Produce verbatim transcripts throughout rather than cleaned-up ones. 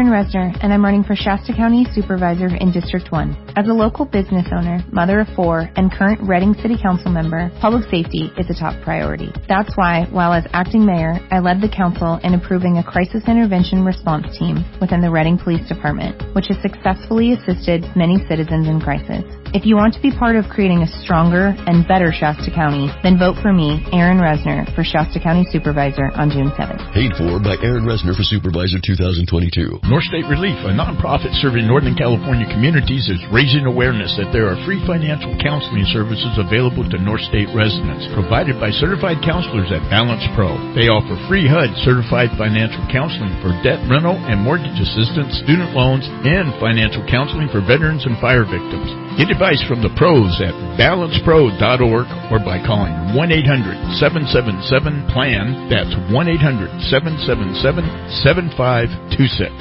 Resner, and I'm running for Shasta County Supervisor in District one. As a local business owner, mother of four, and current Reading City Council member, public safety is a top priority. That's why, while as acting mayor, I led the council in approving a crisis intervention response team within the Reading Police Department, which has successfully assisted many citizens in crisis. If you want to be part of creating a stronger and better Shasta County, then vote for me, Aaron Resner, for Shasta County Supervisor on June seventh. Paid for by Aaron Resner for Supervisor two thousand twenty-two. North State Relief, a nonprofit serving Northern California communities, is raising awareness that there are free financial counseling services available to North State residents, provided by certified counselors at Balance Pro. They offer free H U D certified financial counseling for debt, rental, and mortgage assistance, student loans, and financial counseling for veterans and fire victims. Get advice from the pros at balance pro dot org or by calling one eight hundred seven seven seven PLAN. That's one eight hundred seven seven seven seven five two six.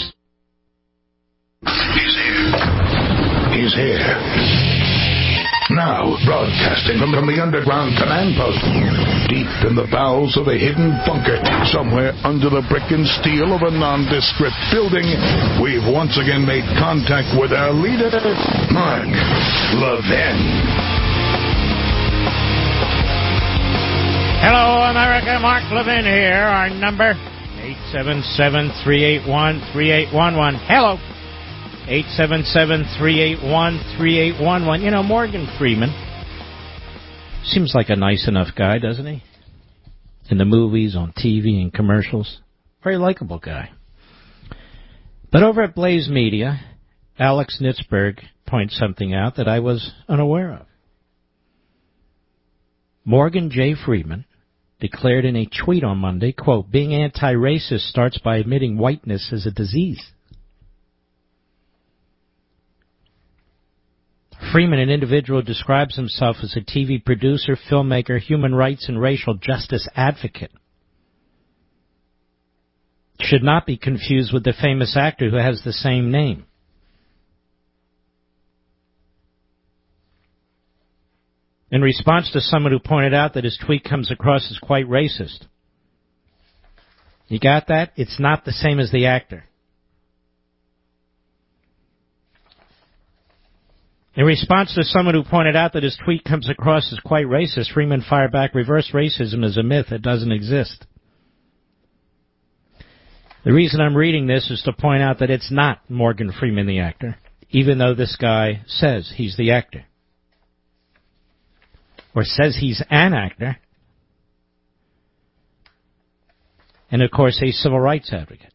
He's here. He's here. Now, broadcasting from, from the underground command post, deep in the bowels of a hidden bunker, somewhere under the brick and steel of a nondescript building, we've once again made contact with our leader, Mark Levin. Hello, America. Mark Levin here. Our number, eight seven seven, three eight one, three eight one one. Hello. eight seven seven, three eight one, three eight one one. You know, Morgan Freeman seems like a nice enough guy, doesn't he? In the movies, on T V, and commercials. Very likable guy. But over at Blaze Media, Alex Nitzberg points something out that I was unaware of. Morgan J. Freeman declared in a tweet on Monday, quote, being anti-racist starts by admitting whiteness is a disease. Freeman, an individual, describes himself as a T V producer, filmmaker, human rights and racial justice advocate. Should not be confused with the famous actor who has the same name. In response to someone who pointed out that his tweet comes across as quite racist. You got that? It's not the same as the actor. In response to someone who pointed out that his tweet comes across as quite racist, Freeman fired back, reverse racism is a myth. It doesn't exist. The reason I'm reading this is to point out that it's not Morgan Freeman the actor, even though this guy says he's the actor. Or says he's an actor. And, of course, a civil rights advocate.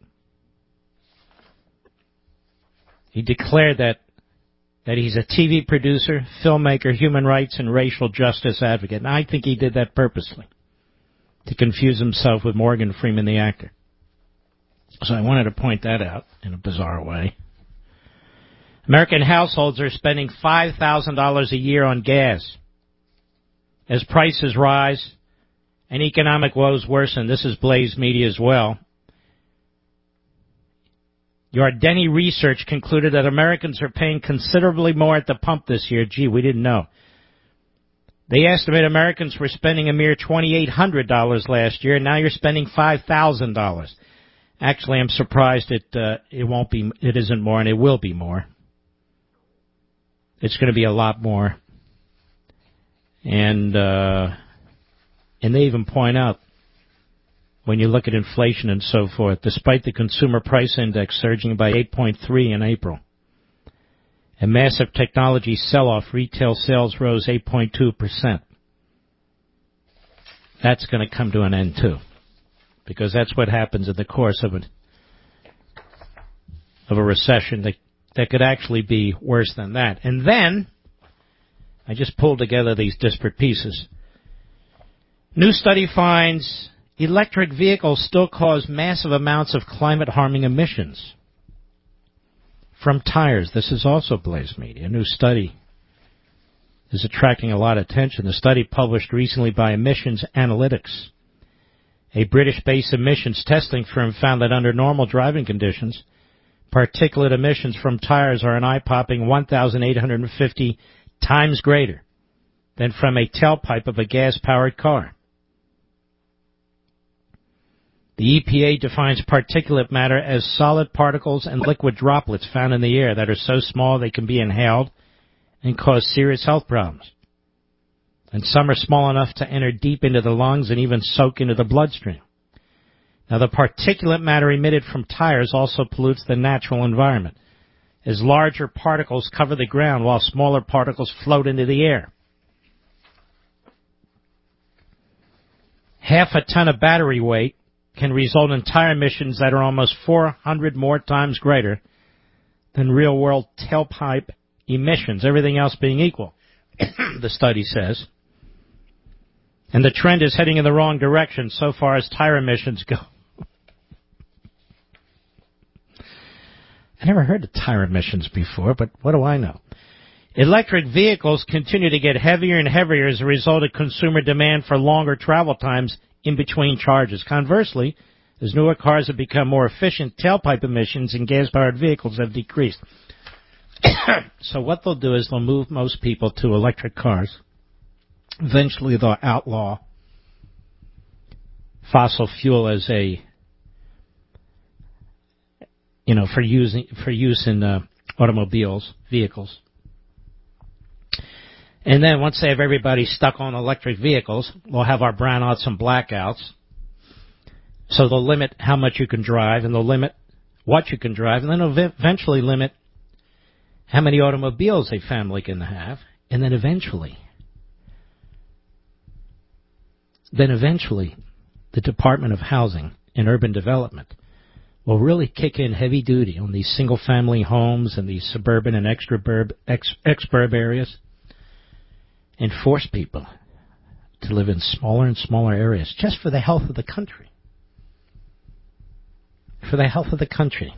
He declared that that he's a T V producer, filmmaker, human rights, and racial justice advocate. And I think he did that purposely, to confuse himself with Morgan Freeman, the actor. So I wanted to point that out in a bizarre way. American households are spending five thousand dollars a year on gas. As prices rise and economic woes worsen, this is Blaze Media as well. Your Denny research concluded that Americans are paying considerably more at the pump this year. Gee, we didn't know. They estimate Americans were spending a mere two thousand eight hundred dollars last year, and now you're spending five thousand dollars. Actually, I'm surprised it uh, it won't be, it isn't more, and it will be more. It's going to be a lot more. And uh, and they even point out, when you look at inflation and so forth, despite the consumer price index surging by eight point three in April, a massive technology sell-off, retail sales rose eight point two percent. That's going to come to an end, too, because that's what happens in the course of a, of a recession that, that could actually be worse than that. And then, I just pulled together these disparate pieces. New study finds electric vehicles still cause massive amounts of climate-harming emissions from tires. This is also Blaze Media. A new study is attracting a lot of attention. The study published recently by Emissions Analytics, a British-based emissions testing firm, found that under normal driving conditions, particulate emissions from tires are an eye-popping one thousand eight hundred fifty times greater than from a tailpipe of a gas-powered car. The E P A defines particulate matter as solid particles and liquid droplets found in the air that are so small they can be inhaled and cause serious health problems. And some are small enough to enter deep into the lungs and even soak into the bloodstream. Now, the particulate matter emitted from tires also pollutes the natural environment, as larger particles cover the ground while smaller particles float into the air. Half a ton of battery weight can result in tire emissions that are almost four hundred more times greater than real-world tailpipe emissions, everything else being equal, the study says. And the trend is heading in the wrong direction so far as tire emissions go. I never heard of tire emissions before, but what do I know? Electric vehicles continue to get heavier and heavier as a result of consumer demand for longer travel times in between charges. Conversely, as newer cars have become more efficient, tailpipe emissions in gas-powered vehicles have decreased. So what they'll do is they'll move most people to electric cars. Eventually they'll outlaw fossil fuel as a, you know, for using for use in uh, automobiles, vehicles. And then once they have everybody stuck on electric vehicles, we'll have our brownouts and blackouts. So they'll limit how much you can drive, and they'll limit what you can drive, and then they'll eventually limit how many automobiles a family can have, and then eventually, then eventually, the Department of Housing and Urban Development will really kick in heavy duty on these single-family homes and these suburban and extra-burb, ex, ex-burb areas, and force people to live in smaller and smaller areas just for the health of the country. For the health of the country.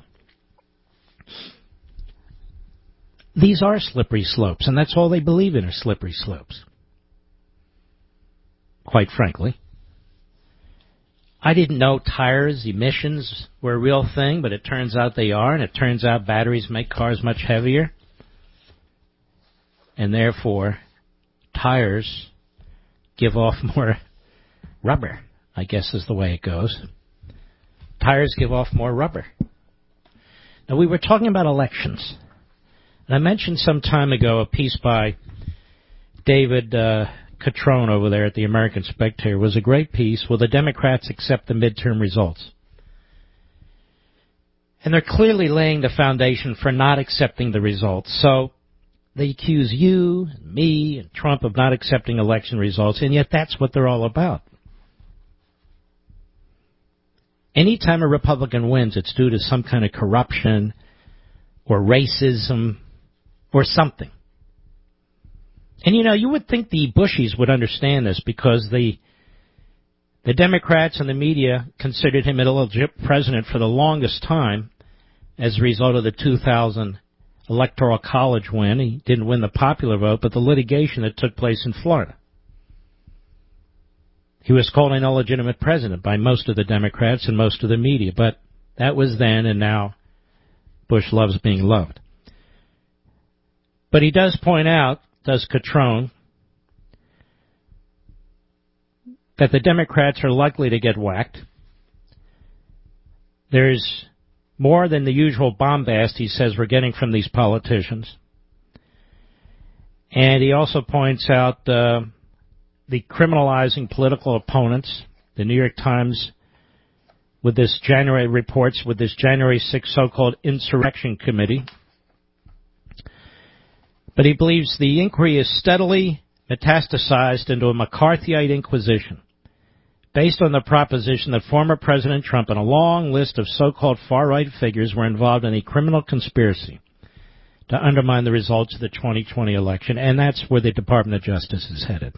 These are slippery slopes, and that's all they believe in are slippery slopes. Quite frankly. I didn't know tires, emissions were a real thing, but it turns out they are, and it turns out batteries make cars much heavier. And therefore, tires give off more rubber, I guess is the way it goes. Tires give off more rubber. Now, we were talking about elections. And I mentioned some time ago a piece by David uh, Catrone over there at the American Spectator. It was a great piece. Will the Democrats accept the midterm results? And they're clearly laying the foundation for not accepting the results. So they accuse you, and me, and Trump of not accepting election results, and yet that's what they're all about. Anytime a Republican wins, it's due to some kind of corruption or racism or something. And, you know, you would think the Bushies would understand this because the the Democrats and the media considered him an illegitimate president for the longest time as a result of the two thousand Electoral College win. He didn't win the popular vote, but the litigation that took place in Florida. He was called an illegitimate president by most of the Democrats and most of the media, but that was then, and now Bush loves being loved. But he does point out, does Catrone, that the Democrats are likely to get whacked. There's more than the usual bombast, he says, we're getting from these politicians. And he also points out uh, the criminalizing political opponents. The New York Times, with this January reports, with this January sixth so-called insurrection committee. But he believes the inquiry is steadily metastasized into a McCarthyite inquisition, based on the proposition that former President Trump and a long list of so-called far-right figures were involved in a criminal conspiracy to undermine the results of the twenty twenty election, and that's where the Department of Justice is headed.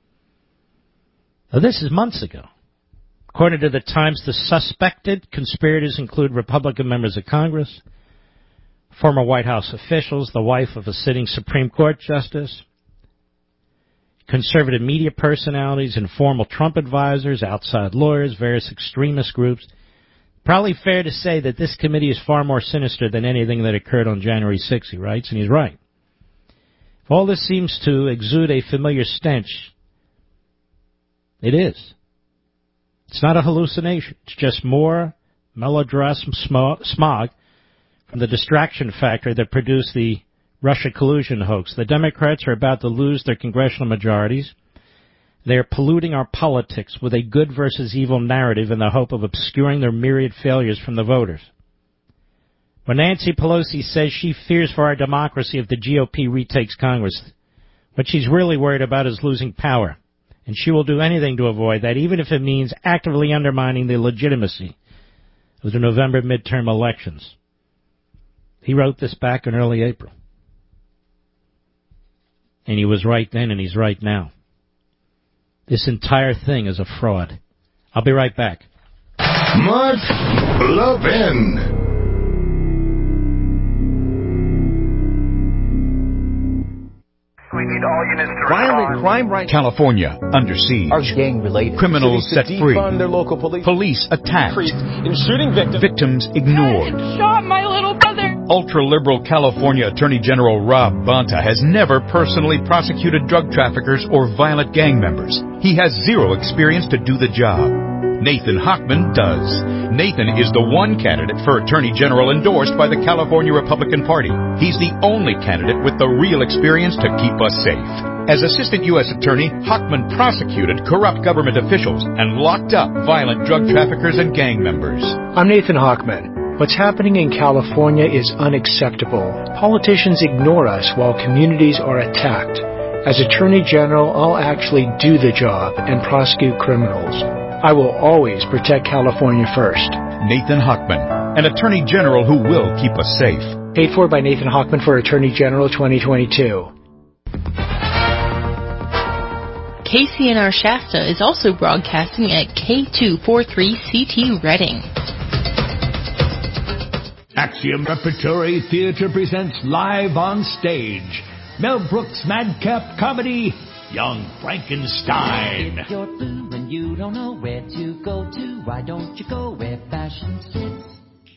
Now, this is months ago. According to the Times, the suspected conspirators include Republican members of Congress, former White House officials, the wife of a sitting Supreme Court justice, conservative media personalities, informal Trump advisors, outside lawyers, various extremist groups. Probably fair to say that this committee is far more sinister than anything that occurred on January sixth, he writes, and he's right. If all this seems to exude a familiar stench, it is. It's not a hallucination. It's just more melodramatic smog from the distraction factory that produced the Russia collusion hoax. The Democrats are about to lose their congressional majorities. They are polluting our politics with a good versus evil narrative in the hope of obscuring their myriad failures from the voters. When Nancy Pelosi says she fears for our democracy if the G O P retakes Congress, what she's really worried about is losing power. And she will do anything to avoid that, even if it means actively undermining the legitimacy of the November midterm elections. He wrote this back in early April. And he was right then and he's right now. This entire thing is a fraud. I'll be right back. Mark Levin. We need all units to Violent crime right California under siege. are gang related. Criminals set free. Their local police. Police attacked. In shooting victims. Victims ignored. Shot my little brother. Ultra-liberal California Attorney General Rob Bonta has never personally prosecuted drug traffickers or violent gang members. He has zero experience to do the job. Nathan Hochman does. Nathan is the one candidate for Attorney General endorsed by the California Republican Party. He's the only candidate with the real experience to keep us safe. As Assistant U S Attorney, Hochman prosecuted corrupt government officials and locked up violent drug traffickers and gang members. I'm Nathan Hochman. What's happening in California is unacceptable. Politicians ignore us while communities are attacked. As Attorney General, I'll actually do the job and prosecute criminals. I will always protect California first. Nathan Hochman, an Attorney General who will keep us safe. Paid for by Nathan Hochman for Attorney General twenty twenty-two. K C N R Shasta is also broadcasting at K two forty-three C T Reading. Axiom Repertory Theater presents live on stage Mel Brooks' madcap comedy, Young Frankenstein. If you're blue and you don't know where to go to, why don't you go where fashion sits?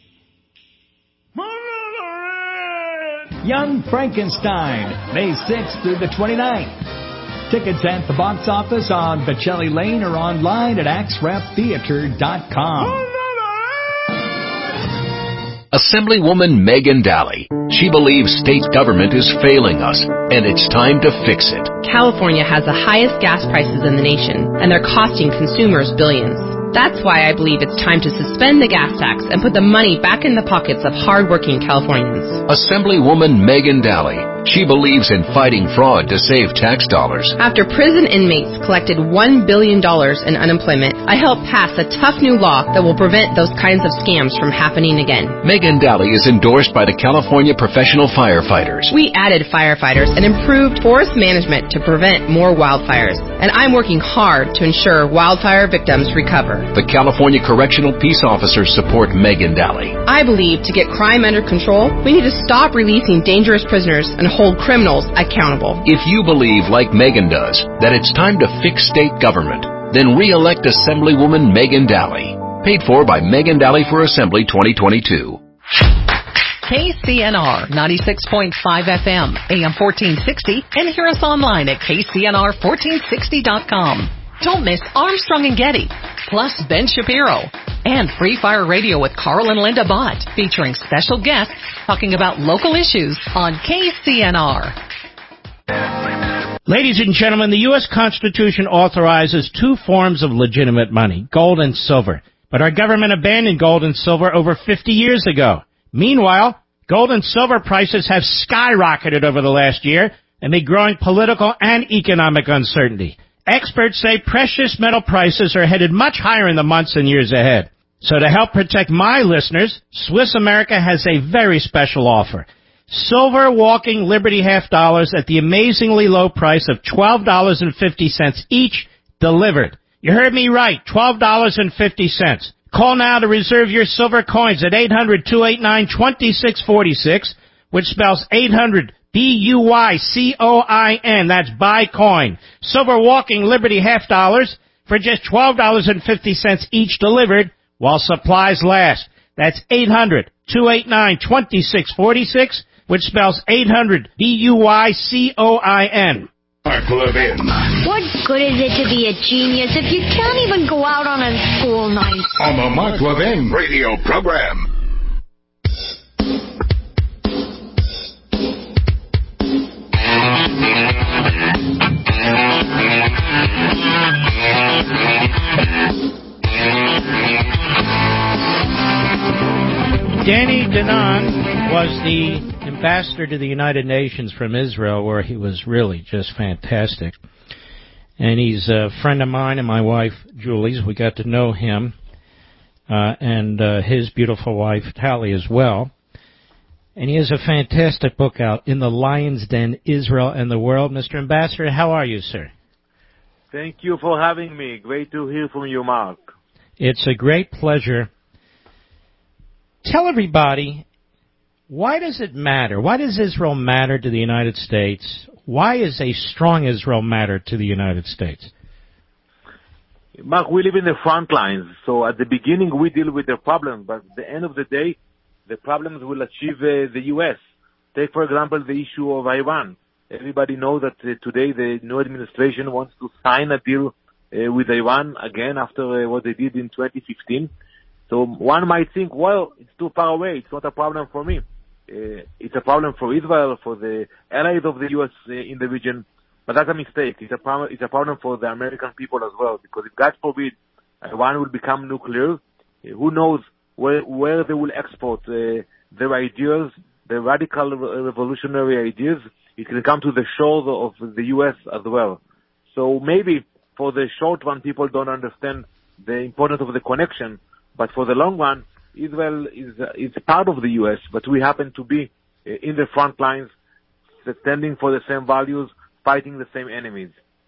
Young Frankenstein, May sixth through the twenty-ninth. Tickets at the box office on Bocelli Lane or online at axe rap theater dot com. Assemblywoman Megan Daly. She believes state government is failing us, and it's time to fix it. California has the highest gas prices in the nation, and they're costing consumers billions. That's why I believe it's time to suspend the gas tax and put the money back in the pockets of hard-working Californians. Assemblywoman Megan Daly. She believes in fighting fraud to save tax dollars. After prison inmates collected one billion dollars in unemployment, I helped pass a tough new law that will prevent those kinds of scams from happening again. Megan Daly is endorsed by the California Professional Firefighters. We added firefighters and improved forest management to prevent more wildfires. And I'm working hard to ensure wildfire victims recover. The California Correctional Peace Officers support Megan Daly. I believe to get crime under control, we need to stop releasing dangerous prisoners and hold criminals accountable. If you believe, like Megan does, that it's time to fix state government, then re-elect Assemblywoman Megan Daly. Paid for by Megan Daly for Assembly twenty twenty-two. K C N R ninety-six point five F M, A M fourteen sixty, and hear us online at K C N R fourteen sixty dot com. Don't miss Armstrong and Getty, plus Ben Shapiro, and Free Fire Radio with Carl and Linda Bott, featuring special guests talking about local issues on K C N R. Ladies and gentlemen, the U S Constitution authorizes two forms of legitimate money, gold and silver. But our government abandoned gold and silver over fifty years ago. Meanwhile, gold and silver prices have skyrocketed over the last year amid growing political and economic uncertainty. Experts say precious metal prices are headed much higher in the months and years ahead. So to help protect my listeners, Swiss America has a very special offer. Silver walking Liberty half dollars at the amazingly low price of twelve dollars and fifty cents each, delivered. You heard me right, twelve dollars and fifty cents. Call now to reserve your silver coins at eight hundred, two eight nine, two six four six, which spells eight hundred B U Y C O I N. That's buy coin. Silver walking Liberty half dollars for just twelve dollars and fifty cents each, delivered while supplies last. That's eight hundred, two eight nine, two six four six, which spells eight hundred B U Y C O I N. Mark Levin. What good is it to be a genius if you can't even go out on a school night? On the Mark Levin radio program. Danny Danon was the ambassador to the United Nations from Israel, where he was really just fantastic. And he's a friend of mine and my wife, Julie's. We got to know him uh, and uh, his beautiful wife, Tally, as well. And he has a fantastic book out, In the Lion's Den, Israel and the World. Mister Ambassador, how are you, sir? Thank you for having me. Great to hear from you, Mark. It's a great pleasure. Tell everybody, why does it matter? Why does Israel matter to the United States? Why is a strong Israel matter to the United States? Mark, we live in the front lines, so at the beginning we deal with the problems, but at the end of the day, the problems will achieve uh, the U S. Take, for example, the issue of Iran. Everybody knows that uh, today the new administration wants to sign a deal uh, with Iran again after uh, what they did in twenty fifteen. So one might think, well, it's too far away. It's not a problem for me. Uh, it's a problem for Israel, for the allies of the U S uh, in the region. But that's a mistake. It's a problem. It's a problem for the American people as well. Because if God forbid Iran will become nuclear, uh, who knows where where they will export uh, their ideas, their radical revolutionary ideas. It can come to the shores of the U S as well. So maybe for the short run, people don't understand the importance of the connection. But for the long run, Israel is uh, is part of the U S, but we happen to be uh, in the front lines, standing for the same values, fighting the same enemies.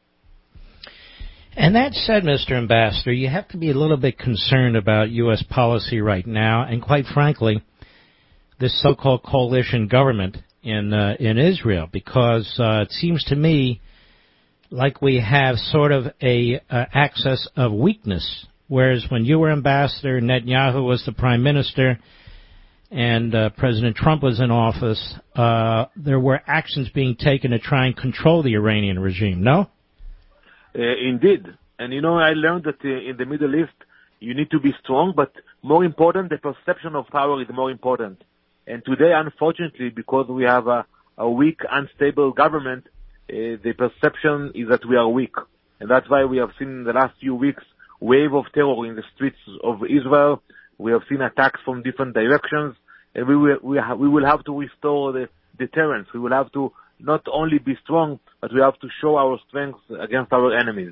And that said, Mister Ambassador, you have to be a little bit concerned about U S policy right now, and quite frankly, this so-called coalition government in uh, in Israel, because uh, it seems to me like we have sort of a uh, access of weakness. Whereas when you were ambassador, Netanyahu was the prime minister, and uh, President Trump was in office, uh, there were actions being taken to try and control the Iranian regime, no? Uh, indeed. And, you know, I learned that uh, in the Middle East, you need to be strong, but more important, the perception of power is more important. And today, unfortunately, because we have a, a weak, unstable government, uh, the perception is that we are weak. And that's why we have seen in the last few weeks wave of terror in the streets of Israel. We have seen attacks from different directions, and we will we, ha- we will have to restore the deterrence. We will have to not only be strong, but we have to show our strength against our enemies.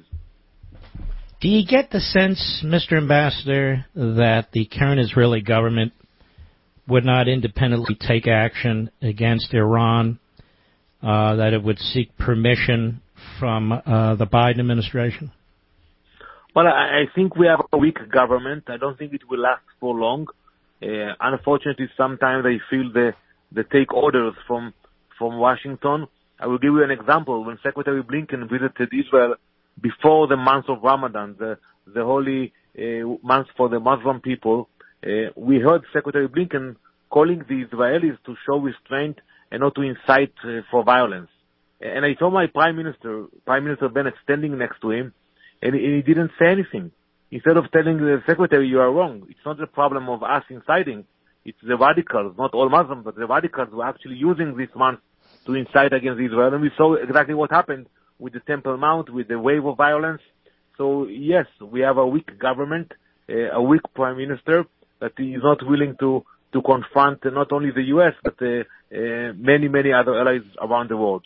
Do you get the sense, Mister Ambassador, that the current Israeli government would not independently take action against Iran, uh, that it would seek permission from uh, the Biden administration? Well, I think we have a weak government. I don't think it will last for long. Uh, unfortunately, sometimes they feel they, they take orders from from Washington. I will give you an example. When Secretary Blinken visited Israel before the month of Ramadan, the, the holy uh, month for the Muslim people, uh, we heard Secretary Blinken calling the Israelis to show restraint and not to incite uh, for violence. And I saw my Prime Minister, Prime Minister Bennett, standing next to him, and he didn't say anything. Instead of telling the secretary, you are wrong, it's not the problem of us inciting, it's the radicals, not all Muslims, but the radicals who are actually using this month to incite against Israel. And we saw exactly what happened with the Temple Mount, with the wave of violence. So yes, we have a weak government, uh, a weak prime minister that is not willing to, to confront not only the U S, but uh, uh, many, many other allies around the world.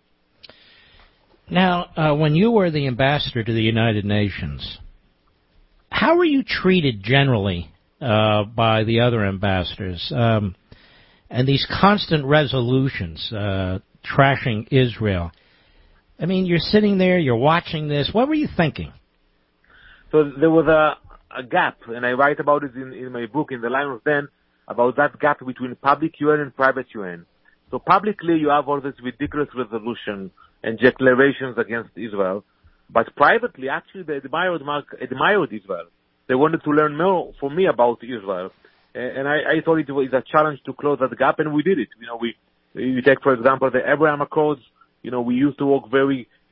Now, uh, when you were the ambassador to the United Nations, how were you treated generally uh, by the other ambassadors? Um, and these constant resolutions, uh, trashing Israel. I mean, you're sitting there, you're watching this. What were you thinking? So there was a, a gap, and I write about it in, in my book, In the Lion's Den, about that gap between public U N and private U N. So publicly, you have all this ridiculous resolution and declarations against Israel. But privately, actually, they admired, Mark, admired Israel. They wanted to learn more from me about Israel. And I, I thought it was a challenge to close that gap, and we did it. You know, we, you take, for example, the Abraham Accords. You know, we used to work very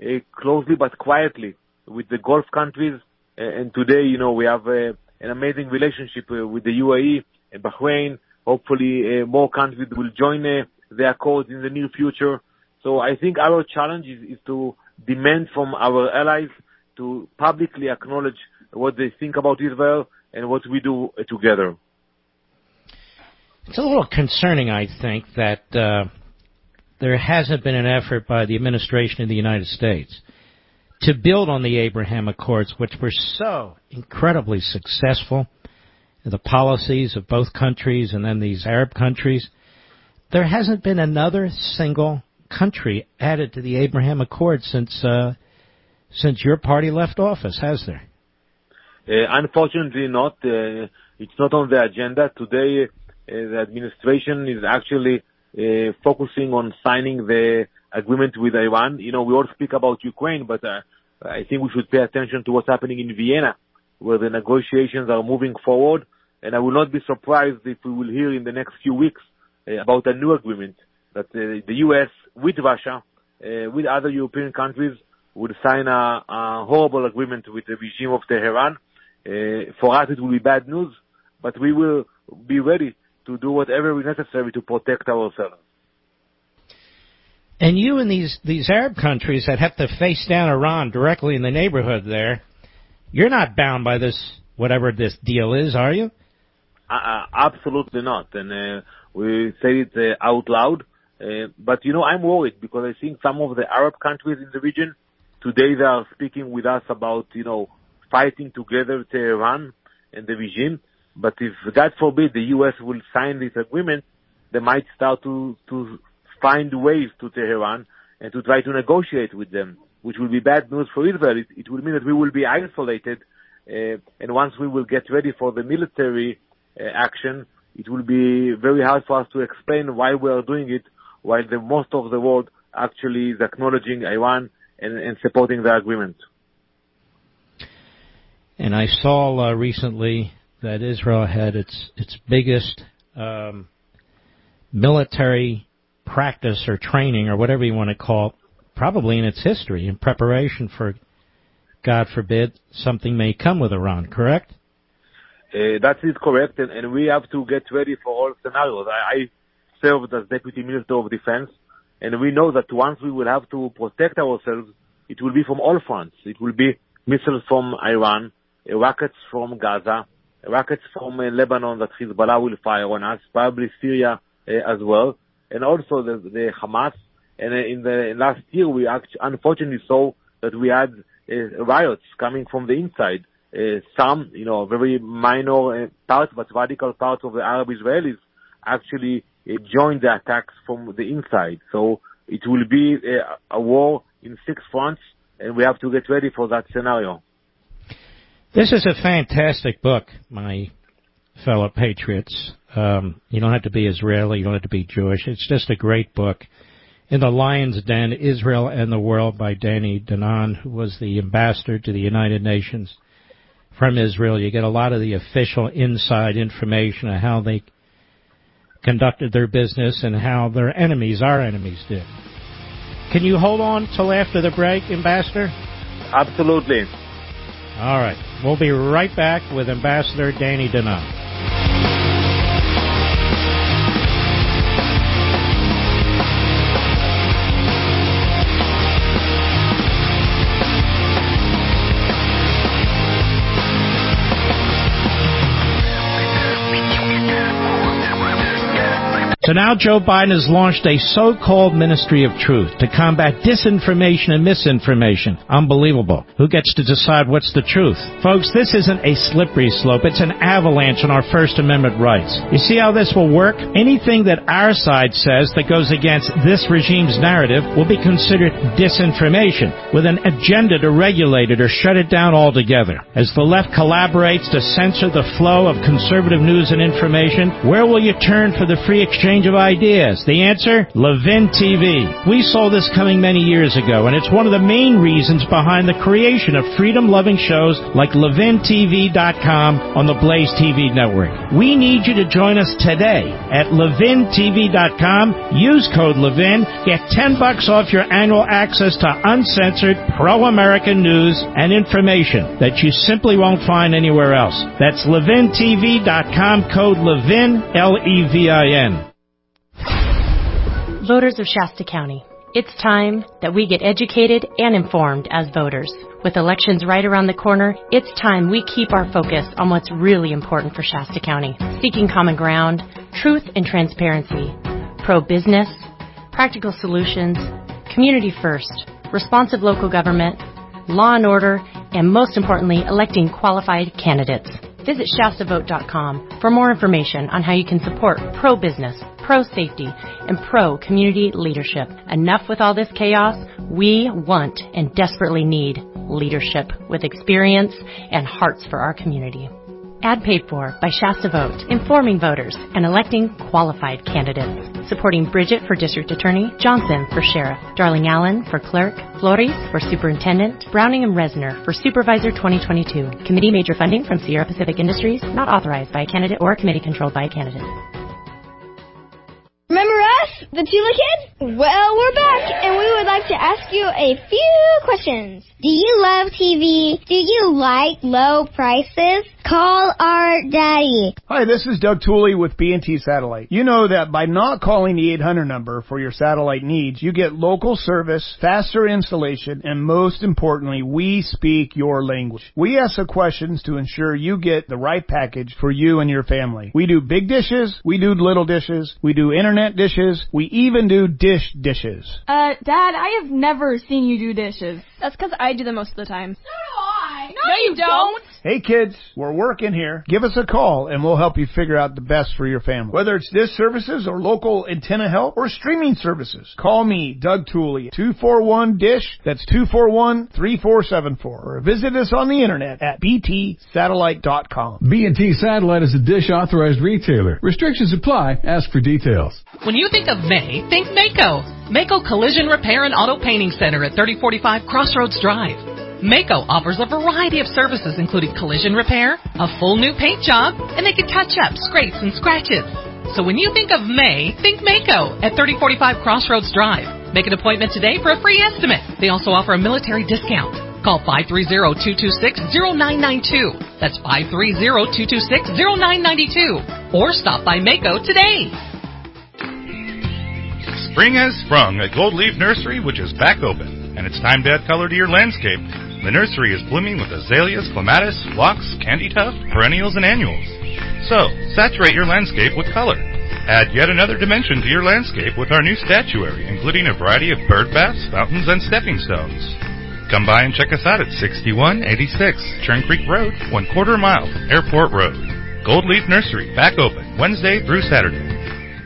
uh, closely but quietly with the Gulf countries. Uh, and today, you know, we have uh, an amazing relationship uh, with the U A E and Bahrain. Hopefully, uh, more countries will join uh, the accords in the near future. So I think our challenge is, is to demand from our allies to publicly acknowledge what they think about Israel and what we do uh, together. It's a little concerning, I think, that uh, there hasn't been an effort by the administration of the United States to build on the Abraham Accords, which were so incredibly successful, the policies of both countries and then these Arab countries. There hasn't been another single country added to the Abraham Accords since uh, since your party left office, has there? Uh, unfortunately not. Uh, it's not on the agenda. Today, uh, the administration is actually uh, focusing on signing the agreement with Iran. You know, we all speak about Ukraine, but uh, I think we should pay attention to what's happening in Vienna, where the negotiations are moving forward. And I will not be surprised if we will hear in the next few weeks uh, about a new agreement that uh, the U S with Russia, uh, with other European countries, would sign a, a horrible agreement with the regime of Tehran. Uh, for us, it will be bad news, but we will be ready to do whatever is necessary to protect ourselves. And you and these, these Arab countries that have to face down Iran directly in the neighborhood there, you're not bound by this, whatever this deal is, are you? Uh, absolutely not. And uh, we say it uh, out loud. Uh, but, you know, I'm worried because I think some of the Arab countries in the region, today they are speaking with us about, you know, fighting together Tehran and the regime. But if, God forbid, the U S will sign this agreement, they might start to, to find ways to Tehran and to try to negotiate with them, which will be bad news for Israel. It, it will mean that we will be isolated. Uh, and once we will get ready for the military uh, action, it will be very hard for us to explain why we are doing it, while the most of the world actually is acknowledging Iran and, and supporting the agreement. And I saw uh, recently that Israel had its its biggest um, military practice or training or whatever you want to call it, probably in its history, in preparation for, God forbid, something may come with Iran, correct? Uh, that is correct, and, and we have to get ready for all scenarios. I, I served as Deputy Minister of Defense, and we know that once we will have to protect ourselves, it will be from all fronts. It will be missiles from Iran, uh, rockets from Gaza, rockets from uh, Lebanon that Hezbollah will fire on us, probably Syria uh, as well, and also the, the Hamas. And uh, in the last year, we actually, unfortunately saw that we had uh, riots coming from the inside. Uh, some, you know, very minor uh, parts, but radical parts of the Arab Israelis actually uh, joined the attacks from the inside. So it will be uh, a war in six fronts, and we have to get ready for that scenario. This is a fantastic book, my fellow patriots. Um, you don't have to be Israeli, you don't have to be Jewish. It's just a great book. In the Lion's Den, Israel and the World by Danny Danon, who was the ambassador to the United Nations from Israel. You get a lot of the official inside information of how they conducted their business and how their enemies, our enemies, did. Can you hold on till after the break, Ambassador? Absolutely. All right. We'll be right back with Ambassador Danny Danon. So now Joe Biden has launched a so-called Ministry of Truth to combat disinformation and misinformation. Unbelievable. Who gets to decide what's the truth? Folks, this isn't a slippery slope. It's an avalanche on our First Amendment rights. You see how this will work? Anything that our side says that goes against this regime's narrative will be considered disinformation, with an agenda to regulate it or shut it down altogether. As the left collaborates to censor the flow of conservative news and information, where will you turn for the free exchange exchange of ideas? The answer? Levin T V. We saw this coming many years ago, and it's one of the main reasons behind the creation of freedom-loving shows like Levin T V dot com on the Blaze T V network. We need you to join us today at Levin T V dot com. Use code Levin. Get ten bucks off your annual access to uncensored pro-American news and information that you simply won't find anywhere else. That's Levin T V dot com, code Levin, L E V I N. Voters of Shasta County, it's time that we get educated and informed as voters. With elections right around the corner, it's time we keep our focus on what's really important for Shasta County. Seeking common ground, truth and transparency, pro-business, practical solutions, community first, responsive local government, law and order, and most importantly, electing qualified candidates. Visit Shasta Vote dot com for more information on how you can support pro-business, pro-safety, and pro-community leadership. Enough with all this chaos. We want and desperately need leadership with experience and hearts for our community. Ad paid for by Shasta Vote, informing voters and electing qualified candidates. Supporting Bridget for District Attorney, Johnson for Sheriff, Darling Allen for Clerk, Flores for Superintendent, Browning and Resner for Supervisor twenty twenty-two. Committee major funding from Sierra Pacific Industries, not authorized by a candidate or a committee controlled by a candidate. Remember us, the Tula Kids? Well, we're back, and we would like to ask you a few questions. Do you love T V? Do you like low prices? Call our daddy. Hi, this is Doug Tooley with B and T Satellite. You know that by not calling the eight hundred number for your satellite needs, you get local service, faster installation, and most importantly, we speak your language. We ask the questions to ensure you get the right package for you and your family. We do big dishes, we do little dishes, we do internet dishes, we even do dish dishes. Uh, Dad, I have never seen you do dishes. That's because I do them most of the time. So do I. No, no you don't. Hey kids, we're working here. Give us a call and we'll help you figure out the best for your family. Whether it's dish services or local antenna help or streaming services, call me, Doug Tooley, two four one dish. That's two four one, three four seven four. Or visit us on the internet at B T satellite dot com. B and T Satellite is a Dish authorized retailer. Restrictions apply. Ask for details. When you think of May, think Mako. Mako Collision Repair and Auto Painting Center at thirty forty-five Crossroads Drive. Mako offers a variety of services including collision repair, a full new paint job, and they can touch up scrapes and scratches. So when you think of May, think Mako at thirty forty-five Crossroads Drive. Make an appointment today for a free estimate. They also offer a military discount. Call five three zero, two two six, zero nine nine two. That's five three zero, two two six, zero nine nine two. Or stop by Mako today. Spring has sprung at Gold Leaf Nursery, which is back open, and it's time to add color to your landscape. The nursery is blooming with azaleas, clematis, phlox, candytuft, perennials, and annuals. So, saturate your landscape with color. Add yet another dimension to your landscape with our new statuary, including a variety of bird baths, fountains, and stepping stones. Come by and check us out at sixty-one eighty-six Churn Creek Road, one quarter mile from Airport Road. Gold Leaf Nursery, back open Wednesday through Saturday.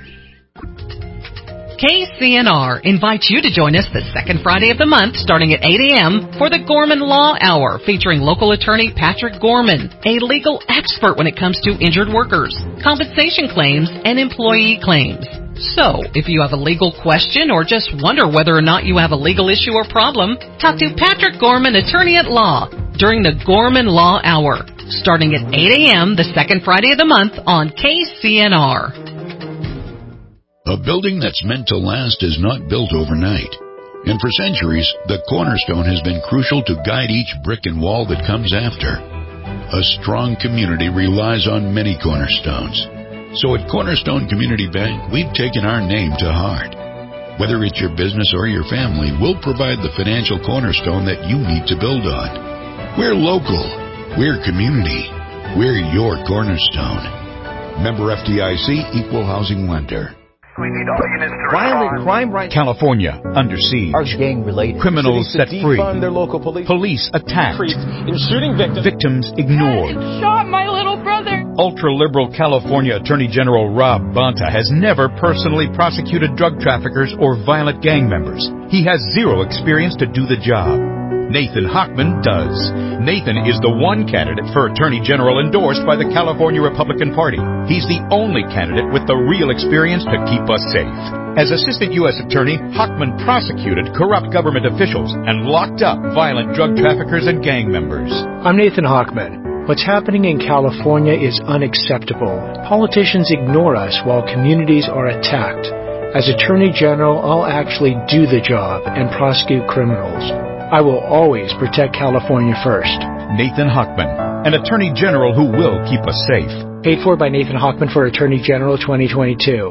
K C N R invites you to join us the second Friday of the month starting at eight a.m. for the Gorman Law Hour featuring local attorney Patrick Gorman, a legal expert when it comes to injured workers, compensation claims, and employee claims. So, if you have a legal question or just wonder whether or not you have a legal issue or problem, talk to Patrick Gorman, attorney at law, during the Gorman Law Hour starting at eight a.m. the second Friday of the month on K C N R. A building that's meant to last is not built overnight. And for centuries, the cornerstone has been crucial to guide each brick and wall that comes after. A strong community relies on many cornerstones. So at Cornerstone Community Bank, we've taken our name to heart. Whether it's your business or your family, we'll provide the financial cornerstone that you need to build on. We're local. We're community. We're your cornerstone. Member F D I C, Equal Housing Lender. We need all units to Violent crime right. California under siege. Are gang related. Criminals set free. Their local police. Police attacked. In shooting victims. Victims ignored. Dad, it shot my little brother. Ultra-liberal California Attorney General Rob Bonta has never personally prosecuted drug traffickers or violent gang members. He has zero experience to do the job. Nathan Hochman does. Nathan is the one candidate for Attorney General endorsed by the California Republican Party. He's the only candidate with the real experience to keep us safe. As Assistant U S Attorney, Hochman prosecuted corrupt government officials and locked up violent drug traffickers and gang members. I'm Nathan Hochman. What's happening in California is unacceptable. Politicians ignore us while communities are attacked. As Attorney General, I'll actually do the job and prosecute criminals. I will always protect California first. Nathan Hochman, an Attorney General who will keep us safe. Paid for by Nathan Hochman for Attorney General twenty twenty-two.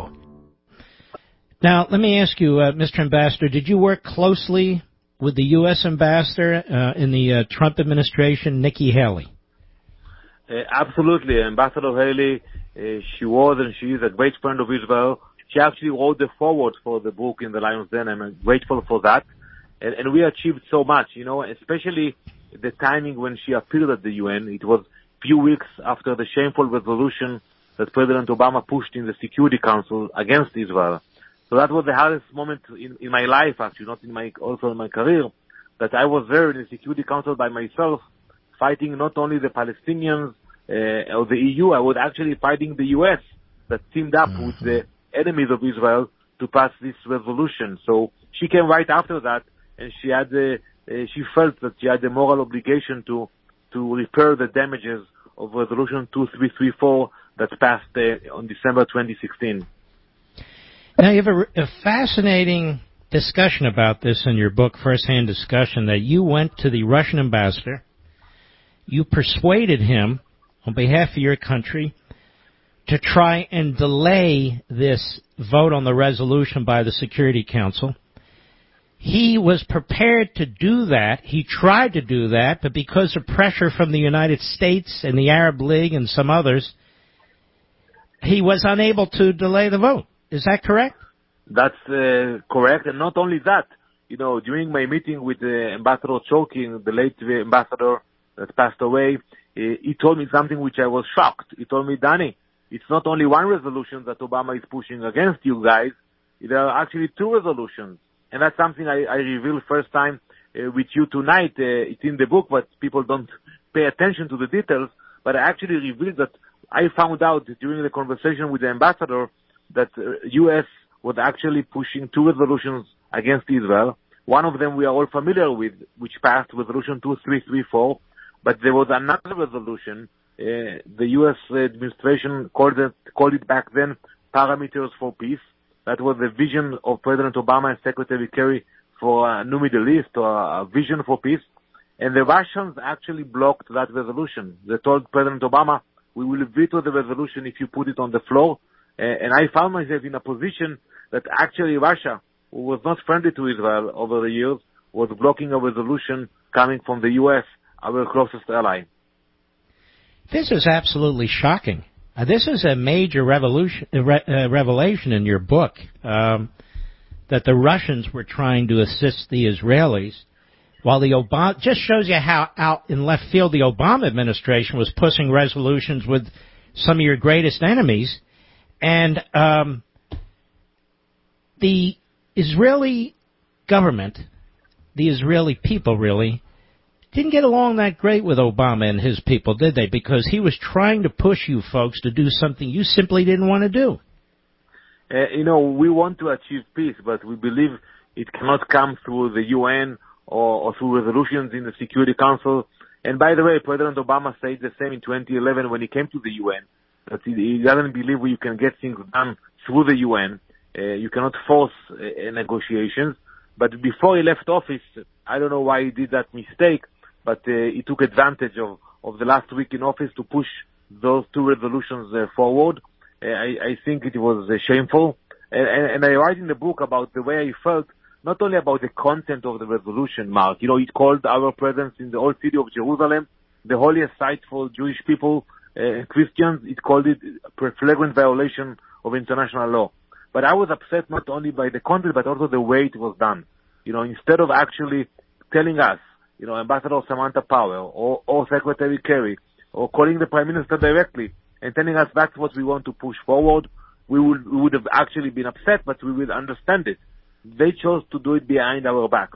Now, let me ask you, uh, Mister Ambassador, did you work closely with the U S Ambassador uh, in the uh, Trump administration, Nikki Haley? Uh, absolutely. Ambassador Haley, uh, she was and she is a great friend of Israel. She actually wrote the foreword for the book in the Lion's Den. I'm grateful for that. And, and we achieved so much, you know, especially the timing when she appeared at the U N. It was a few weeks after the shameful resolution that President Obama pushed in the Security Council against Israel. So that was the hardest moment in, in my life, actually, not in my, also in my career, that I was there in the Security Council by myself, fighting not only the Palestinians uh, or the E U, I was actually fighting the U S that teamed up mm-hmm. with the enemies of Israel to pass this resolution. So she came right after that, and she had the, uh, she felt that she had the moral obligation to to repair the damages of Resolution two three three four that passed uh, on December twenty sixteen. Now you have a, a fascinating discussion about this in your book, First-Hand Discussion, that you went to the Russian ambassador. You persuaded him, on behalf of your country, to try and delay this vote on the resolution by the Security Council. He was prepared to do that. He tried to do that, but because of pressure from the United States and the Arab League and some others, he was unable to delay the vote. Is that correct? That's uh, correct. And not only that, you know, during my meeting with uh, Ambassador Churkin, the late uh, ambassador that passed away, he told me something which I was shocked. He told me, Danny, it's not only one resolution that Obama is pushing against you guys. There are actually two resolutions. And that's something I, I revealed first time uh, with you tonight. Uh, it's in the book, but people don't pay attention to the details. But I actually revealed that I found out during the conversation with the ambassador that uh, U S was actually pushing two resolutions against Israel. One of them we are all familiar with, which passed, Resolution two three three four. But there was another resolution, uh, the U S administration called it, called it back then Parameters for Peace. That was the vision of President Obama and Secretary Kerry for a new Middle East, or a vision for peace. And the Russians actually blocked that resolution. They told President Obama, we will veto the resolution if you put it on the floor. Uh, and I found myself in a position that actually Russia, who was not friendly to Israel over the years, was blocking a resolution coming from the U S, our closest ally. This is absolutely shocking. Uh, this is a major revolution, uh, re- uh, revelation in your book, um, that the Russians were trying to assist the Israelis, while the Obama, just shows you how out in left field the Obama administration was pushing resolutions with some of your greatest enemies. And um, the Israeli government, the Israeli people really, didn't get along that great with Obama and his people, did they? Because he was trying to push you folks to do something you simply didn't want to do. Uh, you know, we want to achieve peace, but we believe it cannot come through the U N or, or through resolutions in the Security Council. And by the way, President Obama said the same in twenty eleven when he came to the U N, that he, he doesn't believe you can get things done through the U N. Uh, you cannot force uh, negotiations. But before he left office, I don't know why he did that mistake, but uh, he took advantage of, of the last week in office to push those two resolutions uh, forward. Uh, I, I think it was uh, shameful. And, and, and I write in the book about the way I felt, not only about the content of the resolution, Mark. You know, it called our presence in the old city of Jerusalem, the holiest site for Jewish people and uh, Christians. It called it a flagrant violation of international law. But I was upset not only by the content, but also the way it was done. You know, instead of actually telling us, you know, Ambassador Samantha Power or, or Secretary Kerry, or calling the Prime Minister directly and telling us that's what we want to push forward, we would, we would have actually been upset, but we would understand it. They chose to do it behind our backs.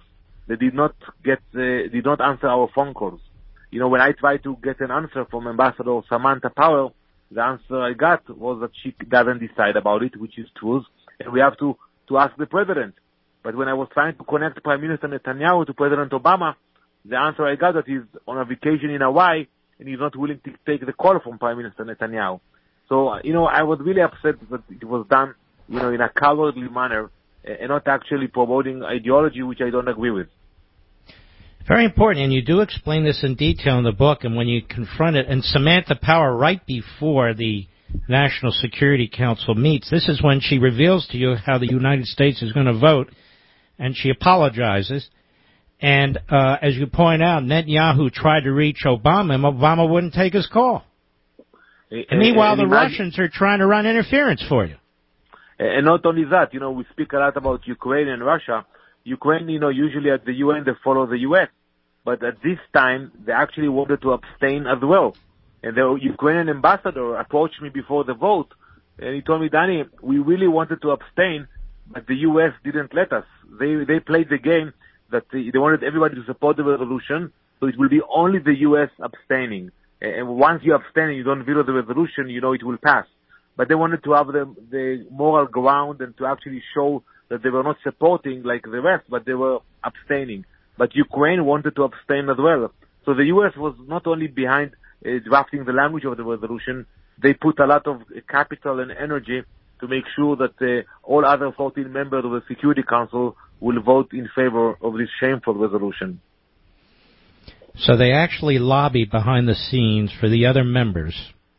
they did not get, uh, did not answer our phone calls. You know, when I tried to get an answer from Ambassador Samantha Power, the answer I got was that she doesn't decide about it, which is true, and we have to, to ask the president. But when I was trying to connect Prime Minister Netanyahu to President Obama, the answer I got that he's on a vacation in Hawaii and he's not willing to take the call from Prime Minister Netanyahu. So, you know, I was really upset that it was done, you know, in a cowardly manner and not actually promoting ideology, which I don't agree with. Very important, and you do explain this in detail in the book, and when you confront it, and Samantha Power, right before the National Security Council meets, this is when she reveals to you how the United States is going to vote, and she apologizes. And uh, as you point out, Netanyahu tried to reach Obama, and Obama wouldn't take his call. And, and meanwhile, and the imagine, Russians are trying to run interference for you. And not only that, you know, we speak a lot about Ukraine and Russia. Ukraine, you know, usually at the U N they follow the U S, but at this time they actually wanted to abstain as well. And the Ukrainian ambassador approached me before the vote, and he told me, Danny, we really wanted to abstain, but the U S didn't let us. They they played the game that they, they wanted everybody to support the resolution, so it will be only the U S abstaining. And once you abstain and you don't veto the resolution, you know it will pass. But they wanted to have the, the moral ground and to actually show that they were not supporting like the rest, but they were abstaining. But Ukraine wanted to abstain as well. So the U S was not only behind uh, drafting the language of the resolution, they put a lot of capital and energy to make sure that uh, all other fourteen members of the Security Council will vote in favor of this shameful resolution. So they actually lobbied behind the scenes for the other members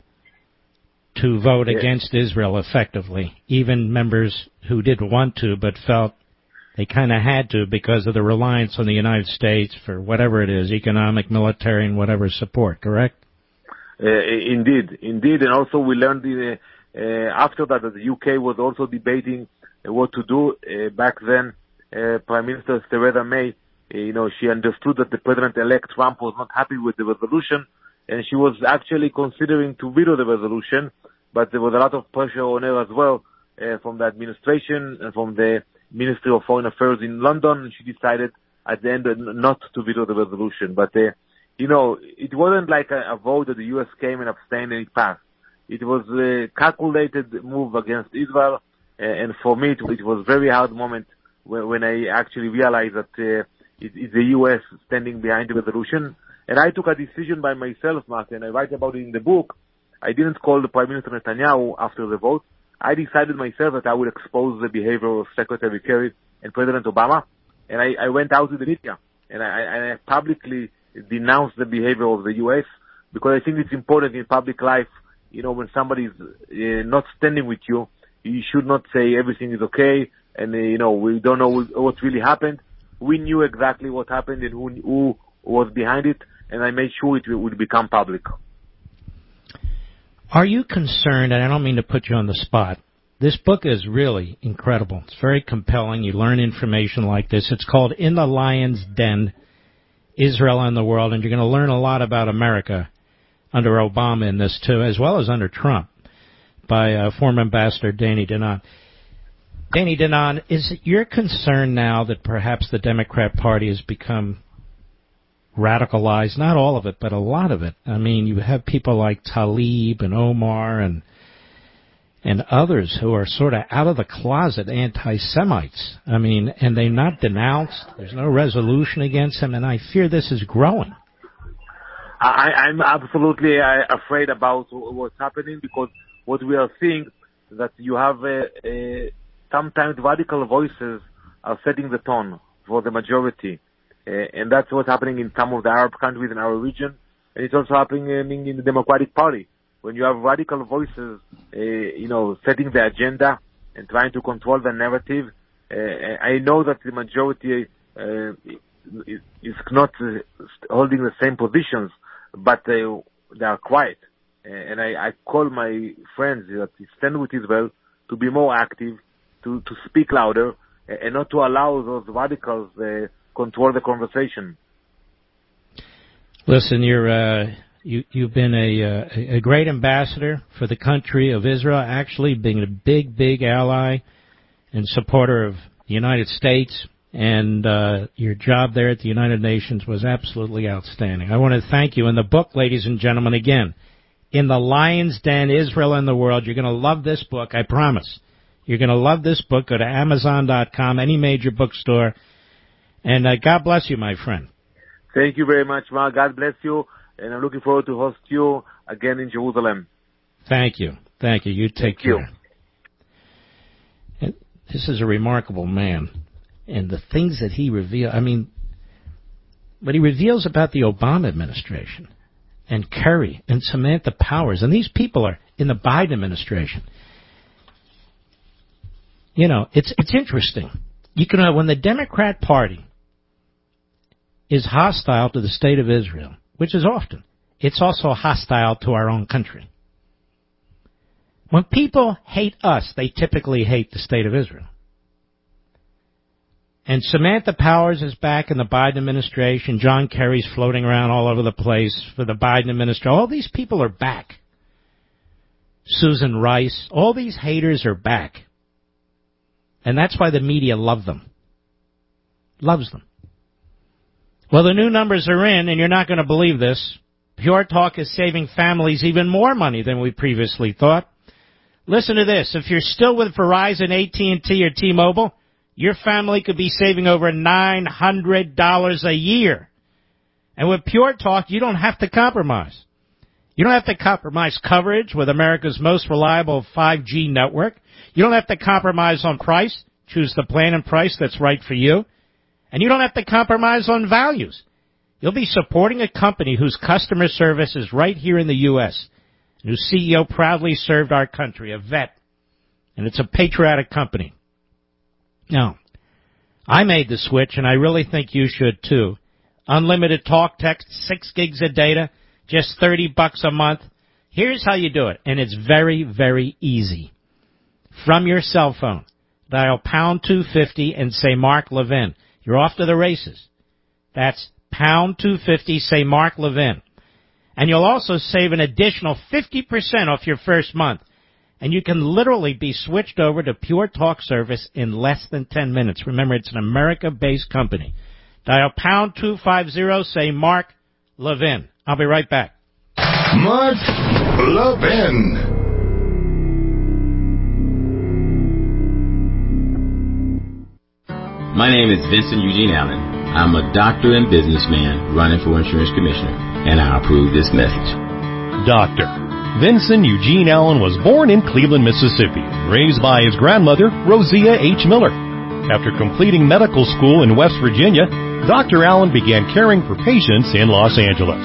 to vote yes. against Israel effectively, even members who didn't want to but felt they kind of had to because of the reliance on the United States for whatever it is, economic, military, and whatever support, correct? Uh, indeed, indeed. And also we learned in, uh, after that that the U K was also debating uh, what to do. Uh, back then, uh, Prime Minister Theresa May, uh, you know, she understood that the President-elect Trump was not happy with the resolution, and she was actually considering to veto the resolution, but there was a lot of pressure on her as well uh, from the administration and from the Ministry of Foreign Affairs in London, and she decided at the end not to veto the resolution. But, uh, you know, it wasn't like a, a vote that the U S came and abstained and it passed. It was a calculated move against Israel, uh, and for me it, it was a very hard moment when, when I actually realized that uh, it, it's the U S standing behind the resolution. And I took a decision by myself, Mark, and I write about it in the book. I didn't call the Prime Minister Netanyahu after the vote. I decided myself that I would expose the behavior of Secretary Kerry and President Obama, and I, I went out to the media, and I, I publicly denounced the behavior of the U S, because I think it's important in public life, you know, when somebody is uh, not standing with you, you should not say everything is okay, and, uh, you know, we don't know what really happened. We knew exactly what happened and who, who was behind it, and I made sure it would become public. Are you concerned, and I don't mean to put you on the spot, this book is really incredible. It's very compelling. You learn information like this. It's called In the Lion's Den, Israel and the World, and you're going to learn a lot about America under Obama in this too, as well as under Trump, by uh, former Ambassador Danny Danon. Danny Danon, is it your concern now that perhaps the Democrat Party has become radicalized, not all of it, but a lot of it? I mean, you have people like Tlaib and Omar and and others who are sort of out of the closet anti-Semites. I mean, and they're not denounced. There's no resolution against them, and I fear this is growing. I, I'm absolutely uh, afraid about what's happening, because what we are seeing is that you have uh, uh, sometimes radical voices are setting the tone for the majority. Uh, and that's what's happening in some of the Arab countries in our region. And it's also happening in the Democratic Party. When you have radical voices, uh, you know, setting the agenda and trying to control the narrative, uh, I know that the majority uh, is not uh, holding the same positions, but they, they are quiet. And I, I call my friends that stand with Israel to be more active, to, to speak louder, and not to allow those radicals uh, control the conversation. Listen, you're uh, you you've been a uh, a great ambassador for the country of Israel. Actually, being a big big ally and supporter of the United States And uh, your job there at the United Nations was absolutely outstanding. I want to thank you. In the book, ladies and gentlemen, again, In the Lion's Den, Israel and the World, you're going to love this book, I promise. You're going to love this book. Go to Amazon dot com, any major bookstore. And uh, God bless you, my friend. Thank you very much, Mark. God bless you. And I'm looking forward to host you again in Jerusalem. Thank you. Thank you. You take Thank care. you. And this is a remarkable man. And the things that he reveals, I mean, what he reveals about the Obama administration and Kerry and Samantha Powers, and these people are in the Biden administration. You know, it's it's interesting. You can uh, when the Democrat Party is hostile to the state of Israel, which is often, it's also hostile to our own country. When people hate us, they typically hate the state of Israel. And Samantha Powers is back in the Biden administration. John Kerry's floating around all over the place for the Biden administration. All these people are back. Susan Rice, all these haters are back. And that's why the media love them. Loves them. Well, the new numbers are in, and you're not going to believe this. Pure Talk is saving families even more money than we previously thought. Listen to this. If you're still with Verizon, A T and T, or T-Mobile, your family could be saving over nine hundred dollars a year. And with Pure Talk, you don't have to compromise. You don't have to compromise coverage with America's most reliable five G network. You don't have to compromise on price. Choose the plan and price that's right for you. And you don't have to compromise on values. You'll be supporting a company whose customer service is right here in the U S, and whose C E O proudly served our country, a vet. And it's a patriotic company. Now, I made the switch, and I really think you should too. Unlimited talk, text, six gigs of data, just thirty bucks a month. Here's how you do it, and it's very, very easy. From your cell phone, dial pound two fifty and say Mark Levin. You're off to the races. That's pound two fifty, say Mark Levin. And you'll also save an additional fifty percent off your first month. And you can literally be switched over to Pure Talk service in less than ten minutes. Remember, it's an America-based company. Dial pound two fifty, say Mark Levin. I'll be right back. Mark Levin. My name is Vincent Eugene Allen. I'm a doctor and businessman running for insurance commissioner, and I approve this message. Doctor Vincent Eugene Allen was born in Cleveland, Mississippi, raised by his grandmother, Rosia H. Miller. After completing medical school in West Virginia, Doctor Allen began caring for patients in Los Angeles.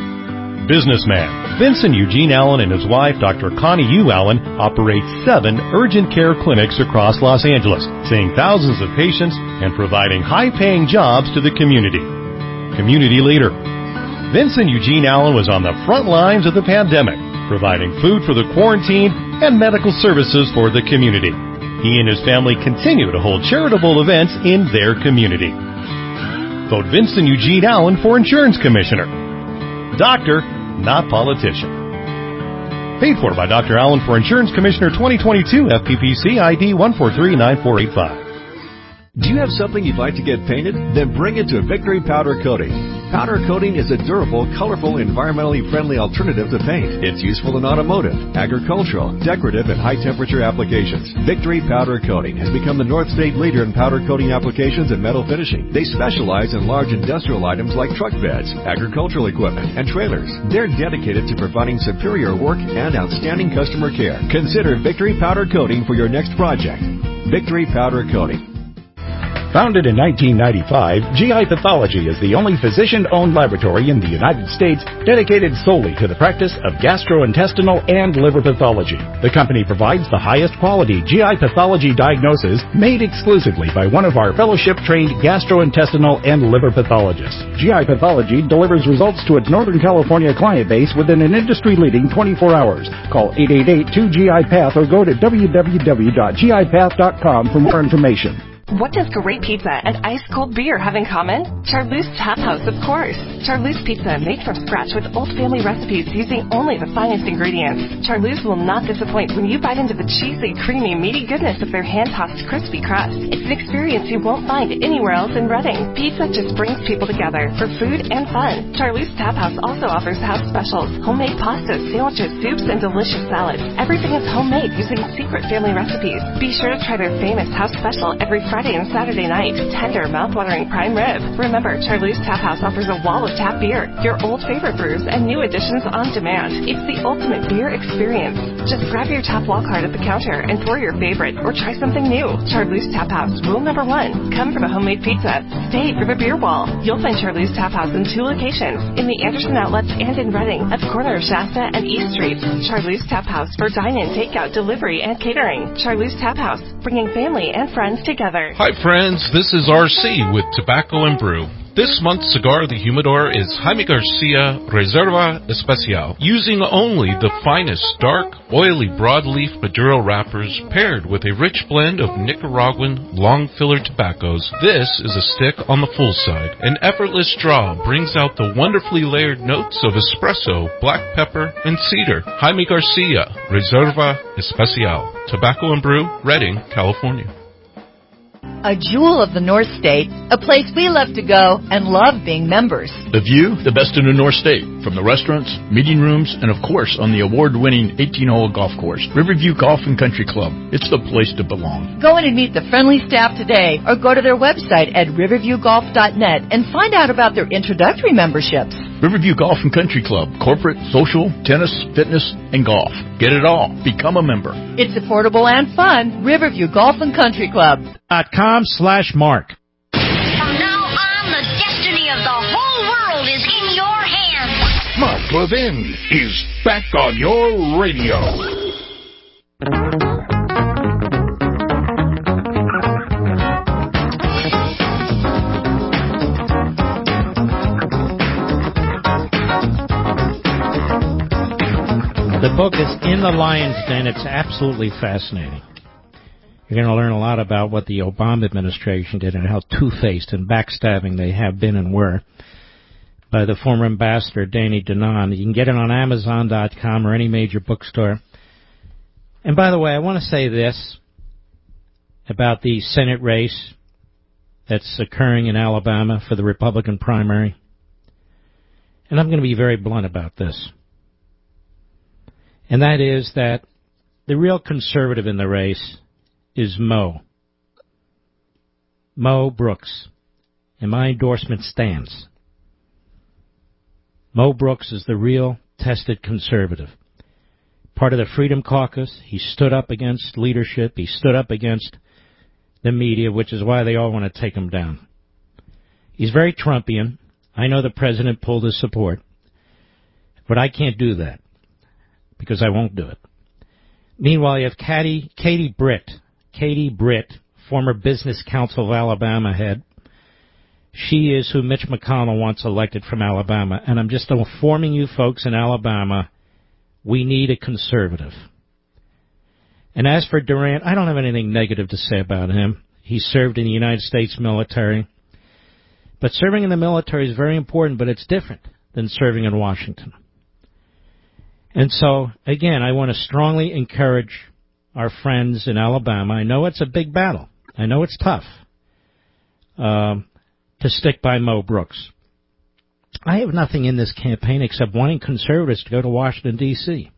Businessman Vincent Eugene Allen and his wife, Doctor Connie U. Allen, operate seven urgent care clinics across Los Angeles, seeing thousands of patients and providing high-paying jobs to the community. Community leader Vincent Eugene Allen was on the front lines of the pandemic, providing food for the quarantine and medical services for the community. He and his family continue to hold charitable events in their community. Vote Vincent Eugene Allen for Insurance Commissioner. Doctor, not politician. Paid for by Doctor Allen for Insurance Commissioner twenty twenty-two, F P P C I D one four three nine four eight five. Do you have something you'd like to get painted? Then bring it to Victory Powder Coating. Powder coating is a durable, colorful, environmentally friendly alternative to paint. It's useful in automotive, agricultural, decorative, and high-temperature applications. Victory Powder Coating has become the North State leader in powder coating applications and metal finishing. They specialize in large industrial items like truck beds, agricultural equipment, and trailers. They're dedicated to providing superior work and outstanding customer care. Consider Victory Powder Coating for your next project. Victory Powder Coating. Founded in nineteen ninety-five, G I Pathology is the only physician-owned laboratory in the United States dedicated solely to the practice of gastrointestinal and liver pathology. The company provides the highest quality G I pathology diagnosis made exclusively by one of our fellowship-trained gastrointestinal and liver pathologists. G I Pathology delivers results to its Northern California client base within an industry-leading twenty-four hours. Call eight eight eight, two G I Path or go to w w w dot g i path dot com for more information. What does great pizza and ice-cold beer have in common? Charleuse Tap House, of course. Charleuse Pizza, made from scratch with old family recipes using only the finest ingredients. Charleuse will not disappoint when you bite into the cheesy, creamy, meaty goodness of their hand-tossed crispy crust. It's an experience you won't find anywhere else in Reading. Pizza just brings people together for food and fun. Charleuse Tap House also offers house specials, homemade pastas, sandwiches, soups, and delicious salads. Everything is homemade using secret family recipes. Be sure to try their famous house special every Friday and Saturday night. Tender, mouth-watering prime rib. Remember, Charleuse Tap House offers a wall of tap beer, your old favorite brews, and new additions on demand. It's the ultimate beer experience. Just grab your tap wall card at the counter and pour your favorite, or try something new. Charleuse Tap House, rule number one, come for the homemade pizza, stay for the beer wall. You'll find Charleuse Tap House in two locations, in the Anderson Outlets and in Reading, at the corner of Shasta and East Streets. Charleuse Tap House for dine-in, takeout, delivery, and catering. Charleuse Tap House, bringing family and friends together. Hi friends, this is R C with Tobacco and Brew. This month's cigar of the humidor is Jaime Garcia Reserva Especial, using only the finest dark, oily broadleaf Maduro wrappers paired with a rich blend of Nicaraguan long filler tobaccos. This is a stick on the full side. An effortless draw brings out the wonderfully layered notes of espresso, black pepper, and cedar. Jaime Garcia Reserva Especial, Tobacco and Brew, Reading, California. A jewel of the North State, a place we love to go and love being members. The view, the best in the North State, from the restaurants, meeting rooms, and of course on the award-winning eighteen-hole golf course, Riverview Golf and Country Club. It's the place to belong. Go in and meet the friendly staff today, or go to their website at riverview golf dot net and find out about their introductory memberships. Riverview Golf and Country Club, corporate, social, tennis, fitness, and golf. Get it all. Become a member. It's affordable and fun. Riverview Golf and Country Club. Dot com slash Mark. From now on, the destiny of the whole world is in your hands. Mark Levin is back on your radio. The book is In the Lion's Den. It's absolutely fascinating. You're going to learn a lot about what the Obama administration did and how two-faced and backstabbing they have been and were by the former ambassador, Danny Danon. You can get it on Amazon dot com or any major bookstore. And by the way, I want to say this about the Senate race that's occurring in Alabama for the Republican primary. And I'm going to be very blunt about this. And that is that the real conservative in the race is Mo. Mo Brooks. And my endorsement stands. Mo Brooks is the real tested conservative. Part of the Freedom Caucus. He stood up against leadership. He stood up against the media, which is why they all want to take him down. He's very Trumpian. I know the president pulled his support. But I can't do that, because I won't do it. Meanwhile, you have Katie, Katie Britt. Katie Britt, former Business Council of Alabama head. She is who Mitch McConnell wants elected from Alabama. And I'm just informing you folks in Alabama, we need a conservative. And as for Durant, I don't have anything negative to say about him. He served in the United States military. But serving in the military is very important, but it's different than serving in Washington. And so, again, I want to strongly encourage our friends in Alabama. I know it's a big battle. I know it's tough um, to stick by Mo Brooks. I have nothing in this campaign except wanting conservatives to go to Washington, D C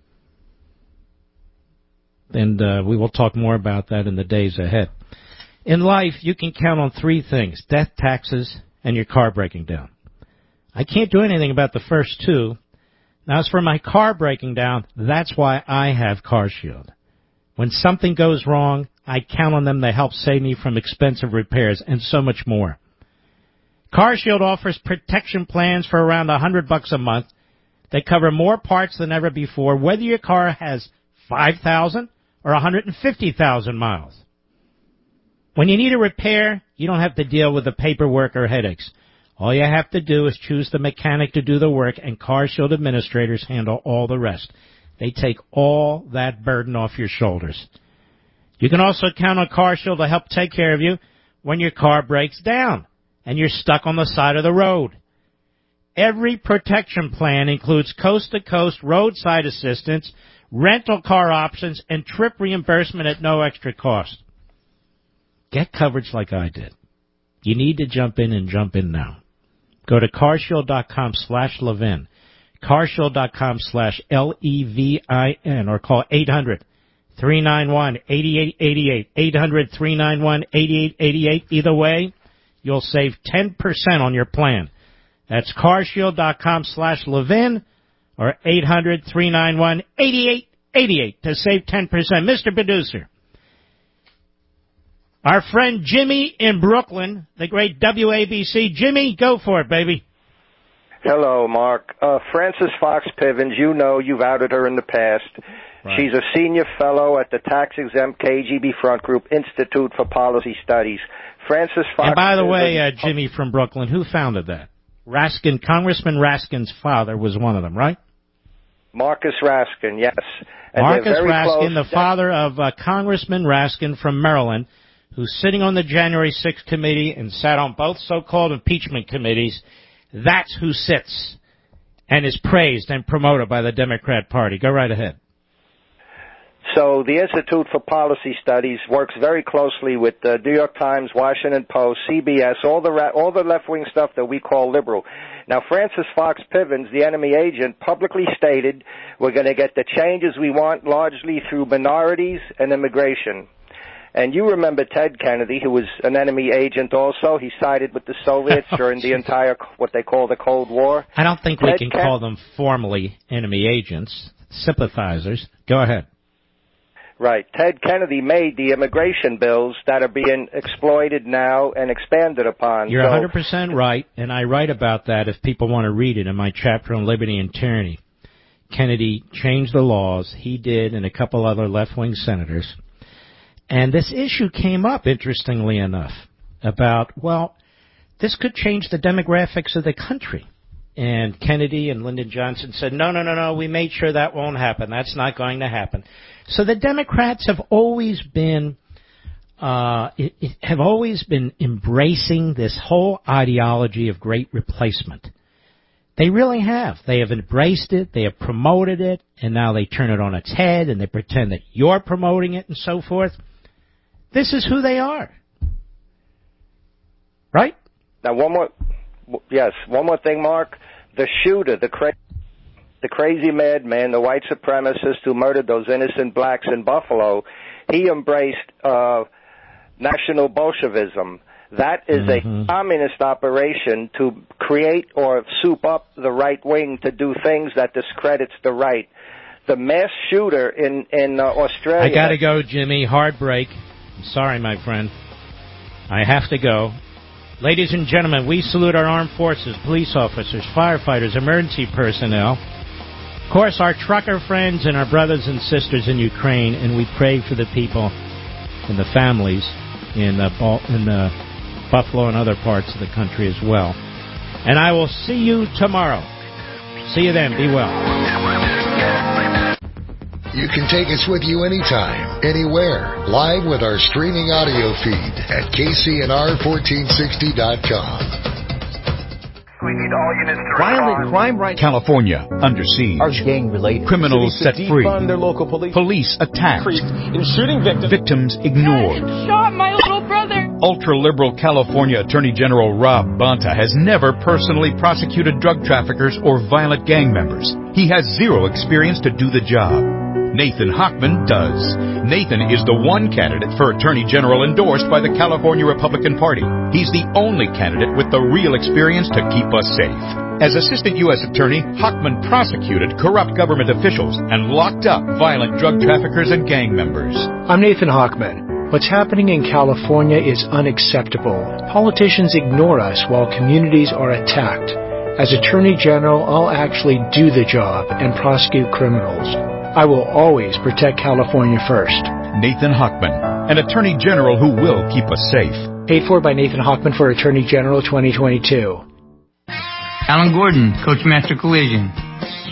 And uh, we will talk more about that in the days ahead. In life, you can count on three things: death, taxes, and your car breaking down. I can't do anything about the first two. Now, as for my car breaking down, that's why I have CarShield. When something goes wrong, I count on them to help save me from expensive repairs and so much more. CarShield offers protection plans for around a hundred bucks a month. They cover more parts than ever before, whether your car has five thousand or one hundred fifty thousand miles. When you need a repair, you don't have to deal with the paperwork or headaches. All you have to do is choose the mechanic to do the work, and CarShield administrators handle all the rest. They take all that burden off your shoulders. You can also count on CarShield to help take care of you when your car breaks down and you're stuck on the side of the road. Every protection plan includes coast-to-coast roadside assistance, rental car options, and trip reimbursement at no extra cost. Get coverage like I did. You need to jump in and jump in now. Go to carshield.com slash Levin, carshield.com slash L E V I N, or call eight hundred, three nine one, eight eight eight eight, eight hundred, three nine one, eight eight eight eight. Either way, you'll save ten percent on your plan. That's carshield.com slash Levin or eight hundred, three nine one, eight eight eight eight to save ten percent. Mister Producer, our friend Jimmy in Brooklyn, the great W A B C. Jimmy, go for it, baby. Hello, Mark. Uh, Frances Fox Pivens, you know you've outed her in the past. Right. She's a senior fellow at the tax-exempt K G B Front Group Institute for Policy Studies. Frances Fox. And by the way, uh, Jimmy from Brooklyn, who founded that? Raskin, Congressman Raskin's father was one of them, right? Marcus Raskin, yes. And Marcus Raskin, the father of uh, Congressman Raskin from Maryland, who's sitting on the January sixth committee and sat on both so-called impeachment committees. That's who sits and is praised and promoted by the Democrat Party. Go right ahead. So the Institute for Policy Studies works very closely with the New York Times, Washington Post, C B S, all the ra- all the left-wing stuff that we call liberal. Now, Frances Fox Pivens, the enemy agent, publicly stated we're going to get the changes we want largely through minorities and immigration. And you remember Ted Kennedy, who was an enemy agent also. He sided with the Soviets during the entire, what they call the Cold War. I don't think Ted we can Ken- call them formally enemy agents, sympathizers. Go ahead. Right. Ted Kennedy made the immigration bills that are being exploited now and expanded upon. You're so, one hundred percent right, and I write about that if people want to read it in my chapter on liberty and tyranny. Kennedy changed the laws. He did, and a couple other left-wing senators. And this issue came up, interestingly enough, about, well, this could change the demographics of the country. And Kennedy and Lyndon Johnson said, no, no, no, no, we made sure that won't happen. That's not going to happen. So the Democrats have always been, uh, it, it have always been embracing this whole ideology of great replacement. They really have. They have embraced it, they have promoted it, and now they turn it on its head and they pretend that you're promoting it and so forth. This is who they are. Right? Now, one more, yes, one more thing, Mark. The shooter, the cra- the crazy madman, the white supremacist who murdered those innocent blacks in Buffalo, he embraced uh, National Bolshevism. That is mm-hmm. a communist operation to create or soup up the right wing to do things that discredits the right. The mass shooter in, in uh, Australia... I got to go, Jimmy. Hard break. I'm sorry, my friend. I have to go. Ladies and gentlemen, we salute our armed forces, police officers, firefighters, emergency personnel, of course, our trucker friends and our brothers and sisters in Ukraine, and we pray for the people and the families in, uh, in uh, Buffalo and other parts of the country as well. And I will see you tomorrow. See you then. Be well. You can take us with you anytime, anywhere, live with our streaming audio feed at K C N R fourteen sixty dot com. We need all units to Violent crime right California under siege. Are gang related. Criminals set free. Their local police. Police attacked. In shooting victims. Victims ignored. Shot my little brother. Ultra-liberal California Attorney General Rob Bonta has never personally prosecuted drug traffickers or violent gang members. He has zero experience to do the job. Nathan Hochman does. Nathan is the one candidate for Attorney General endorsed by the California Republican Party. He's the only candidate with the real experience to keep us safe. As Assistant U S Attorney, Hochman prosecuted corrupt government officials and locked up violent drug traffickers and gang members. I'm Nathan Hochman. What's happening in California is unacceptable. Politicians ignore us while communities are attacked. As Attorney General, I'll actually do the job and prosecute criminals. I will always protect California first. Nathan Hochman, an Attorney General who will keep us safe. Paid for by Nathan Hochman for Attorney General twenty twenty-two. Alan Gordon, Coachmaster Collision.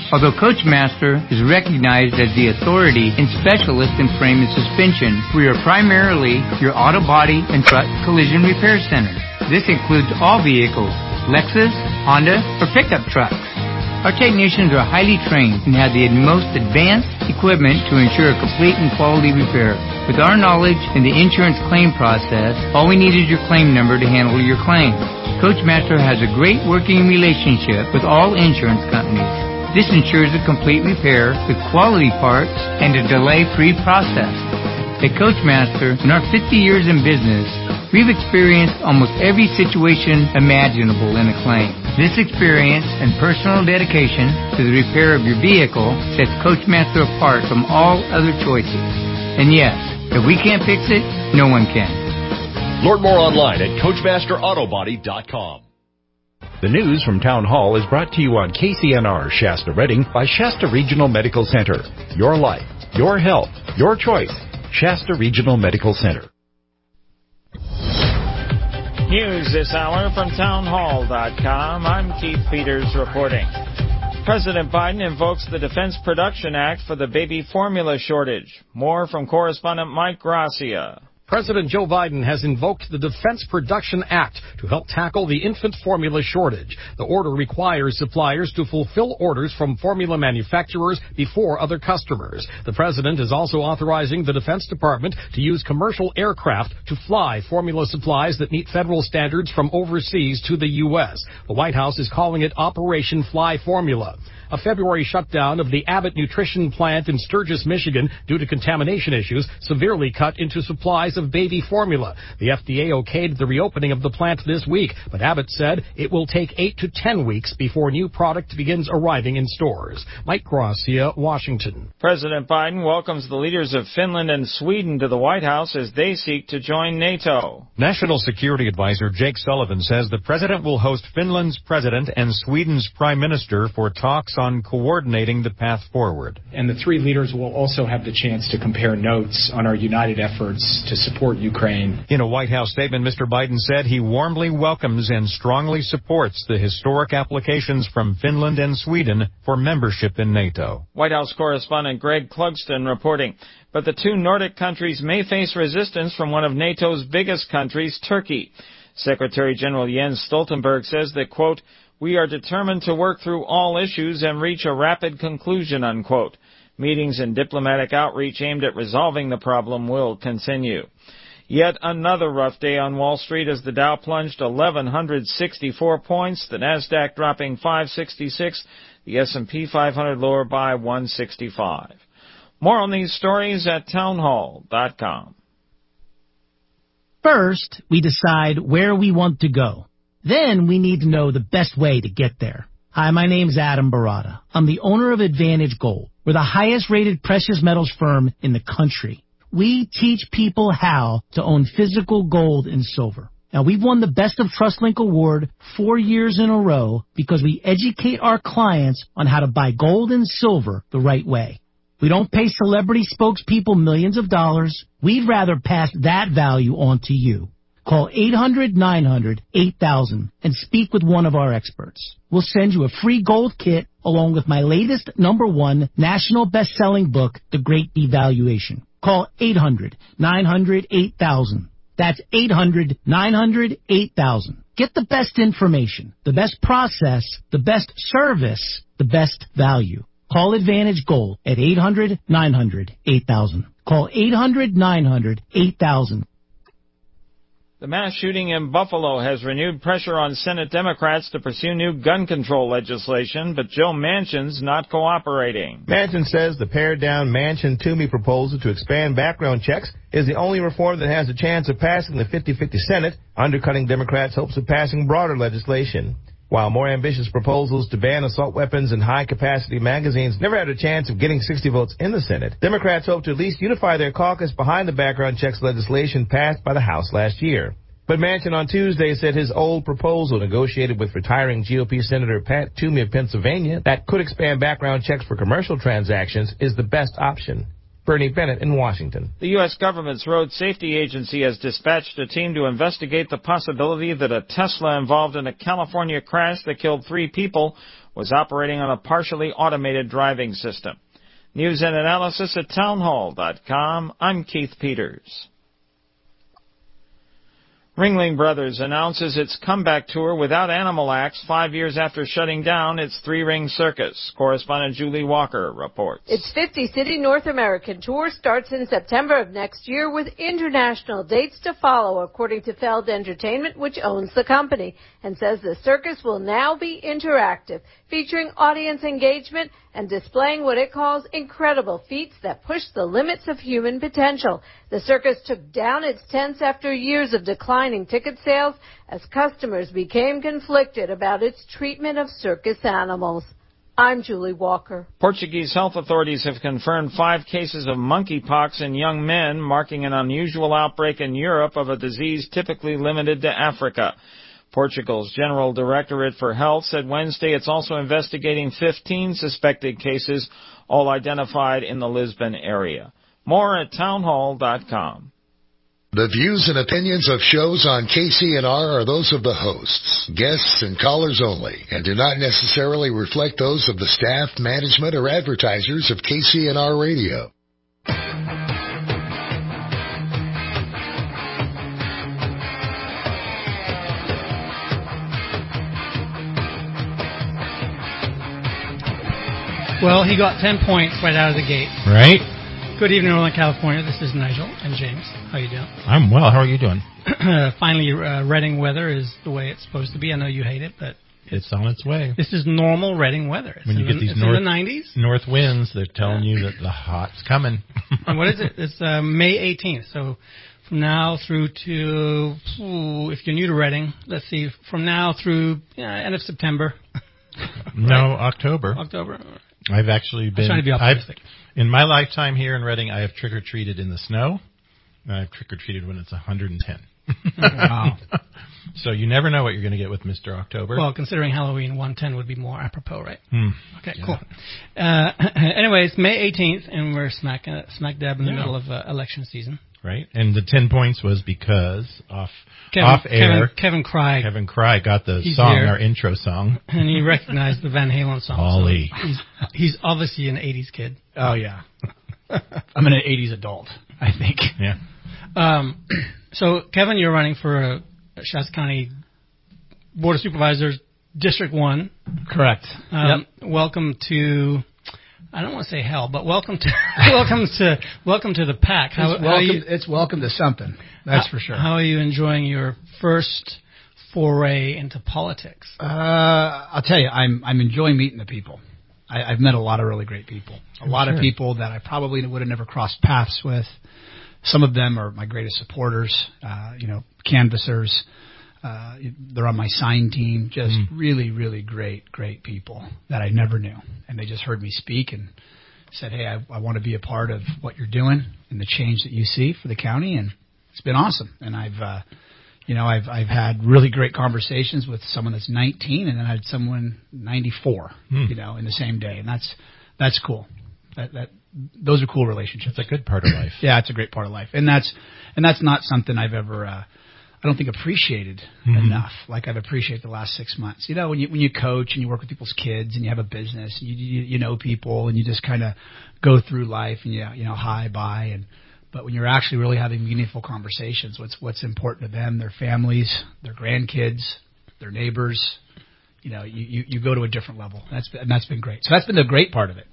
Although Coachmaster is recognized as the authority and specialist in frame and suspension, we are primarily your auto body and truck collision repair center. This includes all vehicles, Lexus, Honda, or pickup trucks. Our technicians are highly trained and have the most advanced equipment to ensure a complete and quality repair. With our knowledge in the insurance claim process, all we need is your claim number to handle your claim. Coachmaster has a great working relationship with all insurance companies. This ensures a complete repair with quality parts and a delay-free process. At Coachmaster, in our fifty years in business, we've experienced almost every situation imaginable in a claim. This experience and personal dedication to the repair of your vehicle sets Coachmaster apart from all other choices. And yes, if we can't fix it, no one can. Learn more online at Coachmaster Auto Body dot com. The news from Town Hall is brought to you on K C N R Shasta Redding by Shasta Regional Medical Center. Your life, your health, your choice. Shasta Regional Medical Center. News this hour from town hall dot com. I'm Keith Peters reporting. President Biden invokes the Defense Production Act for the baby formula shortage. More from correspondent Mike Gracia. President Joe Biden has invoked the Defense Production Act to help tackle the infant formula shortage. The order requires suppliers to fulfill orders from formula manufacturers before other customers. The president is also authorizing the Defense Department to use commercial aircraft to fly formula supplies that meet federal standards from overseas to the U S. The White House is calling it Operation Fly Formula. A February shutdown of the Abbott Nutrition plant in Sturgis, Michigan, due to contamination issues, severely cut into supplies of baby formula. The F D A okayed the reopening of the plant this week, but Abbott said it will take eight to ten weeks before new product begins arriving in stores. Mike Gracia, Washington. President Biden welcomes the leaders of Finland and Sweden to the White House as they seek to join NATO. National Security Advisor Jake Sullivan says the president will host Finland's president and Sweden's prime minister for talks on coordinating the path forward. And the three leaders will also have the chance to compare notes on our united efforts to support Ukraine. In a White House statement, Mister Biden said he warmly welcomes and strongly supports the historic applications from Finland and Sweden for membership in NATO. White House correspondent Greg Clugston reporting. But the two Nordic countries may face resistance from one of NATO's biggest countries, Turkey. Secretary General Jens Stoltenberg says that, quote, "We are determined to work through all issues and reach a rapid conclusion," unquote. Meetings and diplomatic outreach aimed at resolving the problem will continue. Yet another rough day on Wall Street as the Dow plunged eleven sixty-four points, the Nasdaq dropping five sixty-six, the S and P five hundred lower by one sixty-five. More on these stories at town hall dot com. First, we decide where we want to go. Then we need to know the best way to get there. Hi, my name's Adam Barada. I'm the owner of Advantage Gold. We're the highest rated precious metals firm in the country. We teach people how to own physical gold and silver. Now, we've won the Best of TrustLink Award four years in a row because we educate our clients on how to buy gold and silver the right way. We don't pay celebrity spokespeople millions of dollars. We'd rather pass that value on to you. Call eight hundred nine hundred eight thousand and speak with one of our experts. We'll send you a free gold kit along with my latest number one national best-selling book, The Great Devaluation. Call eight hundred nine hundred eight thousand. That's eight hundred nine hundred eight thousand. Get the best information, the best process, the best service, the best value. Call Advantage Gold at eight hundred nine hundred eight thousand. Call eight hundred nine hundred eight thousand. The mass shooting in Buffalo has renewed pressure on Senate Democrats to pursue new gun control legislation, but Joe Manchin's not cooperating. Manchin says the pared-down Manchin-Toomey proposal to expand background checks is the only reform that has a chance of passing the fifty-fifty Senate, undercutting Democrats' hopes of passing broader legislation. While more ambitious proposals to ban assault weapons and high-capacity magazines never had a chance of getting sixty votes in the Senate, Democrats hope to at least unify their caucus behind the background checks legislation passed by the House last year. But Manchin on Tuesday said his old proposal, negotiated with retiring G O P Senator Pat Toomey of Pennsylvania, that could expand background checks for commercial transactions, is the best option. Bernie Bennett in Washington. The U S government's road safety agency has dispatched a team to investigate the possibility that a Tesla involved in a California crash that killed three people was operating on a partially automated driving system. News and analysis at townhall dot com. I'm Keith Peters. Ringling Brothers announces its comeback tour without animal acts five years after shutting down its three-ring circus. Correspondent Julie Walker reports. Its fifty-city North American tour starts in September of next year with international dates to follow, according to Feld Entertainment, which owns the company, and says the circus will now be interactive, featuring audience engagement and displaying what it calls incredible feats that push the limits of human potential. The circus took down its tents after years of declining ticket sales as customers became conflicted about its treatment of circus animals. I'm Julie Walker. Portuguese health authorities have confirmed five cases of monkeypox in young men, marking an unusual outbreak in Europe of a disease typically limited to Africa. Portugal's General Directorate for Health said Wednesday it's also investigating fifteen suspected cases, all identified in the Lisbon area. More at townhall dot com. The views and opinions of shows on K C N R are those of the hosts, guests, and callers only, and do not necessarily reflect those of the staff, management, or advertisers of K C N R Radio. Well, he got ten points right out of the gate. Right. Good evening, Northern California. This is Nigel and James. How you doing? I'm well. How are you doing? Finally, uh, Reading weather is the way it's supposed to be. I know you hate it, but it's, it's on its way. This is normal Reading weather. It's when you in get the, these it's north, in the nineties. North winds, they're telling yeah. you that the hot's coming. And what is it? It's uh, May eighteenth. So from now through to, ooh, if you're new to Reading, let's see, from now through uh, end of September. No, October. October. I've actually been. I'm trying to be optimistic. I've, in my lifetime here in Reading, I have trick or treated in the snow. And I've trick or treated when it's one hundred ten. Wow. So you never know what you're going to get with Mister October. Well, considering Halloween, one ten would be more apropos, right? Hmm. Okay, yeah. cool. Uh, anyways, May eighteenth, and we're smack uh, smack dab in the yeah. middle of uh, election season. Right, and the ten points was because off Kevin, off air, Kevin, Kevin Cry, Kevin Cry got the he's song, here, our intro song, and he recognized the Van Halen song. Ollie, so he's, he's obviously an eighties kid. Oh yeah, I'm an eighties adult, I think. Yeah. Um. So Kevin, you're running for a Shasta County Board of Supervisors, District One. Correct. Um, yep. Welcome to. I don't want to say hell, but welcome to welcome to welcome to the pack. How, it's, welcome, how you, it's welcome to something. That's how, for sure. How are you enjoying your first foray into politics? Uh, I'll tell you, I'm I'm enjoying meeting the people. I, I've met a lot of really great people. A I'm lot sure. of people that I probably would have never crossed paths with. Some of them are my greatest supporters. Uh, you know, canvassers. Uh, they're on my sign team. Just mm. really, really great, great people that I never knew. And they just heard me speak and said, hey, I, I want to be a part of what you're doing and the change that you see for the county. And it's been awesome. And I've, uh, you know, I've, I've had really great conversations with someone that's nineteen and then I had someone ninety-four, mm. you know, in the same day. And that's, that's cool. That, that, those are cool relationships. It's a good part of life. Yeah, it's a great part of life. And that's, and that's not something I've ever, uh, I don't think appreciated mm-hmm. enough, like I've appreciated the last six months. You know, when you when you coach and you work with people's kids and you have a business, you you, you know people and you just kind of go through life and you you know hi bye and but when you're actually really having meaningful conversations, what's what's important to them, their families, their grandkids, their neighbors, you know, you, you, you go to a different level. That's and that's been great. So that's been the great part of it.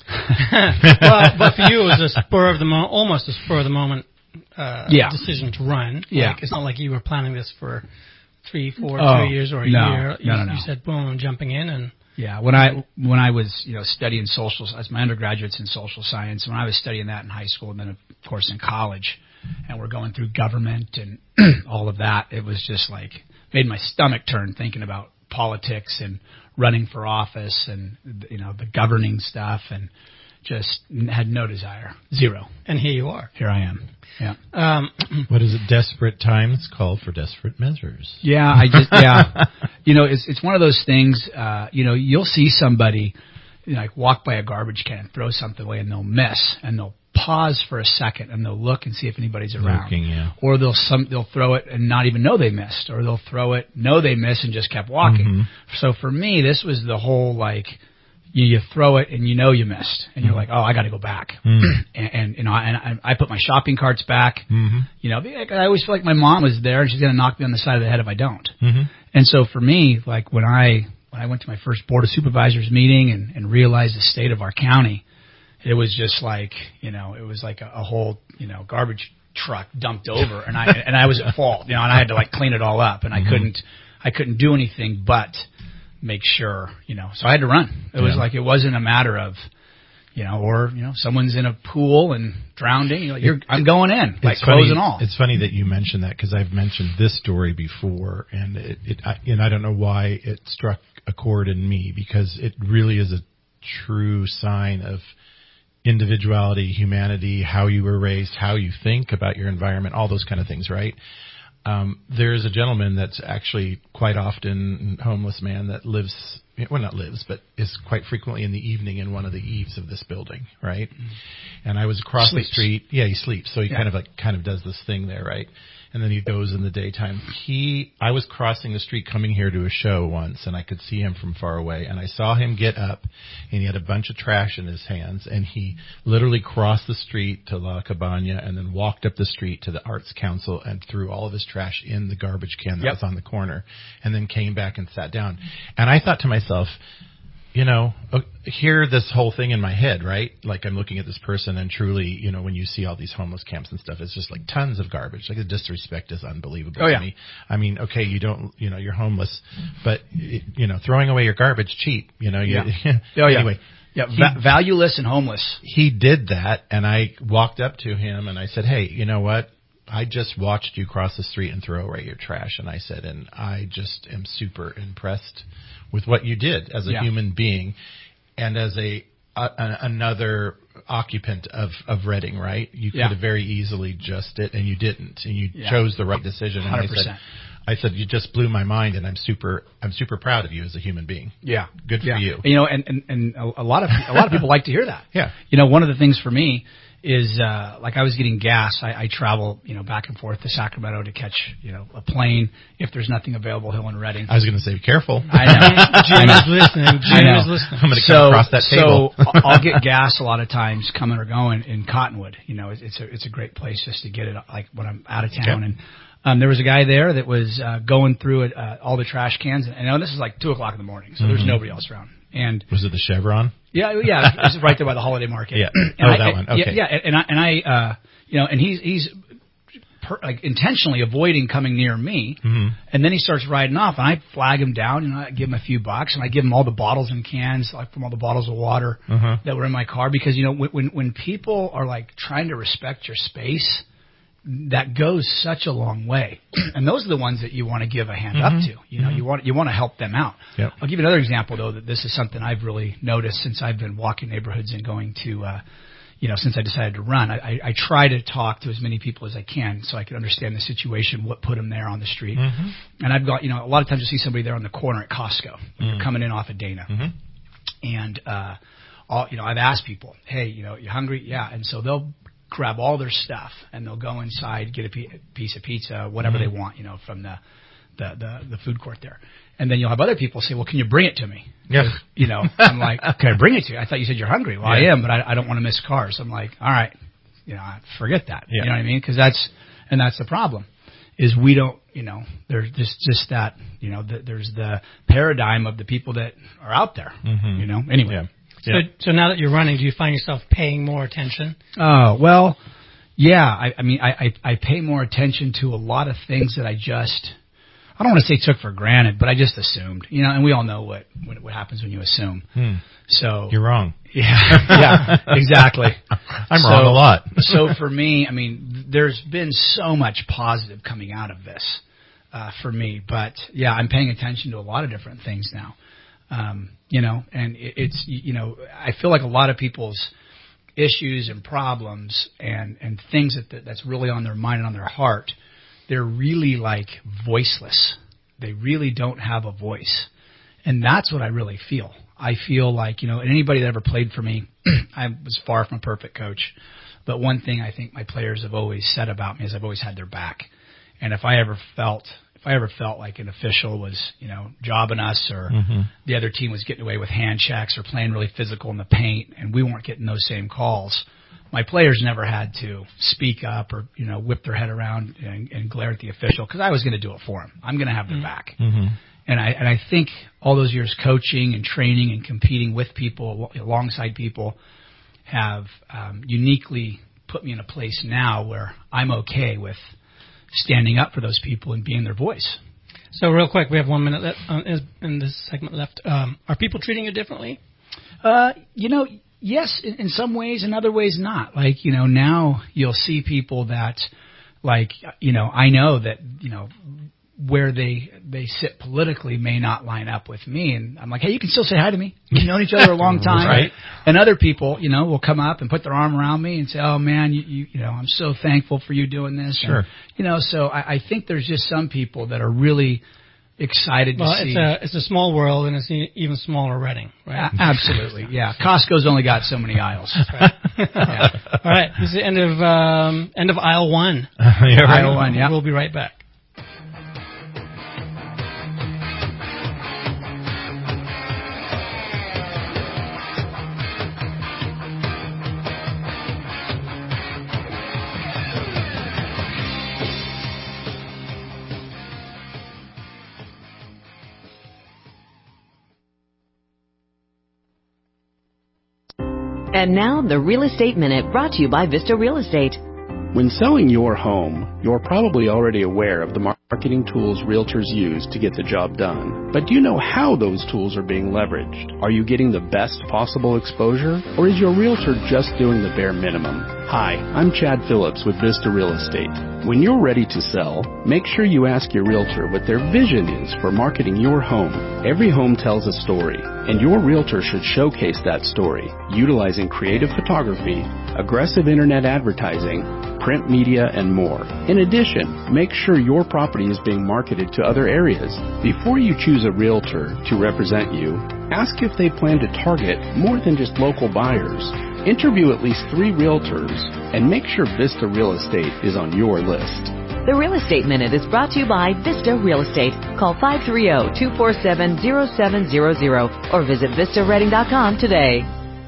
Well, but for you, it was a spur of the mo- almost a spur of the moment. Uh, yeah. decision to run. Yeah. Like, it's not like you were planning this for three, four, oh, three years or a no, year. You, no, no, no. You said, boom, I'm jumping in. And yeah, when I when I was you know studying social, as my undergraduate's in social science, when I was studying that in high school and then of course in college, and we're going through government and all of that, it was just like made my stomach turn thinking about politics and running for office and you know the governing stuff and just had no desire, zero. And here you are. Here I am. Yeah. Um, what is it? Desperate times call for desperate measures. Yeah, I just yeah. You know, it's it's one of those things. Uh, you know, you'll see somebody you know, like walk by a garbage can, throw something away, and they'll miss, and they'll pause for a second and they'll look and see if anybody's around. Looking, yeah. Or they'll some they'll throw it and not even know they missed, or they'll throw it, know they missed and just kept walking. Mm-hmm. So for me, this was the whole like you, you throw it and you know you missed, and you're like, oh, I got to go back. Mm-hmm. and, and you know, and I, I put my shopping carts back. Mm-hmm. You know, I always feel like my mom was there and she's gonna knock me on the side of the head if I don't. Mm-hmm. And so for me, like when I when I went to my first Board of Supervisors meeting and, and realized the state of our county, it was just like, you know, it was like a, a whole, you know, garbage truck dumped over, and I and I was at fault, you know, and I had to like clean it all up, and I mm-hmm. couldn't I couldn't do anything but make sure, you know, so I had to run. It yeah. was like it wasn't a matter of, you know, or you know, someone's in a pool and drowning. You're, like, you're I'm going in, like clothes and all. It's funny that you mentioned that because I've mentioned this story before, and it, it I, and I don't know why it struck a chord in me, because it really is a true sign of individuality, humanity, how you were raised, how you think about your environment, all those kind of things, right? Um, there's a gentleman that's actually quite often a homeless man that lives, well, not lives, but is quite frequently in the evening in one of the eaves of this building, right? Mm-hmm. And I was across sleeps. the street. Yeah, he sleeps. So he yeah. kind of like, kind of does this thing there, right? And then he goes in the daytime. He, I was crossing the street coming here to a show once, and I could see him from far away. And I saw him get up, and he had a bunch of trash in his hands, and he literally crossed the street to La Cabana and then walked up the street to the Arts Council and threw all of his trash in the garbage can that yep. was on the corner, and then came back and sat down. And I thought to myself, you know, hear this whole thing in my head, right? Like I'm looking at this person, and truly, you know, when you see all these homeless camps and stuff, it's just like tons of garbage. Like the disrespect is unbelievable oh, to yeah. me. I mean, okay, you don't, you know, you're homeless, but you know, throwing away your garbage cheap, you know. You, yeah. oh, yeah. Anyway, yeah, va- valueless and homeless. He did that, and I walked up to him and I said, "Hey, you know what? I just watched you cross the street and throw away your trash," and I said, "And I just am super impressed with what you did as a yeah. human being." And as a, a another occupant of, of Reading, right? You could yeah. have very easily just it, and you didn't, and you yeah. chose the right decision. And one hundred percent. I said, I said, you just blew my mind, and I'm super, I'm super proud of you as a human being. Yeah, good for yeah. you. You know, and, and, and a lot of a lot of people like to hear that. Yeah. You know, one of the things for me is uh, like I was getting gas. I, I travel, you know, back and forth to Sacramento to catch, you know, a plane if there's nothing available here in Reading. I was going to say, be careful. I know. Jim is listening. Jim is listening. I'm going to so, come across that table. So I'll get gas a lot of times coming or going in Cottonwood. You know, it's, it's a it's a great place just to get it. Like when I'm out of town, yep. and um, there was a guy there that was uh, going through it, uh, all the trash cans, and, and you know, this is like two o'clock in the morning, so mm-hmm. there's nobody else around. And was it the Chevron? Yeah, yeah, it was right there by the Holiday Market. Yeah, and oh, I, that one. Okay. Yeah, yeah, and I, and I, uh, you know, and he's he's per, like intentionally avoiding coming near me, mm-hmm. and then he starts riding off, and I flag him down, and I give him a few bucks, and I give him all the bottles and cans, like from all the bottles of water uh-huh. that were in my car, because you know when when, when people are like trying to respect your space, that goes such a long way, and those are the ones that you want to give a hand mm-hmm. up to. You know, mm-hmm. you want you want to help them out. Yep. I'll give you another example, though, that this is something I've really noticed since I've been walking neighborhoods and going to, uh, you know, since I decided to run. I, I, I try to talk to as many people as I can so I can understand the situation, what put them there on the street. Mm-hmm. And I've got, you know, a lot of times you see somebody there on the corner at Costco when mm-hmm. you're coming in off of Dana, mm-hmm. and uh, all, you know, I've asked people, hey, you know, you hungry? Yeah, and so they'll grab all their stuff and they'll go inside, get a piece of pizza, whatever mm-hmm. they want, you know, from the, the, the, the food court there. And then you'll have other people say, well, can you bring it to me? Yeah. You know, I'm like, can I bring it to you? I thought you said you're hungry. Well, yeah. I am, but I, I don't want to miss cars. I'm like, all right, you know, forget that. Yeah. You know what I mean? Because that's, and that's the problem, is we don't, you know, there's just, just that, you know, the, there's the paradigm of the people that are out there, mm-hmm. you know, anyway. Yeah. So, yeah. so now that you're running, do you find yourself paying more attention? Oh, well, yeah. I, I mean, I, I, I pay more attention to a lot of things that I just, I don't want to say took for granted, but I just assumed, you know, and we all know what, what, what happens when you assume. Hmm. So you're wrong. Yeah, yeah, exactly. I'm so, wrong a lot. So for me, I mean, there's been so much positive coming out of this uh, for me, but yeah, I'm paying attention to a lot of different things now. Um, you know, and it, it's, you know, I feel like a lot of people's issues and problems and, and things that that's really on their mind and on their heart, they're really like voiceless. They really don't have a voice. And that's what I really feel. I feel like, you know, and anybody that ever played for me, I was far from a perfect coach. But one thing I think my players have always said about me is I've always had their back. And if I ever felt if I ever felt like an official was, you know, jobbing us or mm-hmm. the other team was getting away with hand checks or playing really physical in the paint and we weren't getting those same calls, my players never had to speak up or, you know, whip their head around and, and glare at the official because I was going to do it for them. I'm going to have their mm-hmm. back. Mm-hmm. And I and I think all those years coaching and training and competing with people, alongside people, have um, uniquely put me in a place now where I'm okay with standing up for those people and being their voice. So real quick, we have one minute left, uh, in this segment left. Um, are people treating you differently? Uh, you know, yes, in, in some ways, in other ways not. Like, you know, now you'll see people that, like, you know, I know that, you know, where they they sit politically may not line up with me. And I'm like, hey, you can still say hi to me. We've known each other a long time. Right. And other people, you know, will come up and put their arm around me and say, oh, man, you you, you know, I'm so thankful for you doing this. Sure. And, you know, so I, I think there's just some people that are really excited well, to see. Well, it's a, it's a small world, and it's an even smaller Reading, right? A- absolutely, yeah. Costco's only got so many aisles. Right. Yeah. All right, this is the end of, um, end of aisle one. yeah, right. Aisle one, yeah. We'll be right back. And now, the Real Estate Minute, brought to you by Vista Real Estate. When selling your home, you're probably already aware of the marketing tools realtors use to get the job done. But do you know how those tools are being leveraged? Are you getting the best possible exposure? Or is your realtor just doing the bare minimum? Hi, I'm Chad Phillips with Vista Real Estate. When you're ready to sell, make sure you ask your realtor what their vision is for marketing your home. Every home tells a story, and your realtor should showcase that story, utilizing creative photography, aggressive internet advertising, print media, and more. In addition, make sure your property is being marketed to other areas. Before you choose a realtor to represent you, ask if they plan to target more than just local buyers. Interview at least three realtors and make sure Vista Real Estate is on your list. The Real Estate Minute is brought to you by Vista Real Estate. Call five three zero, two four seven, zero seven zero zero or visit vista reading dot com today.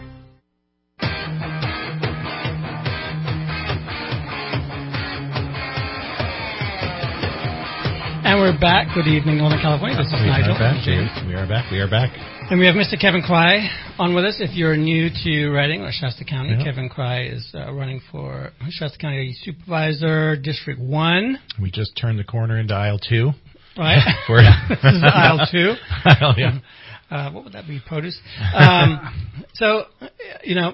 And we're back. Good evening, Northern California. This is we Nigel. Are back. We are back. We are back. And we have Mister Kevin Cry on with us. If you're new to Reading or Shasta County, yeah. Kevin Cry is uh, running for Shasta County Supervisor, District one. We just turned the corner into aisle two. Right. This is aisle two. Aisle, yeah. Uh, what would that be? Produce. Um, so, you know,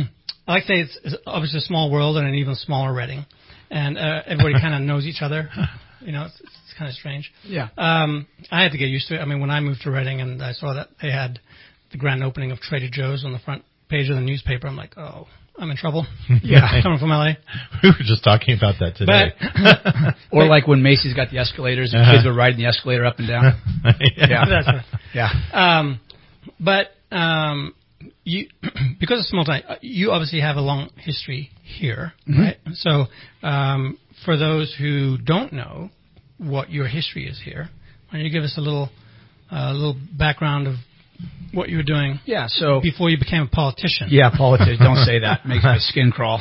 I like to say it's, it's obviously a small world and an even smaller Reading. And uh, everybody kind of knows each other. You know, it's, it's kind of strange. Yeah. Um, I had to get used to it. I mean, when I moved to Reading and I saw that they had the grand opening of Trader Joe's on the front page of the newspaper, I'm like, oh, I'm in trouble. Yeah. Coming from L A. We were just talking about that today. But, or like when Macy's got the escalators and uh-huh. kids were riding the escalator up and down. yeah. yeah. That's right. Yeah. Um, but um, you, because it's small town, you obviously have a long history here, mm-hmm. right? So um, for those who don't know what your history is here, why don't you give us a little, uh, little background of what you were doing yeah, so before you became a politician? Yeah, politician. Don't say that. It makes my skin crawl.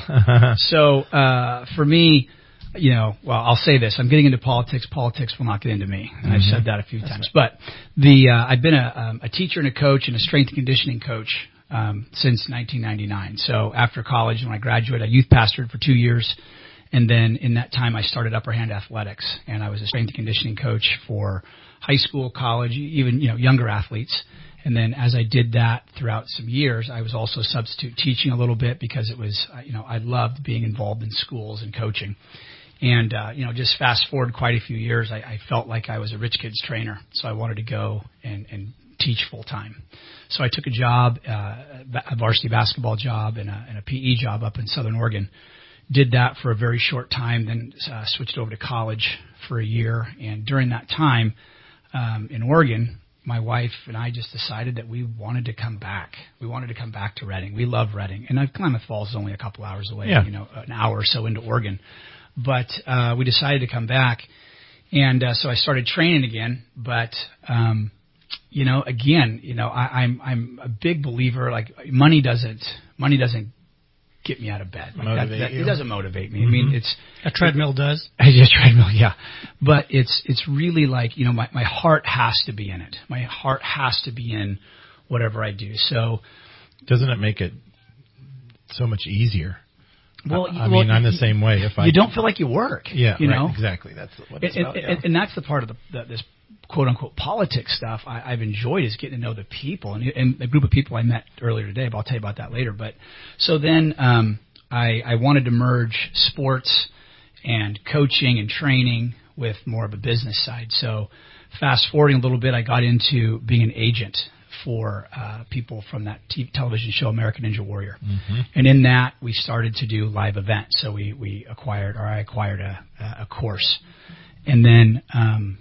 So uh, for me, you know, well, I'll say this. I'm getting into politics. Politics will not get into me. And mm-hmm. I've said that a few That's times. Right. But the uh, I've been a, um, a teacher and a coach and a strength and conditioning coach um, since nineteen ninety-nine. So after college, when I graduated, I youth pastored for two years. And then in that time, I started Upper Hand Athletics. And I was a strength and conditioning coach for high school, college, even, you know, younger athletes. And then as I did that throughout some years, I was also substitute teaching a little bit because it was, you know, I loved being involved in schools and coaching. And, uh, you know, just fast forward quite a few years, I, I felt like I was a rich kid's trainer. So I wanted to go and, and teach full time. So I took a job, uh, a varsity basketball job and a, and a P E job up in Southern Oregon. Did that for a very short time, then uh, switched over to college for a year. And during that time um, in Oregon, my wife and I just decided that we wanted to come back. We wanted to come back to Redding. We love Redding. And Klamath Falls is only a couple hours away, yeah. you know, an hour or so into Oregon. But uh, we decided to come back. And uh, so I started training again. But, um, you know, again, you know, I, I'm I'm a big believer, like money doesn't money doesn't get me out of bed. Like motivate that, that, you. It doesn't motivate me. Mm-hmm. I mean, it's a treadmill it, does. A treadmill, yeah. But it's it's really like, you know, my, my heart has to be in it. My heart has to be in whatever I do. So, doesn't it make it so much easier? Well, I, I well, mean, I'm the same way. If I you don't feel like you work, yeah, you right, know, exactly. That's what it's and, about. and, Yeah. and that's the part of the, the this quote unquote politics stuff I, I've enjoyed is getting to know the people and, and the group of people I met earlier today. But I'll tell you about that later. But so then um, I, I wanted to merge sports and coaching and training with more of a business side. So fast forwarding a little bit, I got into being an agent for uh, people from that t- television show American Ninja Warrior. Mm-hmm. And in that, we started to do live events. So we, we acquired, or I acquired a, a course. And then um,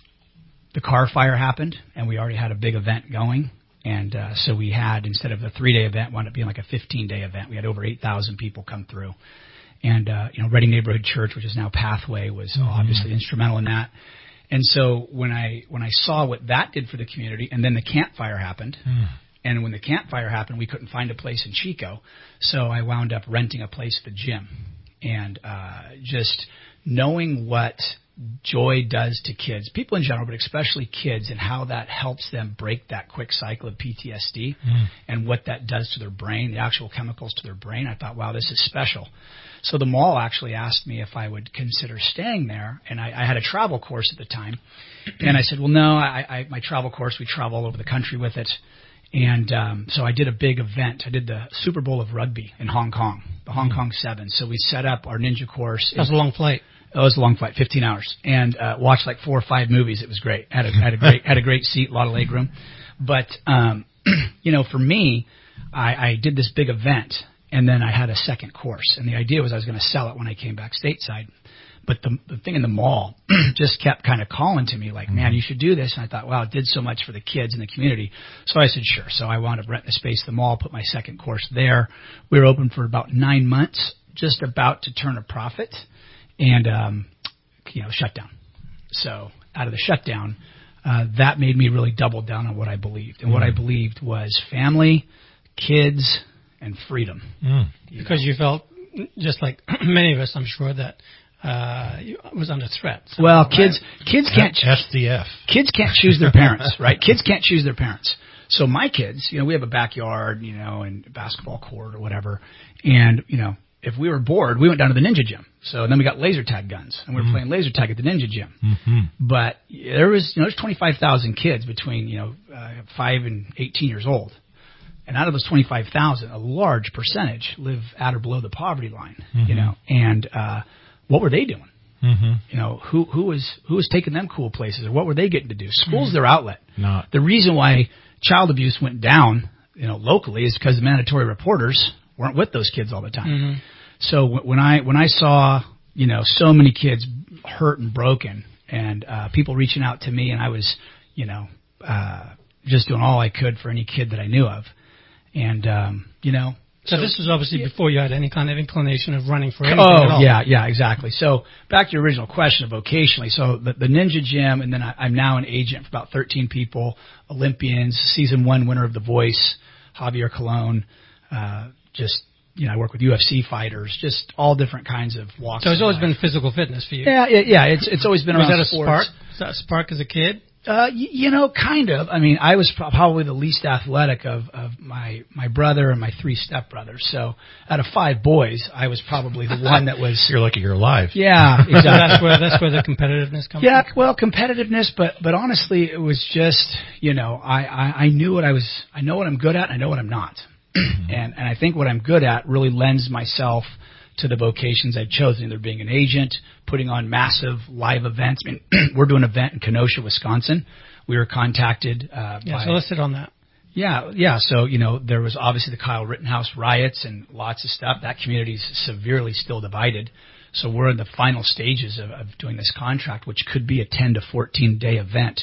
the car fire happened, and we already had a big event going. And uh, so we had, instead of a three-day event, wound up being like a fifteen-day event. We had over eight thousand people come through. And, uh, you know, Redding Neighborhood Church, which is now Pathway, was mm-hmm. obviously instrumental in that. And so when I when I saw what that did for the community, and then the campfire happened, mm. and when the campfire happened, we couldn't find a place in Chico, so I wound up renting a place at the gym. And uh, just knowing what joy does to kids, people in general, but especially kids, and how that helps them break that quick cycle of P T S D mm. and what that does to their brain, the actual chemicals to their brain, I thought, wow, this is special. So the mall actually asked me if I would consider staying there, and I, I had a travel course at the time, and I said, well, no, I, I, my travel course, we travel all over the country with it, and um, so I did a big event. I did the Super Bowl of rugby in Hong Kong, the Hong mm. Kong Seven. So we set up our ninja course. That was a long flight. It was a long flight, fifteen hours, and uh, watched like four or five movies. It was great. Had a, had a great had a great seat, a lot of leg room, but um, you know, for me, I, I did this big event. And then I had a second course. And the idea was I was going to sell it when I came back stateside. But the, the thing in the mall just kept kind of calling to me like, man, you should do this. And I thought, wow, it did so much for the kids in the community. So I said, sure. So I wound up renting the space at the mall, put my second course there. We were open for about nine months, just about to turn a profit, and, um, you know, shut down. So out of the shutdown, uh, that made me really double down on what I believed. And what I believed was family, kids, and freedom. Mm. Because you felt, just like many of us, I'm sure, that uh, you was under threat. So, well, right? kids kids can't F D F. Kids can't choose their parents, right? Kids can't choose their parents. So my kids, you know, we have a backyard, you know, and a basketball court or whatever, and you know, if we were bored, we went down to the ninja gym. So then we got laser tag guns, and we were mm. playing laser tag at the ninja gym. Mm-hmm. But there was, you know, there's twenty-five thousand kids between, you know, uh, five and eighteen years old. And out of those twenty-five thousand, a large percentage live at or below the poverty line, mm-hmm. you know. And uh, what were they doing? Mm-hmm. You know, who who was who was taking them cool places, or what were they getting to do? School's mm-hmm. their outlet. Not. The reason why child abuse went down, you know, locally is because the mandatory reporters weren't with those kids all the time. Mm-hmm. So w- when I when I saw, you know, so many kids hurt and broken, and uh, people reaching out to me, and I was, you know, uh, just doing all I could for any kid that I knew of. And, um, you know. So, so this was obviously yeah. before you had any kind of inclination of running for anything oh, at all. yeah, yeah, exactly. So back to your original question of vocationally. So the, the Ninja Gym, and then I, I'm now an agent for about thirteen people, Olympians, season one winner of The Voice, Javier Colon, uh, just, you know, I work with U F C fighters, just all different kinds of walks. So it's always life. been physical fitness for you. Yeah, yeah, yeah. It's it's always been was around that a sports. spark? Was that a spark as a kid? Uh, y- you know, kind of. I mean, I was pro- probably the least athletic of, of my, my brother and my three stepbrothers. So out of five boys, I was probably the one that was. You're lucky you're alive. Yeah, exactly. So that's where that's where the competitiveness comes yeah, from. Yeah, well, competitiveness, but but honestly, it was just, you know, I, I, I knew what I was. I know what I'm good at. And I know what I'm not. and and I think what I'm good at really lends myself to the vocations I've chosen, either being an agent, putting on massive live events. I mean, we're doing an event in Kenosha, Wisconsin. We were contacted. Uh, yeah, by, so let's hit on that. Yeah, yeah. So, you know, there was obviously the Kyle Rittenhouse riots and lots of stuff. That community is severely still divided. So we're in the final stages of, of doing this contract, which could be a ten to fourteen day event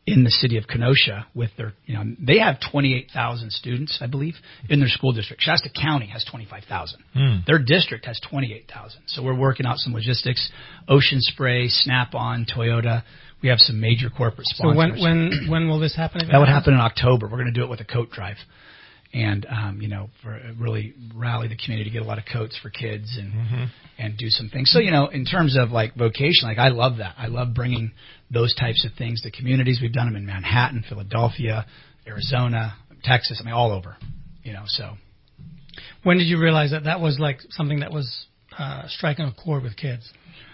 in the city of Kenosha with their, you know, they have twenty-eight thousand students, I believe, in their school district. Shasta County has twenty-five thousand. Mm. Their district has twenty-eight thousand. So we're working out some logistics. Ocean Spray, Snap-on, Toyota. We have some major corporate sponsors. So when when when will this happen? That would happen in October. We're going to do it with a coat drive. And, um, you know, for really rally the community to get a lot of coats for kids and mm-hmm. and do some things. So, you know, in terms of, like, vocation, like, I love that. I love bringing those types of things to communities. We've done them in Manhattan, Philadelphia, Arizona, Texas, I mean, all over, you know, so. When did you realize that that was, like, something that was uh, striking a chord with kids?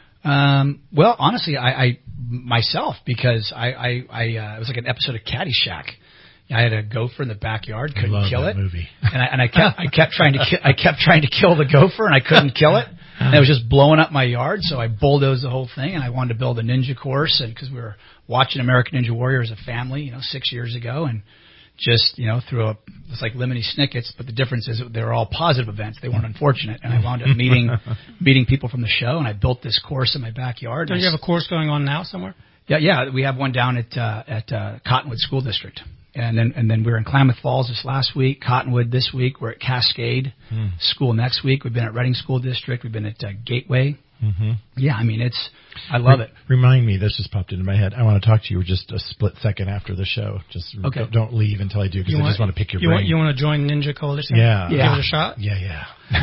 Um, well, honestly, I, I myself, because I, I, I uh, it was like an episode of Caddyshack. I had a gopher in the backyard, couldn't I love kill that it, movie. and I and I kept I kept trying to ki- I kept trying to kill the gopher, and I couldn't kill it, and it was just blowing up my yard. So I bulldozed the whole thing, and I wanted to build a ninja course, and because we were watching American Ninja Warrior as a family, you know, six years ago, and just, you know, through a it's like Lemony Snicket's, but the difference is they were all positive events. They weren't unfortunate, and I wound up meeting meeting people from the show, and I built this course in my backyard. Don't you have a course going on now somewhere? Yeah, yeah, we have one down at uh, at uh, Cottonwood School District. And then, and then we were in Klamath Falls this last week, Cottonwood this week. We're at Cascade mm. School next week. We've been at Reading School District. We've been at uh, Gateway. Mm-hmm. Yeah, I mean, it's, I love Re- it. Remind me, this just popped into my head. I want to talk to you just a split second after the show. Just okay. don't, don't leave until I do, because I want, just want to pick your you brain. Want, you want to join Ninja Coalition? Yeah. yeah. Give it a shot? Yeah,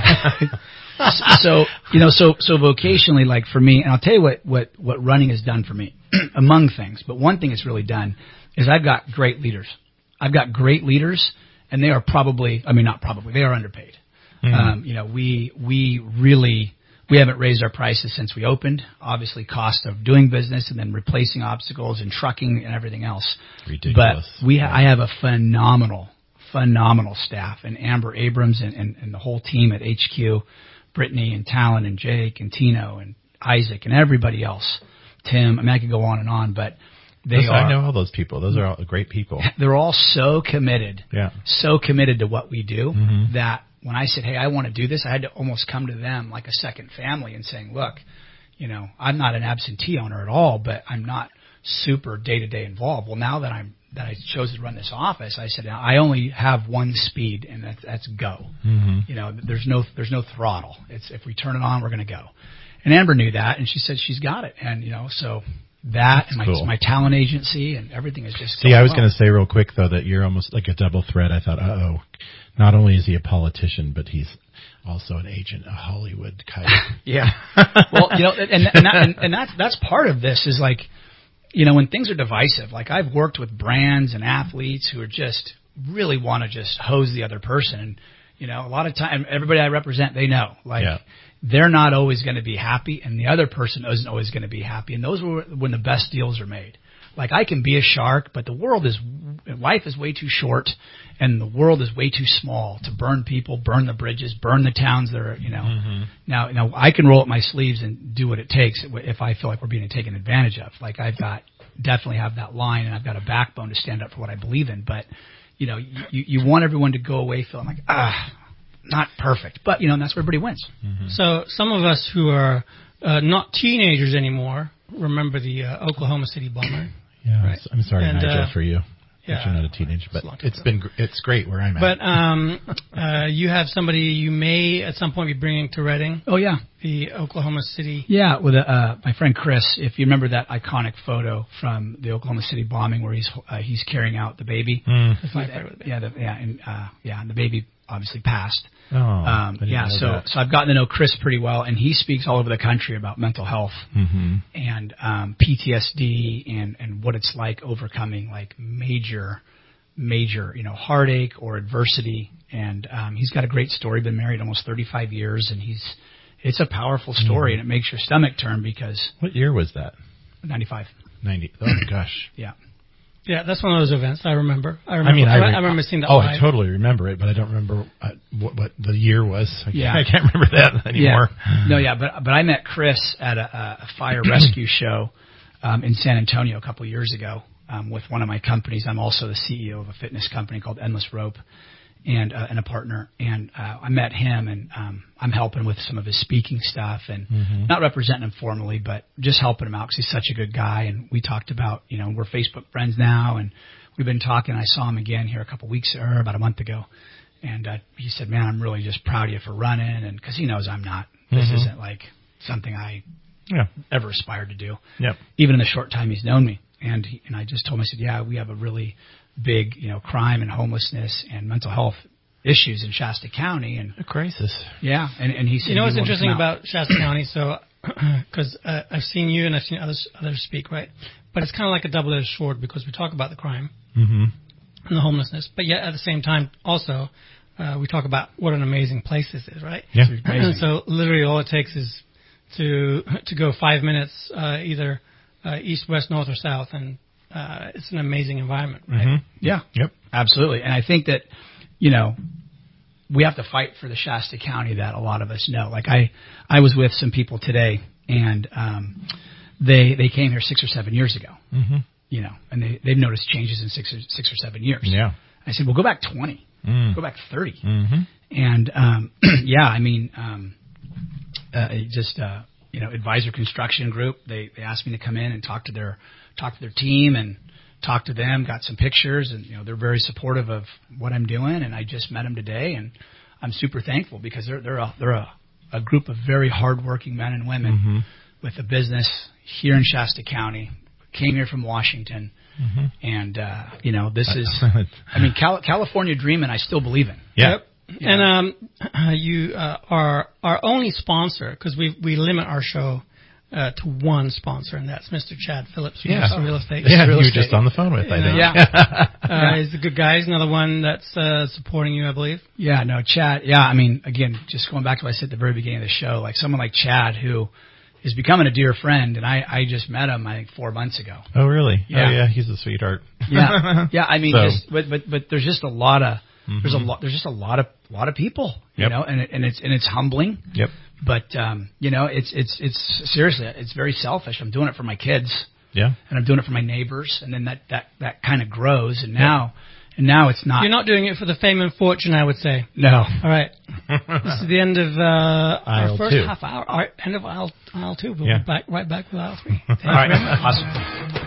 yeah. so, you know, so, so vocationally, like for me, and I'll tell you what, what, what running has done for me, among things, but one thing it's really done is I've got great leaders. I've got great leaders, and they are probably, I mean, not probably, they are underpaid. Mm-hmm. Um, you know, we, we really, we haven't raised our prices since we opened. Obviously, cost of doing business and then replacing obstacles and trucking and everything else. Ridiculous. But we, ha- I have a phenomenal, phenomenal staff, and Amber Abrams and, and, and the whole team at H Q, Brittany and Talon and Jake and Tino and Isaac and everybody else. Tim, I mean, I could go on and on, but they Listen, are. I know all those people. Those are all great people. They're all so committed. Yeah. So committed to what we do mm-hmm. that when I said, hey, I want to do this, I had to almost come to them like a second family and saying, look, you know, I'm not an absentee owner at all, but I'm not super day-to-day involved. Well, now that I'm that I chose to run this office, I said, I only have one speed, and that's, that's go. Mm-hmm. You know, there's no there's no throttle. It's if we turn it on, we're going to go. And Amber knew that, and she said she's got it. And, you know, so that That's and my, cool. my talent agency and everything is just. See, I was well. going to say real quick, though, that you're almost like a double threat. I thought, uh-oh, not only is he a politician, but he's also an agent, a Hollywood kind of. Yeah. Well, you know, and, and, that, and, and that's, that's part of this is like, you know, when things are divisive, like I've worked with brands and athletes who are just really want to just hose the other person. And, you know, a lot of time, everybody I represent, they know, like, yeah. they're not always going to be happy, and the other person isn't always going to be happy. And those are when the best deals are made. Like, I can be a shark, but the world is, life is way too short, and the world is way too small to burn people, burn the bridges, burn the towns that are, you know. Mm-hmm. Now, now I can roll up my sleeves and do what it takes if I feel like we're being taken advantage of. Like, I've got, definitely have that line, and I've got a backbone to stand up for what I believe in. But, you know, you, you want everyone to go away feeling like, ah, not perfect. But, you know, and that's where everybody wins. Mm-hmm. So some of us who are uh, not teenagers anymore remember the uh, Oklahoma City bomber. Yeah, right? I'm sorry, and, Nigel, uh, for you. Yeah, you're not a teenager, but it's, it's been it's great where I'm at. But um, uh, you have somebody you may at some point be bringing to Reading. Oh yeah, the Oklahoma City. Yeah, with uh, my friend Chris. If you remember that iconic photo from the Oklahoma City bombing where he's uh, he's carrying out the baby. Mm. That's my favorite. Yeah, the, yeah, and uh, yeah, and the baby obviously passed. Oh, um, I didn't yeah. know So that. so I've gotten to know Chris pretty well, and he speaks all over the country about mental health mm-hmm. and um, P T S D and and what it's like overcoming like major. major, you know, heartache or adversity. And um, he's got a great story, been married almost thirty-five years, and he's, it's a powerful story, mm-hmm. and it makes your stomach turn because... What year was that? ninety-five. ninety. Oh, gosh. Yeah. Yeah, that's one of those events I remember. I remember. I mean, I, re- I remember seeing that Oh, live. I totally remember it, but I don't remember uh, what, what the year was. I yeah. can't, I can't remember that anymore. Yeah. No, yeah, but but I met Chris at a, a fire rescue show um, in San Antonio a couple of years ago. Um, with one of my companies. I'm also the C E O of a fitness company called Endless Rope. and uh, and a partner, and uh, I met him, and um, I'm helping with some of his speaking stuff, and Mhm. not representing him formally, but just helping him out because he's such a good guy. And we talked about, you know, we're Facebook friends now, and we've been talking. I saw him again here a couple weeks or about a month ago, and uh, he said, "Man, I'm really just proud of you for running," and because he knows I'm not. This Mhm. isn't like something I Yeah. ever aspired to do. Yep. Even in the short time he's known me. And he, and I just told him, I said, yeah, we have a really big, you know, crime and homelessness and mental health issues in Shasta County. And a crisis. Yeah. And, and he said, you know what's he wanted to interesting come out. about Shasta County? So, because uh, I've seen you and I've seen others others speak, right? But it's kind of like a double-edged sword because we talk about the crime Mm-hmm. and the homelessness, but yet at the same time, also, uh, we talk about what an amazing place this is, right? Yeah. It's amazing. And so literally all it takes is to to go five minutes uh, either uh, east, west, north, or south, and uh, it's an amazing environment, right? Mm-hmm. Yeah. Yep. Absolutely. And I think that, you know, we have to fight for the Shasta County that a lot of us know. Like I, I was with some people today, and um, they they came here six or seven years ago. Mm-hmm. You know, and they they've noticed changes in six or six or seven years. Yeah. I said, well, go back twenty, Mm. go back thirty, Mm-hmm. and um, yeah, I mean, um, uh, it just uh, you know, Advisor Construction Group. They they asked me to come in and talk to their talk to their team and talk to them. Got some pictures, and you know, they're very supportive of what I'm doing. And I just met them today, and I'm super thankful because they're they're a, they're a, a group of very hardworking men and women Mm-hmm. with a business here in Shasta County. Came here from Washington, Mm-hmm. and uh, you know, this is, I mean, Cal- California dreaming. I still believe in. Yeah. Yep. And um, you uh, are our only sponsor because we we limit our show uh, to one sponsor, and that's Mister Chad Phillips from Yeah. Mister Real Estate. Yeah, Real you were Estate. just on the phone with, I think. Yeah. uh, he's a good guy. He's another one that's uh, supporting you, I believe. Yeah, no, Chad. Yeah, I mean, again, just going back to what I said at the very beginning of the show, like someone like Chad who is becoming a dear friend, and I, I just met him, I think, four months ago. Oh, really? Yeah. Oh, yeah. He's a sweetheart. Yeah, yeah. I mean, So- just, but but but there's just a lot of Mhm. there's a lot there's just a lot of lot of people, you Yep. know, and it, and it's and it's humbling. Yep. But um, you know, it's it's it's seriously, it's very selfish. I'm doing it for my kids. Yeah. And I'm doing it for my neighbors, and then that that that kind of grows, and now and now it's not. You're not doing it for the fame and fortune, I would say. No. All right. This is the end of uh, Aisle our first two. half hour. Our end of aisle aisle two. We'll Yeah. be back right back with aisle three. All Thank you right. very much. Awesome.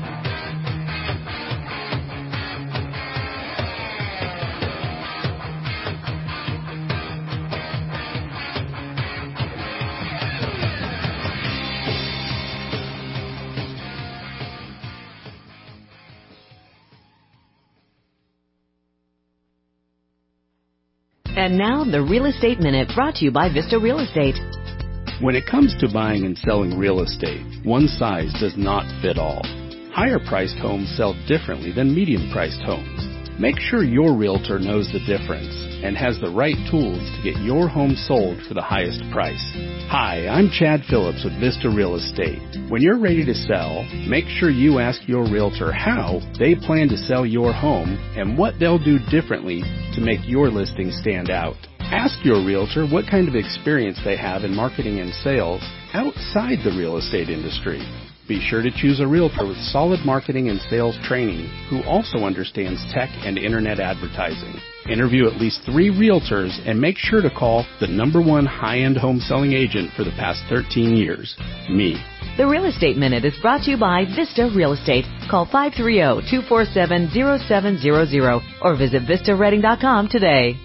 And now, the Real Estate Minute brought to you by Vista Real Estate. When it comes to buying and selling real estate, one size does not fit all. Higher-priced homes sell differently than medium-priced homes. Make sure your realtor knows the difference and has the right tools to get your home sold for the highest price. Hi, I'm Chad Phillips with Vista Real Estate. When you're ready to sell, make sure you ask your realtor how they plan to sell your home and what they'll do differently to make your listing stand out. Ask your realtor what kind of experience they have in marketing and sales outside the real estate industry. Be sure to choose a realtor with solid marketing and sales training who also understands tech and internet advertising. Interview at least three realtors and make sure to call the number one high-end home selling agent for the past thirteen years, me. The Real Estate Minute is brought to you by Vista Real Estate. Call five three zero, two four seven, zero seven zero zero or visit vista redding dot com today.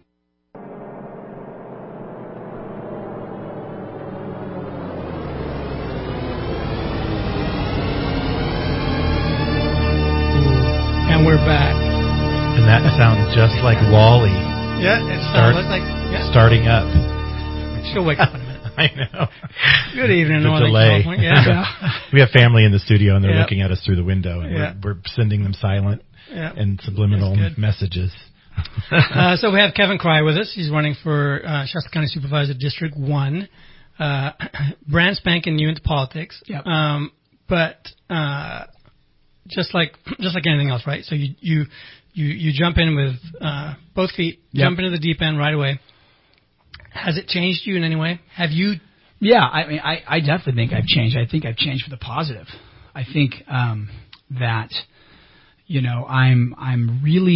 And we're back. And that sounds just like Wall-E. Yeah, it Start- sounds like yeah. Starting up. She'll wake up in a minute. I know. Good evening, The Northern delay. California. Yeah. We have family in the studio, and they're Yep. looking at us through the window, and Yeah. we're, we're sending them silent Yep. and subliminal That's good. messages. uh, so we have Kevin Cry with us. He's running for uh, Shasta County Supervisor District one. Uh, brand spanking new into politics. Yep. Um, but uh, just like just like anything else, right? So you you you, you jump in with uh, both feet, Yep. jump into the deep end right away. Has it changed you in any way? Have you? Yeah, I mean, I, I definitely think I've changed. I think I've changed for the positive. I think um, that, you know, I'm I'm really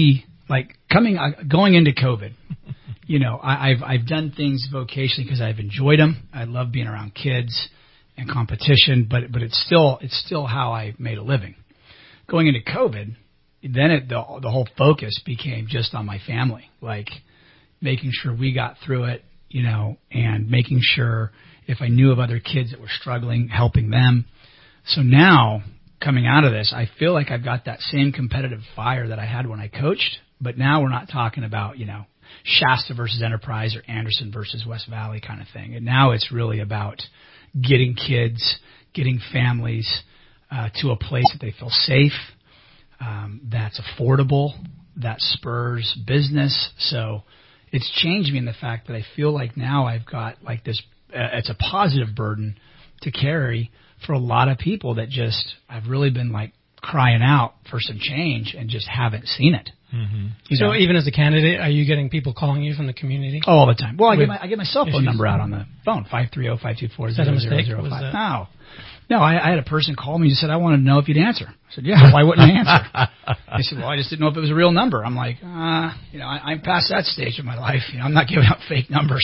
like coming, uh, going into COVID, you know, I, I've, I've done things vocationally because I've enjoyed them. I love being around kids and competition, but, but it's still, it's still how I made a living. Going into COVID, then it, the, the whole focus became just on my family, like making sure we got through it, you know, and making sure if I knew of other kids that were struggling, helping them. So now, coming out of this, I feel like I've got that same competitive fire that I had when I coached, but now we're not talking about, you know, Shasta versus Enterprise or Anderson versus West Valley kind of thing. And now it's really about getting kids, getting families uh, to a place that they feel safe, um, that's affordable, that spurs business. So it's changed me in the fact that I feel like now I've got like this, uh, it's a positive burden to carry for a lot of people that just, I've really been like crying out for some change and just haven't seen it. Mm-hmm. So know? Even as a candidate, are you getting people calling you from the community? Oh, all the time. Well, I get my, I get my cell phone issues. number out on the phone, five three zero, five two four, zero zero zero five. No. No, I, I had a person call me and said, I wanted to know if you'd answer. I said, yeah, why wouldn't I answer? They said, well, I just didn't know if it was a real number. I'm like, uh, you know, I, I'm past that stage of my life. You know, I'm not giving out fake numbers.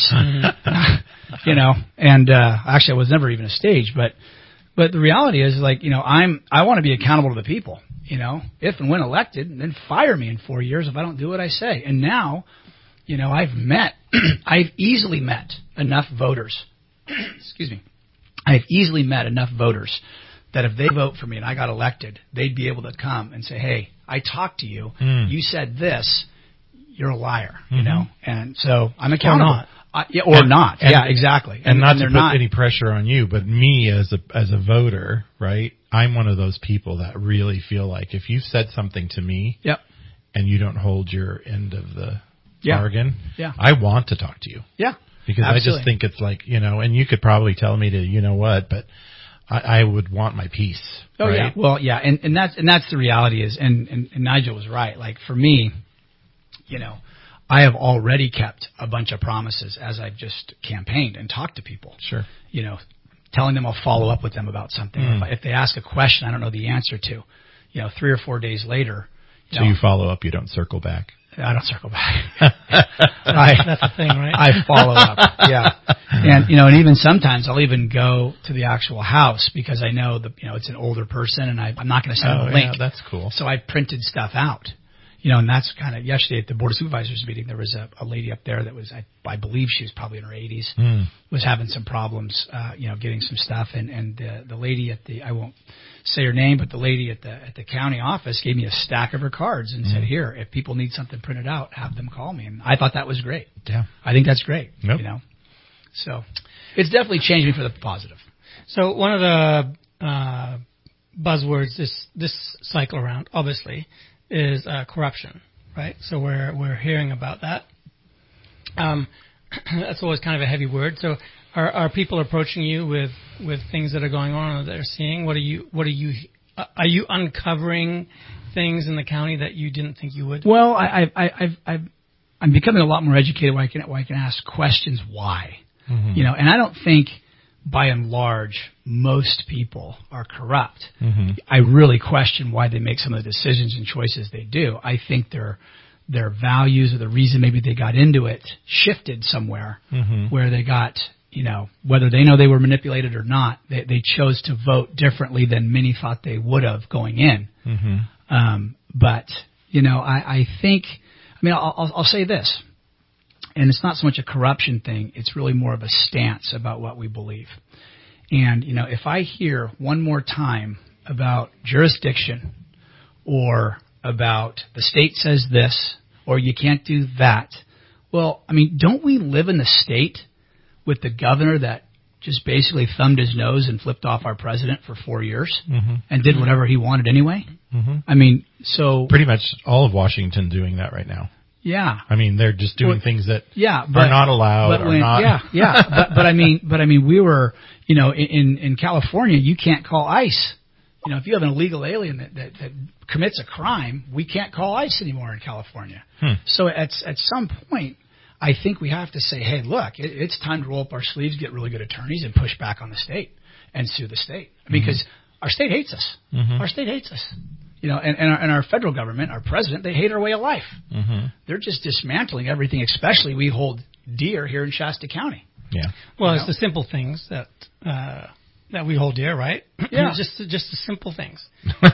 You know, and uh, actually I was never even a stage, but But the reality is, like, you know, I'm, I want to be accountable to the people, you know, if and when elected, and then fire me in four years if I don't do what I say. And now, you know, I've met, I've easily met enough voters, excuse me, I've easily met enough voters that if they vote for me and I got elected, they'd be able to come and say, hey, I talked to you, mm. you said this, you're a liar, mm-hmm. you know, and so I'm accountable. Or not. Uh, yeah, or and, not. And, yeah, exactly. And, and not and to put not. any pressure on you, but me as a as a voter, right? I'm one of those people that really feel like if you've said something to me, yep. and you don't hold your end of the yeah. bargain, yeah. I want to talk to you. Yeah, because absolutely. I just think it's like, you know, and you could probably tell me to, you know what, but I, I would want my peace. Oh right? yeah, well yeah, and and that's and that's the reality is, and, and and Nigel was right. Like for me, you know, I have already kept a bunch of promises as I've just campaigned and talked to people. Sure. You know, telling them I'll follow up with them about something. Mm. If, I, if they ask a question I don't know the answer to, you know, three or four days later. You so know, you follow up, you don't circle back. I don't circle back. I, That's the thing, right? I follow up, yeah. And, you know, and even sometimes I'll even go to the actual house because I know, the, you know, it's an older person and I, I'm not going to send oh, them a link. Yeah, that's cool. So I printed stuff out. You know, and that's kind of yesterday at the Board of Supervisors meeting, there was a, a lady up there that was, I, I believe she was probably in her eighties, mm. was having some problems, uh, you know, getting some stuff. And, and the, the lady at the, I won't say her name, but the lady at the, at the county office gave me a stack of her cards and mm. said, here, if people need something printed out, have them call me. And I thought that was great. Yeah. I think that's great. Yep. You know, so it's definitely changed me for the positive. So one of the, uh, buzzwords this, this cycle around, obviously, is uh, corruption, right? So we're we're hearing about that. Um, that's always kind of a heavy word. So are are people approaching you with, with things that are going on or that they're seeing? What are you what are you uh, are you uncovering things in the county that you didn't think you would? Well, I I I've, I've I'm becoming a lot more educated where I can where I can ask questions why, mm-hmm. you know, and I don't think by and large, most people are corrupt. Mm-hmm. I really question why they make some of the decisions and choices they do. I think their their values or the reason maybe they got into it shifted somewhere mm-hmm. where they got, you know, whether they know they were manipulated or not, they, they chose to vote differently than many thought they would have going in. Mm-hmm. Um, but, you know, I, I think, I mean, I'll, I'll, I'll say this. And it's not so much a corruption thing. It's really more of a stance about what we believe. And, you know, if I hear one more time about jurisdiction or about the state says this or you can't do that, well, I mean, don't we live in the state with the governor that just basically thumbed his nose and flipped off our president for four years mm-hmm. and did whatever he wanted anyway? Mm-hmm. I mean, so... Pretty much all of Washington doing that right now. Yeah, I mean they're just doing well, things that yeah, but, are not allowed. But when, or not. Yeah, yeah, but, but I mean, but I mean, we were, you know, in in California, you can't call ICE. You know, if you have an illegal alien that, that, that commits a crime, we can't call ICE anymore in California. Hmm. So at at some point, I think we have to say, hey, look, it, it's time to roll up our sleeves, get really good attorneys, and push back on the state and sue the state because mm-hmm. our state hates us. Mm-hmm. Our state hates us. You know, and, and, our, and our federal government, our president, they hate our way of life. Mm-hmm. They're just dismantling everything, especially we hold dear here in Shasta County. Yeah. Well, You it's know? the simple things that uh, that we hold dear, right? Yeah. just just the simple things.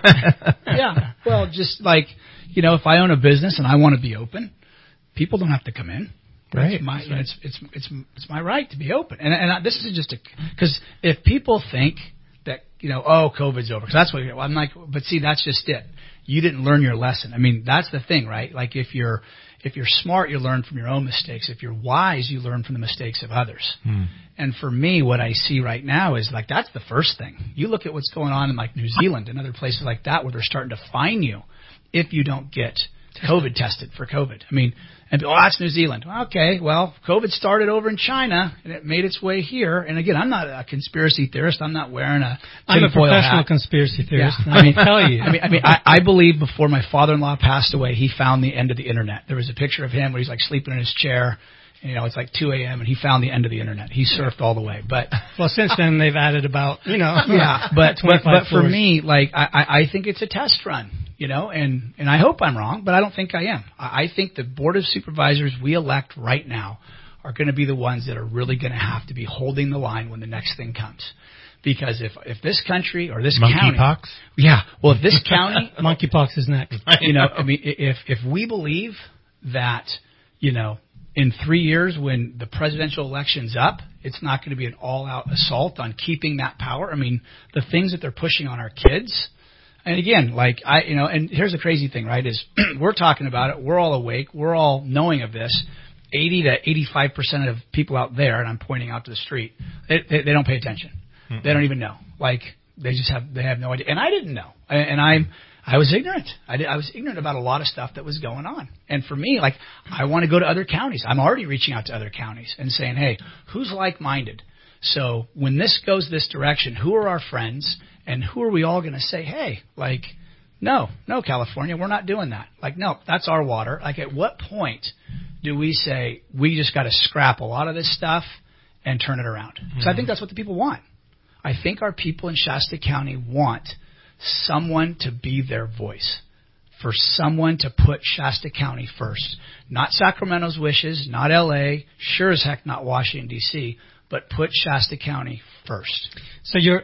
Yeah. Well, just like, you know, if I own a business and I want to be open, people don't have to come in. Right. It's my, it's, it's, it's, it's my right to be open. And, and I, this is just a, because if people think that, you know, oh, COVID's over, because that's what well, I'm like, but see, that's just it. You didn't learn your lesson. I mean, that's the thing, right? Like if you're, if you're smart, you learn from your own mistakes. If you're wise, you learn from the mistakes of others. Hmm. And for me, what I see right now is like, that's the first thing. You look at what's going on in like New Zealand and other places like that where they're starting to fine you if you don't get COVID tested for COVID. I mean, and oh, that's New Zealand. Okay, well, COVID started over in China and it made its way here. And again, I'm not a conspiracy theorist. I'm not wearing a I'm a tinfoil professional hat. conspiracy theorist. Yeah. I mean, tell you. I mean, I mean, I, I believe before my father-in-law passed away, he found the end of the internet. There was a picture of him where he's like sleeping in his chair. You know, it's like two a.m. and he found the end of the internet. He surfed all the way. But well, since then they've added about you know yeah. But but, but for floors. me, like I, I I think it's a test run. You know, and, and I hope I'm wrong, but I don't think I am. I, I think the Board of Supervisors we elect right now are going to be the ones that are really going to have to be holding the line when the next thing comes. Because if if this country or this county, monkeypox, yeah, well, if this county, monkeypox is next. You know, I mean, if if we believe that, you know, in three years when the presidential election's up, it's not going to be an all-out assault on keeping that power. I mean, the things that they're pushing on our kids. And again, like I, you know, and here's the crazy thing, right? Is we're talking about it. We're all awake. We're all knowing of this. eighty to eighty-five percent of people out there, and I'm pointing out to the street, they, they, they don't pay attention. Mm-hmm. They don't even know. Like they just have, they have no idea. And I didn't know. And I'm, I was ignorant. I, did, I was ignorant about a lot of stuff that was going on. And for me, like I want to go to other counties. I'm already reaching out to other counties and saying, hey, who's like-minded? So when this goes this direction, who are our friends? And who are we all going to say, hey, like, no, no, California, we're not doing that. Like, no, that's our water. Like, at what point do we say we just got to scrap a lot of this stuff and turn it around? Because mm-hmm. I think that's what the people want. I think our people in Shasta County want someone to be their voice, for someone to put Shasta County first. Not Sacramento's wishes, not L A, sure as heck not Washington, D C, but put Shasta County first. So you're...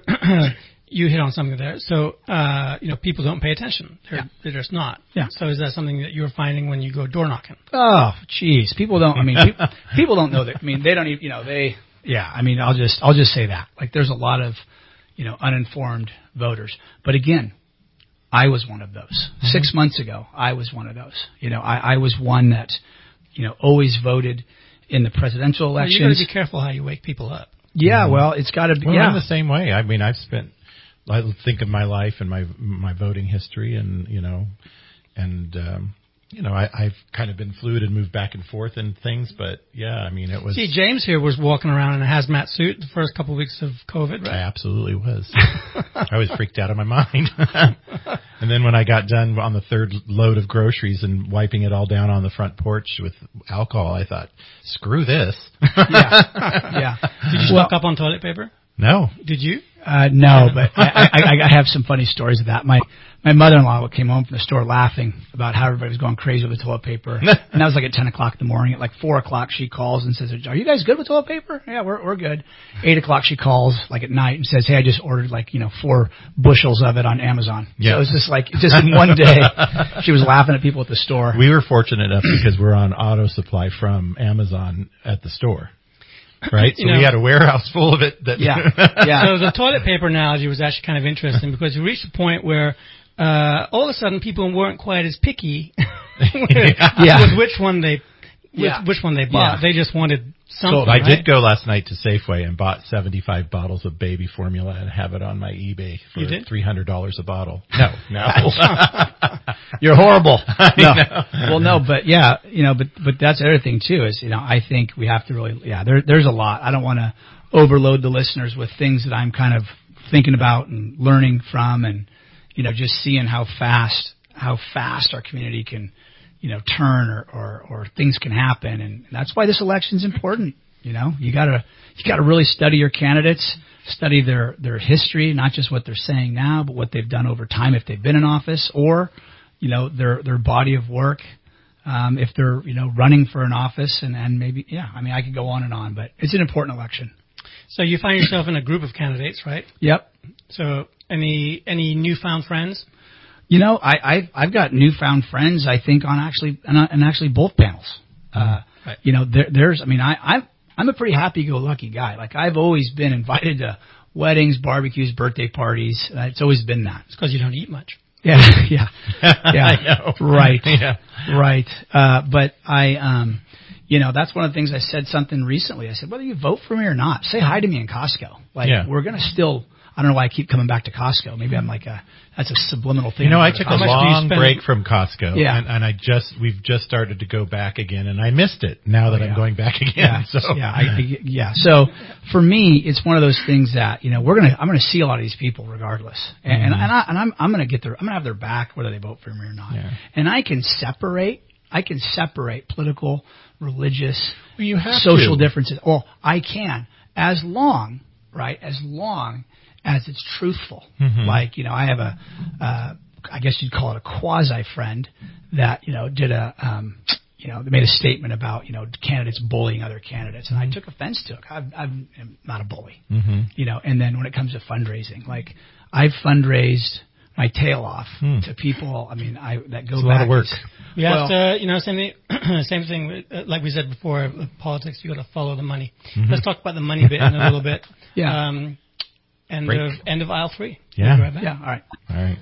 You hit on something there. So, uh, you know, people don't pay attention. They're, yeah. they're just not. Yeah. So is that something that you're finding when you go door knocking? Oh, geez. People don't, I mean, people, people don't know that. I mean, they don't even, you know, they, yeah, I mean, I'll just, I'll just say that. Like, there's a lot of, you know, uninformed voters. But again, I was one of those. Mm-hmm. Six months ago, I was one of those. You know, I, I was one that, you know, always voted in the presidential elections. Well, you got to be careful how you wake people up. Yeah, mm-hmm. well, it's got to be, well, yeah. I'm the same way. I mean, I've spent, I think of my life and my my voting history, and you know, and um, you know, I, I've kind of been fluid and moved back and forth in things, but yeah, I mean, it was. See, James here was walking around in a hazmat suit the first couple of weeks of COVID, right? I absolutely was. I was freaked out of my mind. And then when I got done on the third load of groceries and wiping it all down on the front porch with alcohol, I thought, screw this. Yeah, yeah. Did you well, stock up on toilet paper? No. Did you? Uh, no, but I, I, I have some funny stories of that. My my mother-in-law came home from the store laughing about how everybody was going crazy with the toilet paper, and that was like at ten o'clock in the morning. At like four o'clock, she calls and says, "Are you guys good with toilet paper?" Yeah, we're we're good. Eight o'clock, she calls like at night and says, "Hey, I just ordered like you know four bushels of it on Amazon." Yeah. So it was just like just in one day, she was laughing at people at the store. We were fortunate enough because we're on auto supply from Amazon at the store. Right, so you know, we had a warehouse full of it. That yeah, yeah. So the toilet paper analogy was actually kind of interesting because you reached a point where uh, all of a sudden people weren't quite as picky with, yeah. with which one they, with yeah. which one they bought. Yeah. They just wanted something. So I right? did go last night to Safeway and bought seventy-five bottles of baby formula and have it on my eBay for three hundred dollars a bottle. No, no. You're horrible. No. Well, no, but yeah, you know, but but that's the other thing too is you know I think we have to really yeah there there's a lot. I don't want to overload the listeners with things that I'm kind of thinking about and learning from, and you know just seeing how fast how fast our community can you know turn or or, or things can happen, and that's why this election's important. You know, you gotta you gotta really study your candidates, study their their history, not just what they're saying now, but what they've done over time if they've been in office, or you know their their body of work. Um, if they're, you know, running for an office and, and maybe, yeah, I mean, I could go on and on, but it's an important election. So you find yourself in a group of candidates, right? Yep. So any any newfound friends? You know, I, I've, I've got newfound friends, I think, on actually, and, and actually both panels. Uh, right. You know, there, there's, I mean, I, I'm, I'm a pretty happy-go-lucky guy. Like, I've always been invited to weddings, barbecues, birthday parties. Uh, it's always been that. It's because you don't eat much. Yeah, yeah, yeah, I know. right, yeah. right. Uh, but I, um, you know, that's one of the things I said something recently. I said, whether you vote for me or not, say hi to me in Costco. Like, yeah. we're gonna still. I don't know why I keep coming back to Costco. Maybe I'm like a that's a subliminal thing. You know, I took a long break from Costco, yeah. and, and I just we've just started to go back again, and I missed it. Now that oh, yeah. I'm going back again, yeah. so yeah, I, I, yeah. So for me, it's one of those things that you know we're gonna I'm gonna see a lot of these people regardless, and mm-hmm. and, and, I, and I'm I'm gonna get their I'm gonna have their back whether they vote for me or not, yeah. and I can separate I can separate political, religious, well, you have social to. differences. Oh, I can as long right as long. as it's truthful. Mm-hmm. Like, you know, I have a, uh, I guess you'd call it a quasi-friend that, you know, did a, um, you know, they made a statement about, you know, candidates bullying other candidates. And I took offense to it. I've, I'm not a bully, mm-hmm. you know, and then when it comes to fundraising, like I've fundraised my tail off hmm. to people, I mean, I, that go it's back. a lot of work. You well, have to, you know, same thing, same thing, like we said before, with politics, you got to follow the money. Mm-hmm. Let's talk about the money bit in a little bit. Yeah. Um, End Break. of end of aisle three. Yeah. We'll be right back. Yeah. All right. All right.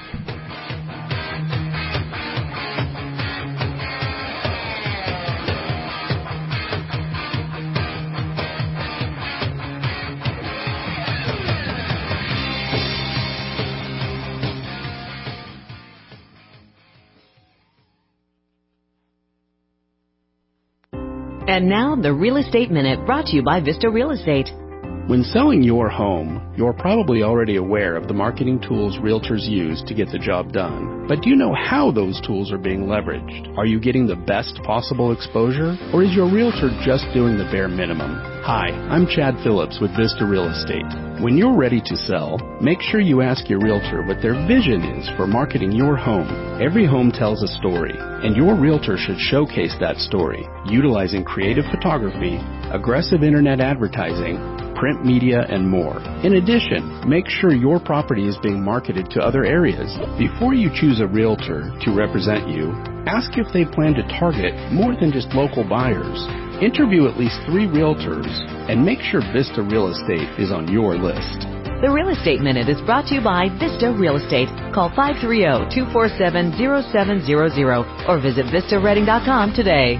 And now the Real Estate Minute, brought to you by Vista Real Estate. When selling your home, you're probably already aware of the marketing tools realtors use to get the job done. But do you know how those tools are being leveraged? Are you getting the best possible exposure? Or is your realtor just doing the bare minimum? Hi, I'm Chad Phillips with Vista Real Estate. When you're ready to sell, make sure you ask your realtor what their vision is for marketing your home. Every home tells a story, and your realtor should showcase that story, utilizing creative photography, aggressive internet advertising, print media, and more. In addition, make sure your property is being marketed to other areas. Before you choose a realtor to represent you, ask if they plan to target more than just local buyers. Interview at least three realtors and make sure Vista Real Estate is on your list. The Real Estate Minute is brought to you by Vista Real Estate. Call five three zero, two four seven, zero seven zero zero or visit vista reading dot com today.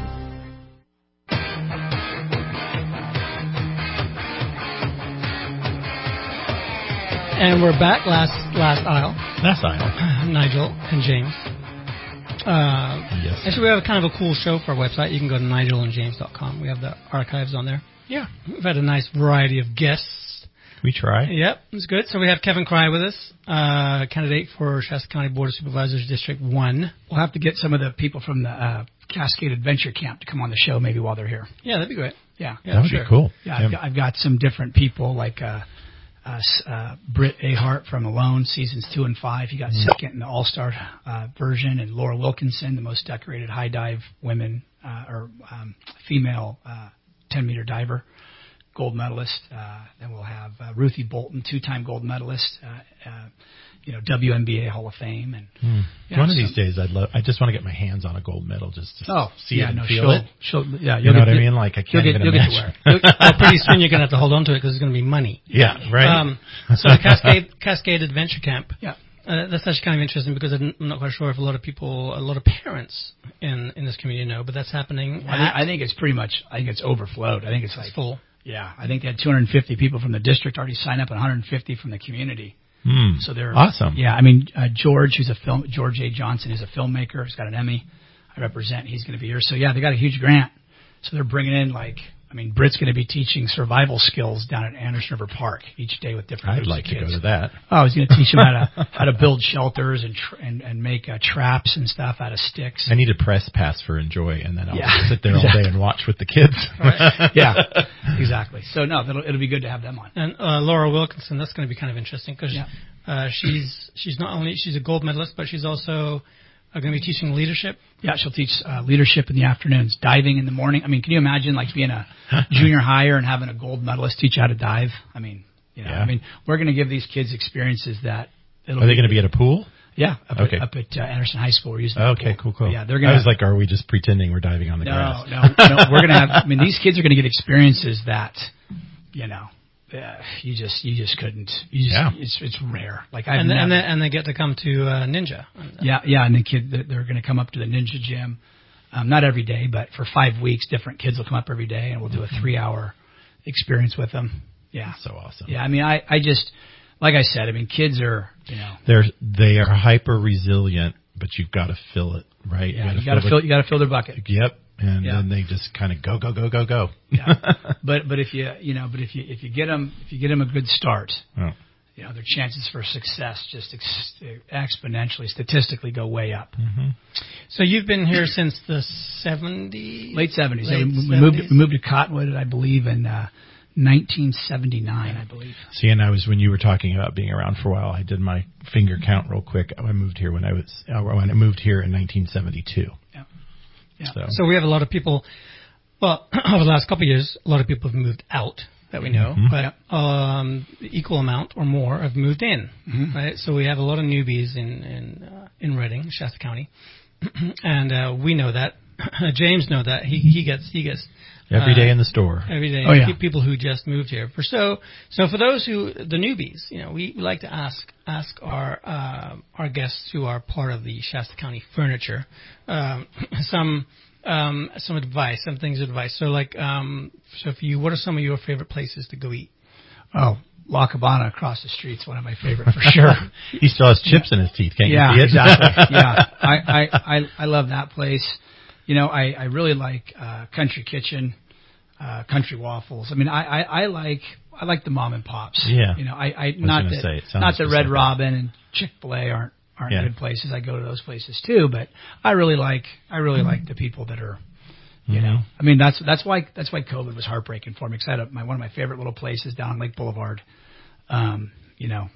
And we're back, last last aisle. Last aisle. Nigel and James. Uh, yes. Actually, we have a kind of a cool show for our website. You can go to nigel and james dot com. We have the archives on there. Yeah. We've had a nice variety of guests. We try. Yep, it's good. So we have Kevin Cry with us, uh, candidate for Shasta County Board of Supervisors District one. We'll have to get some of the people from the uh, Cascade Adventure Camp to come on the show maybe while they're here. Yeah, that'd be great. Yeah, yeah that would sure. be cool. Yeah, yeah. I've, got, I've got some different people like uh, uh, uh, Britt Ahart from Alone, seasons two and five. He got mm-hmm. second in the All-Star uh, version, and Laura Wilkinson, the most decorated high dive women uh, or um, female uh, ten-meter diver, gold medalist. Uh, then we'll have uh, Ruthie Bolton, two-time gold medalist. Uh, uh, you know, W N B A Hall of Fame, and mm. yeah, one of so, these days, I'd love. I just want to get my hands on a gold medal, just to oh, see yeah, it and no, feel she'll, it. She'll, yeah, you know what I mean? Like I can't get, even you'll imagine. Get to wear it. Well, pretty soon you're going to have to hold on to it because it's going to be money. Yeah, right. Um, so the Cascade Cascade Adventure Camp. Yeah. Uh, that's actually kind of interesting because I'm not quite sure if a lot of people, a lot of parents in, in this community know, but that's happening. I think, I think it's pretty much. I think it's overflowed. I think it's like it's full. Yeah, I think they had two hundred fifty people from the district already sign up, and one hundred fifty from the community. Mm, so they're awesome. Yeah, I mean uh, George, who's a film, George A. Johnson is a filmmaker. He's got an Emmy. I represent. He's going to be here. So yeah, they got a huge grant. So they're bringing in like I mean, Britt's going to be teaching survival skills down at Anderson River Park each day with different. I'd like of to kids. go to that. Oh, I was going to teach them how to how to build shelters and tr- and and make uh, traps and stuff out of sticks. I need a press pass for Enjoy, and then I'll Yeah, just sit there exactly. all day and watch with the kids. Right. Yeah, exactly. So no, it'll, it'll be good to have them on. And uh, Laura Wilkinson, that's going to be kind of interesting because Yeah. uh, she's she's not only she's a gold medalist, but she's also uh, going to be teaching leadership. Yeah, she'll teach uh, leadership in the afternoons, diving in the morning. I mean, can you imagine like being a junior higher and having a gold medalist teach you how to dive? I mean, you know, Yeah. I mean, we're going to give these kids experiences that. It'll Are they be- going to be at a pool? Yeah, up Okay. at, up at uh, Anderson High School. We're using the Okay, pool. cool, cool. Yeah, they're going I was like, are we just pretending we're diving on the no, grass? no, no. We're going to have. I mean, these kids are going to get experiences that, you know, uh, you just you just couldn't. You just, Yeah. it's it's rare. Like I've and, never, and, they, and they get to come to uh, Ninja. yeah, yeah, and the kid they're, they're going to come up to the Ninja Gym, um, not every day, but for five weeks, different kids will come up every day, and we'll do a three-hour experience with them. Yeah, so awesome. Yeah, I mean, I I just like I said, I mean, kids are you know They're they are hyper resilient, but you've got to fill it right. yeah you got to fill you got to fill their bucket. Yep, and Yeah. then they just kind of go go go go go. Yeah, but but if you you know but if you if you get them if you get them a good start, Oh. you know their chances for success just ex- exponentially statistically go way up. Mm-hmm. So you've been here since the seventies, Late seventies. Late we, we moved seventies? we moved to Cottonwood, I believe, in uh, nineteen seventy-nine, I believe. See, and I was when you were talking about being around for a while. I did my finger count real quick. I moved here when I was uh, when I moved here in nineteen seventy-two. Yeah. Yeah. So, So we have a lot of people. Well, over the last couple of years, a lot of people have moved out that we know, Mhm. but um, the equal amount or more have moved in. Mhm. Right. So we have a lot of newbies in in uh, in Redding, Shasta County, and uh, we know that. James know that he he gets he gets. every day uh, in the store. Every day, Oh, yeah. pe- people who just moved here. For so, so for those who the newbies, you know, we, we like to ask ask our uh, our guests who are part of the Shasta County Furniture um, some um, some advice, some things of advice. So, like, um, so for you, what are some of your favorite places to go eat? Oh, La Cabana across the street's one of my favorite for sure. He still has chips in his teeth. Can't yeah, you see it? exactly. Yeah, I, I, I, I love that place. You know, I, I really like uh, Country Kitchen, uh, Country Waffles. I mean, I, I, I like I like the mom and pops. Yeah. You know, I, I was not gonna that say, it sounds not that Red specific. Robin and Chick-fil-A aren't aren't Yeah. good places. I go to those places too, but I really like I really like the people that are. You know, I mean that's that's why that's why COVID was heartbreaking for me. Because I had a, my one of my favorite little places down on Lake Boulevard. Um, you know,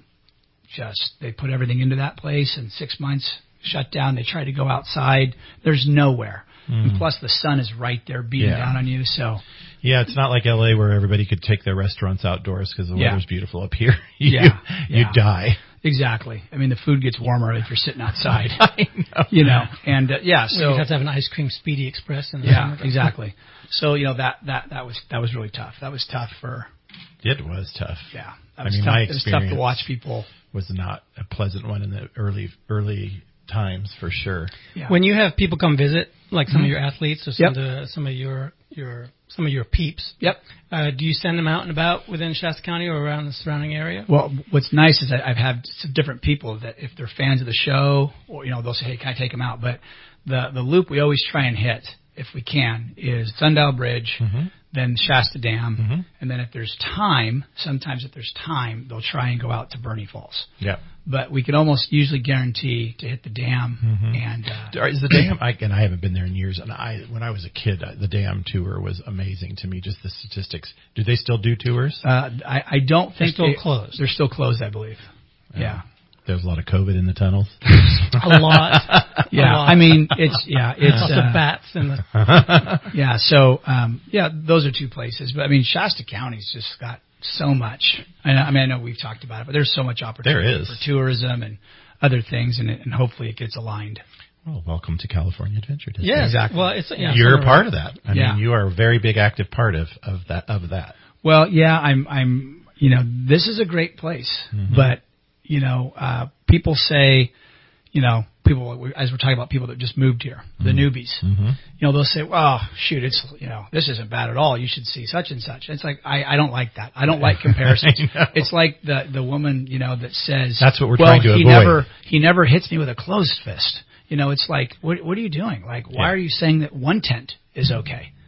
just they put everything into that place, and six months shut down. They tried to go outside. There's nowhere. Mm. And plus, the sun is right there beating Yeah. down on you. So Yeah, it's not like L A where everybody could take their restaurants outdoors because the Yeah. weather's beautiful up here. you, Yeah, you yeah. die. exactly. I mean, the food gets warmer if you're sitting outside. I know. You know, and uh, yeah, So so you have to have an ice cream Speedy Express. In the yeah, summer. exactly. So you know that that that was that was really tough. That was tough for It was tough. yeah. That I was mean, tough. my It was tough to experience watch people. was not a pleasant one in the early early times for sure. Yeah. When you have people come visit, like some Mhm. of your athletes or some Yep. of the, some of your your some of your peeps, Yep. uh, do you send them out and about within Shasta County or around the surrounding area? Well, what's nice is that I've had some different people that if they're fans of the show, or you know, they'll say, "Hey, can I take them out?" But the the loop we always try and hit, if we can, is Sundial Bridge, Mm-hmm. then Shasta Dam, Mhm. and then if there's time, sometimes if there's time, they'll try and go out to Bernie Falls. Yeah. But we can almost usually guarantee to hit the dam, Mhm. and uh, Is the dam? I, and I haven't been there in years. And I, when I was a kid, uh, the dam tour was amazing to me. Just the statistics. Do they still do tours? uh, I, I don't They're think still they- closed. They're still closed, I believe. Yeah. There's a lot of COVID in the tunnels. A lot. Yeah, A lot. I mean, it's yeah, it's Lots uh, of bats and the yeah. So um, yeah, those are two places. But I mean, Shasta County's just got so much. I, know, I mean, I know we've talked about it, but there's so much opportunity There is. for tourism and other things, and, it, and hopefully it gets aligned. Well, welcome to California Adventure District. yeah, exactly. Well, it's yeah, You're a some part of of that. I Yeah. mean, you are a very big active part of, of that of that. Well, yeah, I'm I'm you know, this is a great place, Mhm. but you know, uh, people say, you know, people as we're talking about people that just moved here, the newbies. Mm-hmm. You know, they'll say, "Well, shoot, it's you know, this isn't bad at all. You should see such and such." It's like I, I don't like that. I don't like comparisons. I know. It's like the the woman, you know, that says, That's what we're well, trying to he avoid." never he never hits me with a closed fist. You know, it's like, what what are you doing? Like, why Yeah. are you saying that one tent is okay?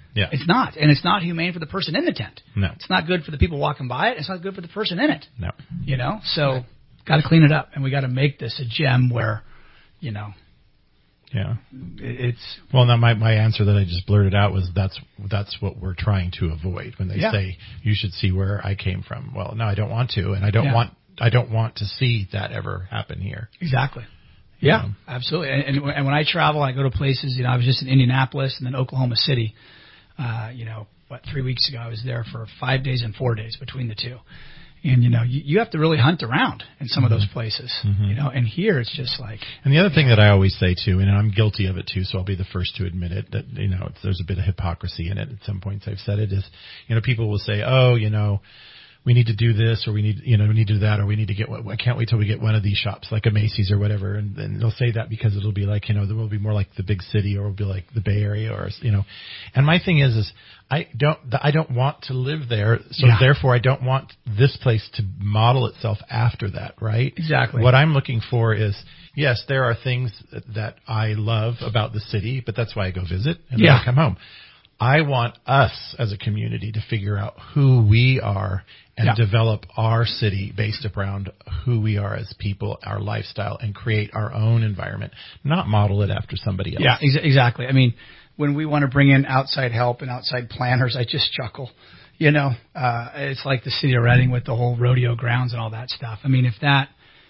Yeah. It's not. And it's not humane for the person in the tent. No. It's not good for the people walking by it. It's not good for the person in it. No. You know? So, got to clean it up. And we got to make this a gem where, you know, yeah, it's well. Now, my, my answer that I just blurted out was that's that's what we're trying to avoid when they yeah. say you should see where I came from. Well, no, I don't want to, and I don't yeah. want I don't want to see that ever happen here. Exactly. Yeah, know? absolutely. And, and and when I travel, I go to places. You know, I was just in Indianapolis and then Oklahoma City. Uh, you know, what three weeks ago I was there for five days and four days between the two. And, you know, you, you have to really hunt around in some mm-hmm. of those places, mm-hmm. you know, and here it's just like. And the other thing that I always say, too, and I'm guilty of it, too, so I'll be the first to admit it, that, you know, it's, there's a bit of hypocrisy in it. At some points I've said it is, you know, people will say, oh, you know, we need to do this or we need, you know, we need to do that or we need to get, I can't wait till we get one of these shops like a Macy's or whatever. And then they'll say that because it'll be like, you know, there will be more like the big city or it'll be like the Bay Area or, you know, and my thing is, is I don't, I don't want to live there. So yeah. therefore I don't want this place to model itself after that. Right. Exactly. What I'm looking for is, yes, there are things that I love about the city, but that's why I go visit and yeah. then I come home. I want us as a community to figure out who we are and yeah. develop our city based around who we are as people, our lifestyle, and create our own environment, not model it after somebody else. Yeah, ex- exactly. I mean, when we want to bring in outside help and outside planners, I just chuckle. You know, uh, it's like the city of Reading with the whole rodeo grounds and all that stuff. I mean, if that,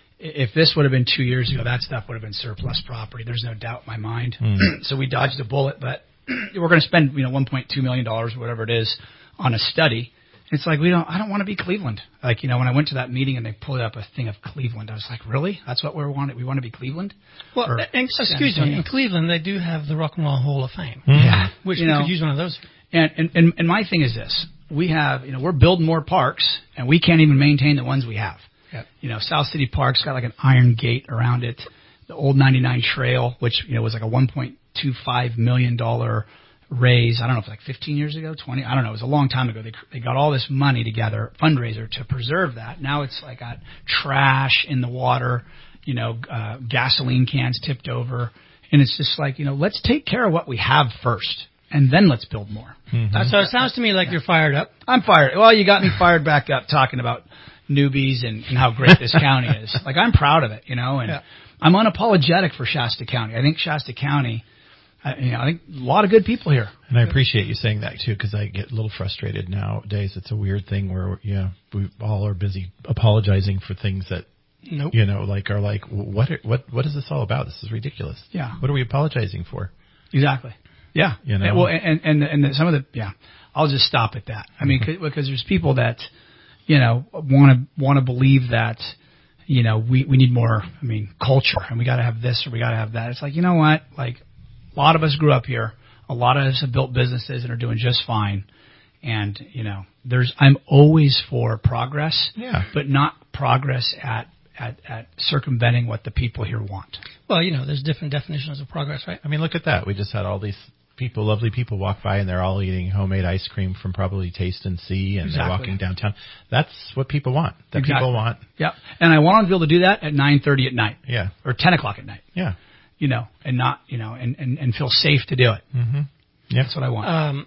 if this would have been two years ago, that stuff would have been surplus property. There's no doubt in my mind. Mm. So we dodged a bullet, but we're going to spend, you know, one point two million dollars, whatever it is, on a study. It's like, we don't, I don't want to be Cleveland. Like, you know, when I went to that meeting and they pulled up a thing of Cleveland, I was like, really? That's what we want? We want to be Cleveland? Well, or, and, excuse me, in Cleveland, they do have the Rock and Roll Hall of Fame. Mm-hmm. Yeah. Which you we know, could use one of those. And, and, and, and my thing is this. We have, you know, we're building more parks and we can't even maintain the ones we have. Yep. You know, South City Park's got like an iron gate around it. The old ninety-nine Trail, which, you know, was like a one point two five million dollars raise. I don't know if it's like fifteen years ago, twenty. I don't know. It was a long time ago. They they got all this money together, fundraiser, to preserve that. Now it's like got trash in the water, you know, uh, gasoline cans tipped over. And it's just like, you know, let's take care of what we have first. And then let's build more. Mm-hmm. So it sounds to me like yeah. you're fired up. I'm fired. Well, you got me fired back up talking about newbies and, and how great this county is. Like, I'm proud of it, you know, and yeah. I'm unapologetic for Shasta County. I think Shasta County, I, you know, I think a lot of good people here. And I appreciate you saying that, too, because I get a little frustrated nowadays. It's a weird thing where, yeah, we all are busy apologizing for things that, nope. you know, like are like, what, are, what, what is this all about? This is ridiculous. Yeah. What are we apologizing for? Exactly. Yeah. You know? And, well, and, and, and the, some of the, yeah, I'll just stop at that. I mean, mm-hmm. because there's people that, you know, want to, want to believe that, you know, we, we need more, I mean, culture and we got to have this or we got to have that. It's like, you know what? Like, a lot of us grew up here. A lot of us have built businesses and are doing just fine. And, you know, there's, I'm always for progress, yeah. but not progress at, at, at circumventing what the people here want. Well, you know, there's different definitions of progress, right? I mean, look at that. We just had all these people, lovely people walk by and they're all eating homemade ice cream from probably Taste and See and exactly. they're walking downtown. That's what people want. That exactly. people want. Yeah. And I want them to be able to do that at nine thirty at night. Yeah. Or ten o'clock at night. Yeah. You know, and not, you know, and, and, and feel safe to do it. Mm-hmm. Yeah. That's what I want. Um,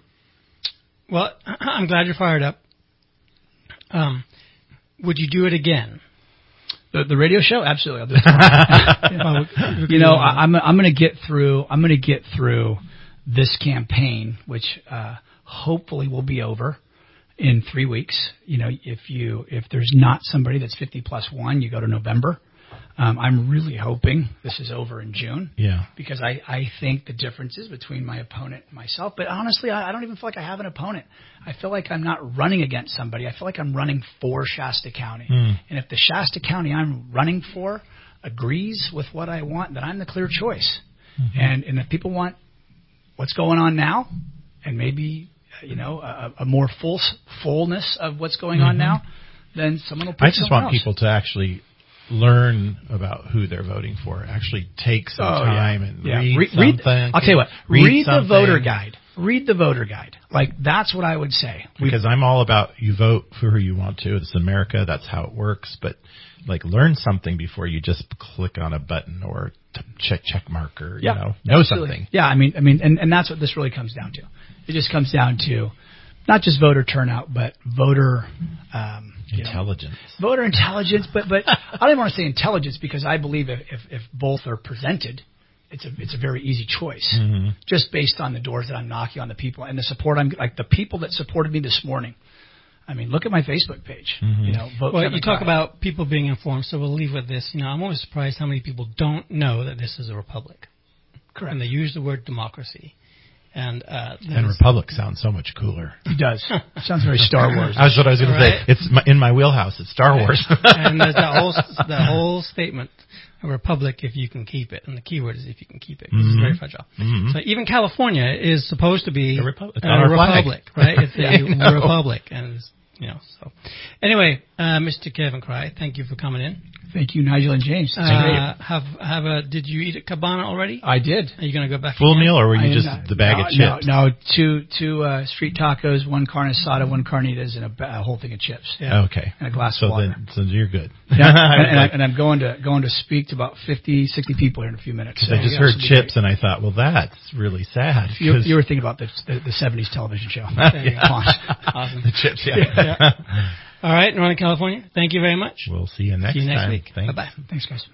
well, I'm glad you're fired up. Um, would you do it again? The, the radio show? Absolutely. I'll do it. yeah. You know, I, I'm, I'm going to get through, I'm going to get through this campaign, which, uh, hopefully will be over in three weeks. You know, if you, if there's not somebody that's fifty plus one, you go to November. Um, I'm really hoping this is over in June. Yeah. Because I, I think the differences between my opponent and myself, but honestly, I, I don't even feel like I have an opponent. I feel like I'm not running against somebody. I feel like I'm running for Shasta County. Mm. And if the Shasta County I'm running for agrees with what I want, then I'm the clear choice. Mm-hmm. And, and if people want what's going on now and maybe, you know, a, a more full fullness of what's going mm-hmm. on now, then someone will pick I just want else. people to actually learn about who they're voting for. Actually take some oh, time yeah. and yeah. read Re- something. Read, I'll tell you what. Read, read the voter something. guide. Read the voter guide. Like, that's what I would say. Because I'm all about you vote for who you want to. It's America. That's how it works. But, like, learn something before you just click on a button or check check mark or yeah, you know know absolutely. something. Yeah, I mean, I mean, and, and that's what this really comes down to. It just comes down to not just voter turnout, but voter um, intelligence. Know, voter intelligence, but but I don't even want to say intelligence because I believe if, if, if both are presented, it's a it's a very easy choice, mm-hmm. just based on the doors that I'm knocking on the people and the support I'm like the people that supported me this morning. I mean, look at my Facebook page. Mm-hmm. You know, vote well, Kevin you talk Cry. about people being informed, so we'll leave with this. You know, I'm always surprised how many people don't know that this is a republic. Correct. And they use the word democracy. And uh, and republic sounds so much cooler. It does. Sounds very Star Wars. That's what I was going right? to say. It's my, in my wheelhouse. It's Star Wars. And there's that whole that whole statement, a republic if you can keep it, and the key word is if you can keep it, because mm-hmm. it's very fragile. Mm-hmm. So even California is supposed to be a, Repu- it's a on our republic, flag. right? It's yeah, a republic, and it's, you know. So anyway, uh, Mister Kevin Cry, thank you for coming in. Thank you, Nigel and James. Uh, have have a? Did you eat at Cabana already? I did. Are you going to go back? Full again? meal, or were you I, just uh, the bag no, of chips? No, no, two two uh, street tacos, one carne asada, one carnitas, and a, ba- a whole thing of chips. Yeah. Okay. And a glass so of water. Then, so you're good. Yeah, and, and, I, and I'm going to going to speak to about fifty, sixty people here in a few minutes. So I just yeah, heard chips, and I thought, well, that's really sad. You, you were thinking about the, the, the seventies television show. Yeah. Awesome. The chips, yeah. yeah. All right, Northern California, thank you very much. We'll see you next, see you next time. week. Thanks. Bye-bye. Thanks, guys.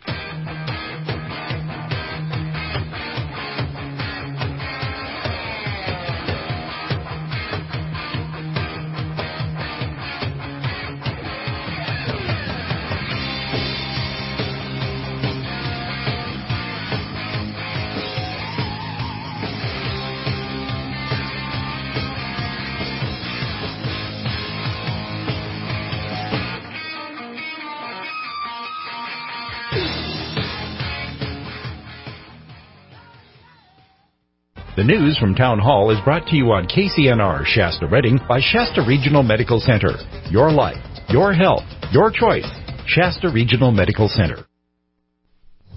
The news from Town Hall is brought to you on K C N R Shasta Redding by Shasta Regional Medical Center. Your life, your health, your choice. Shasta Regional Medical Center.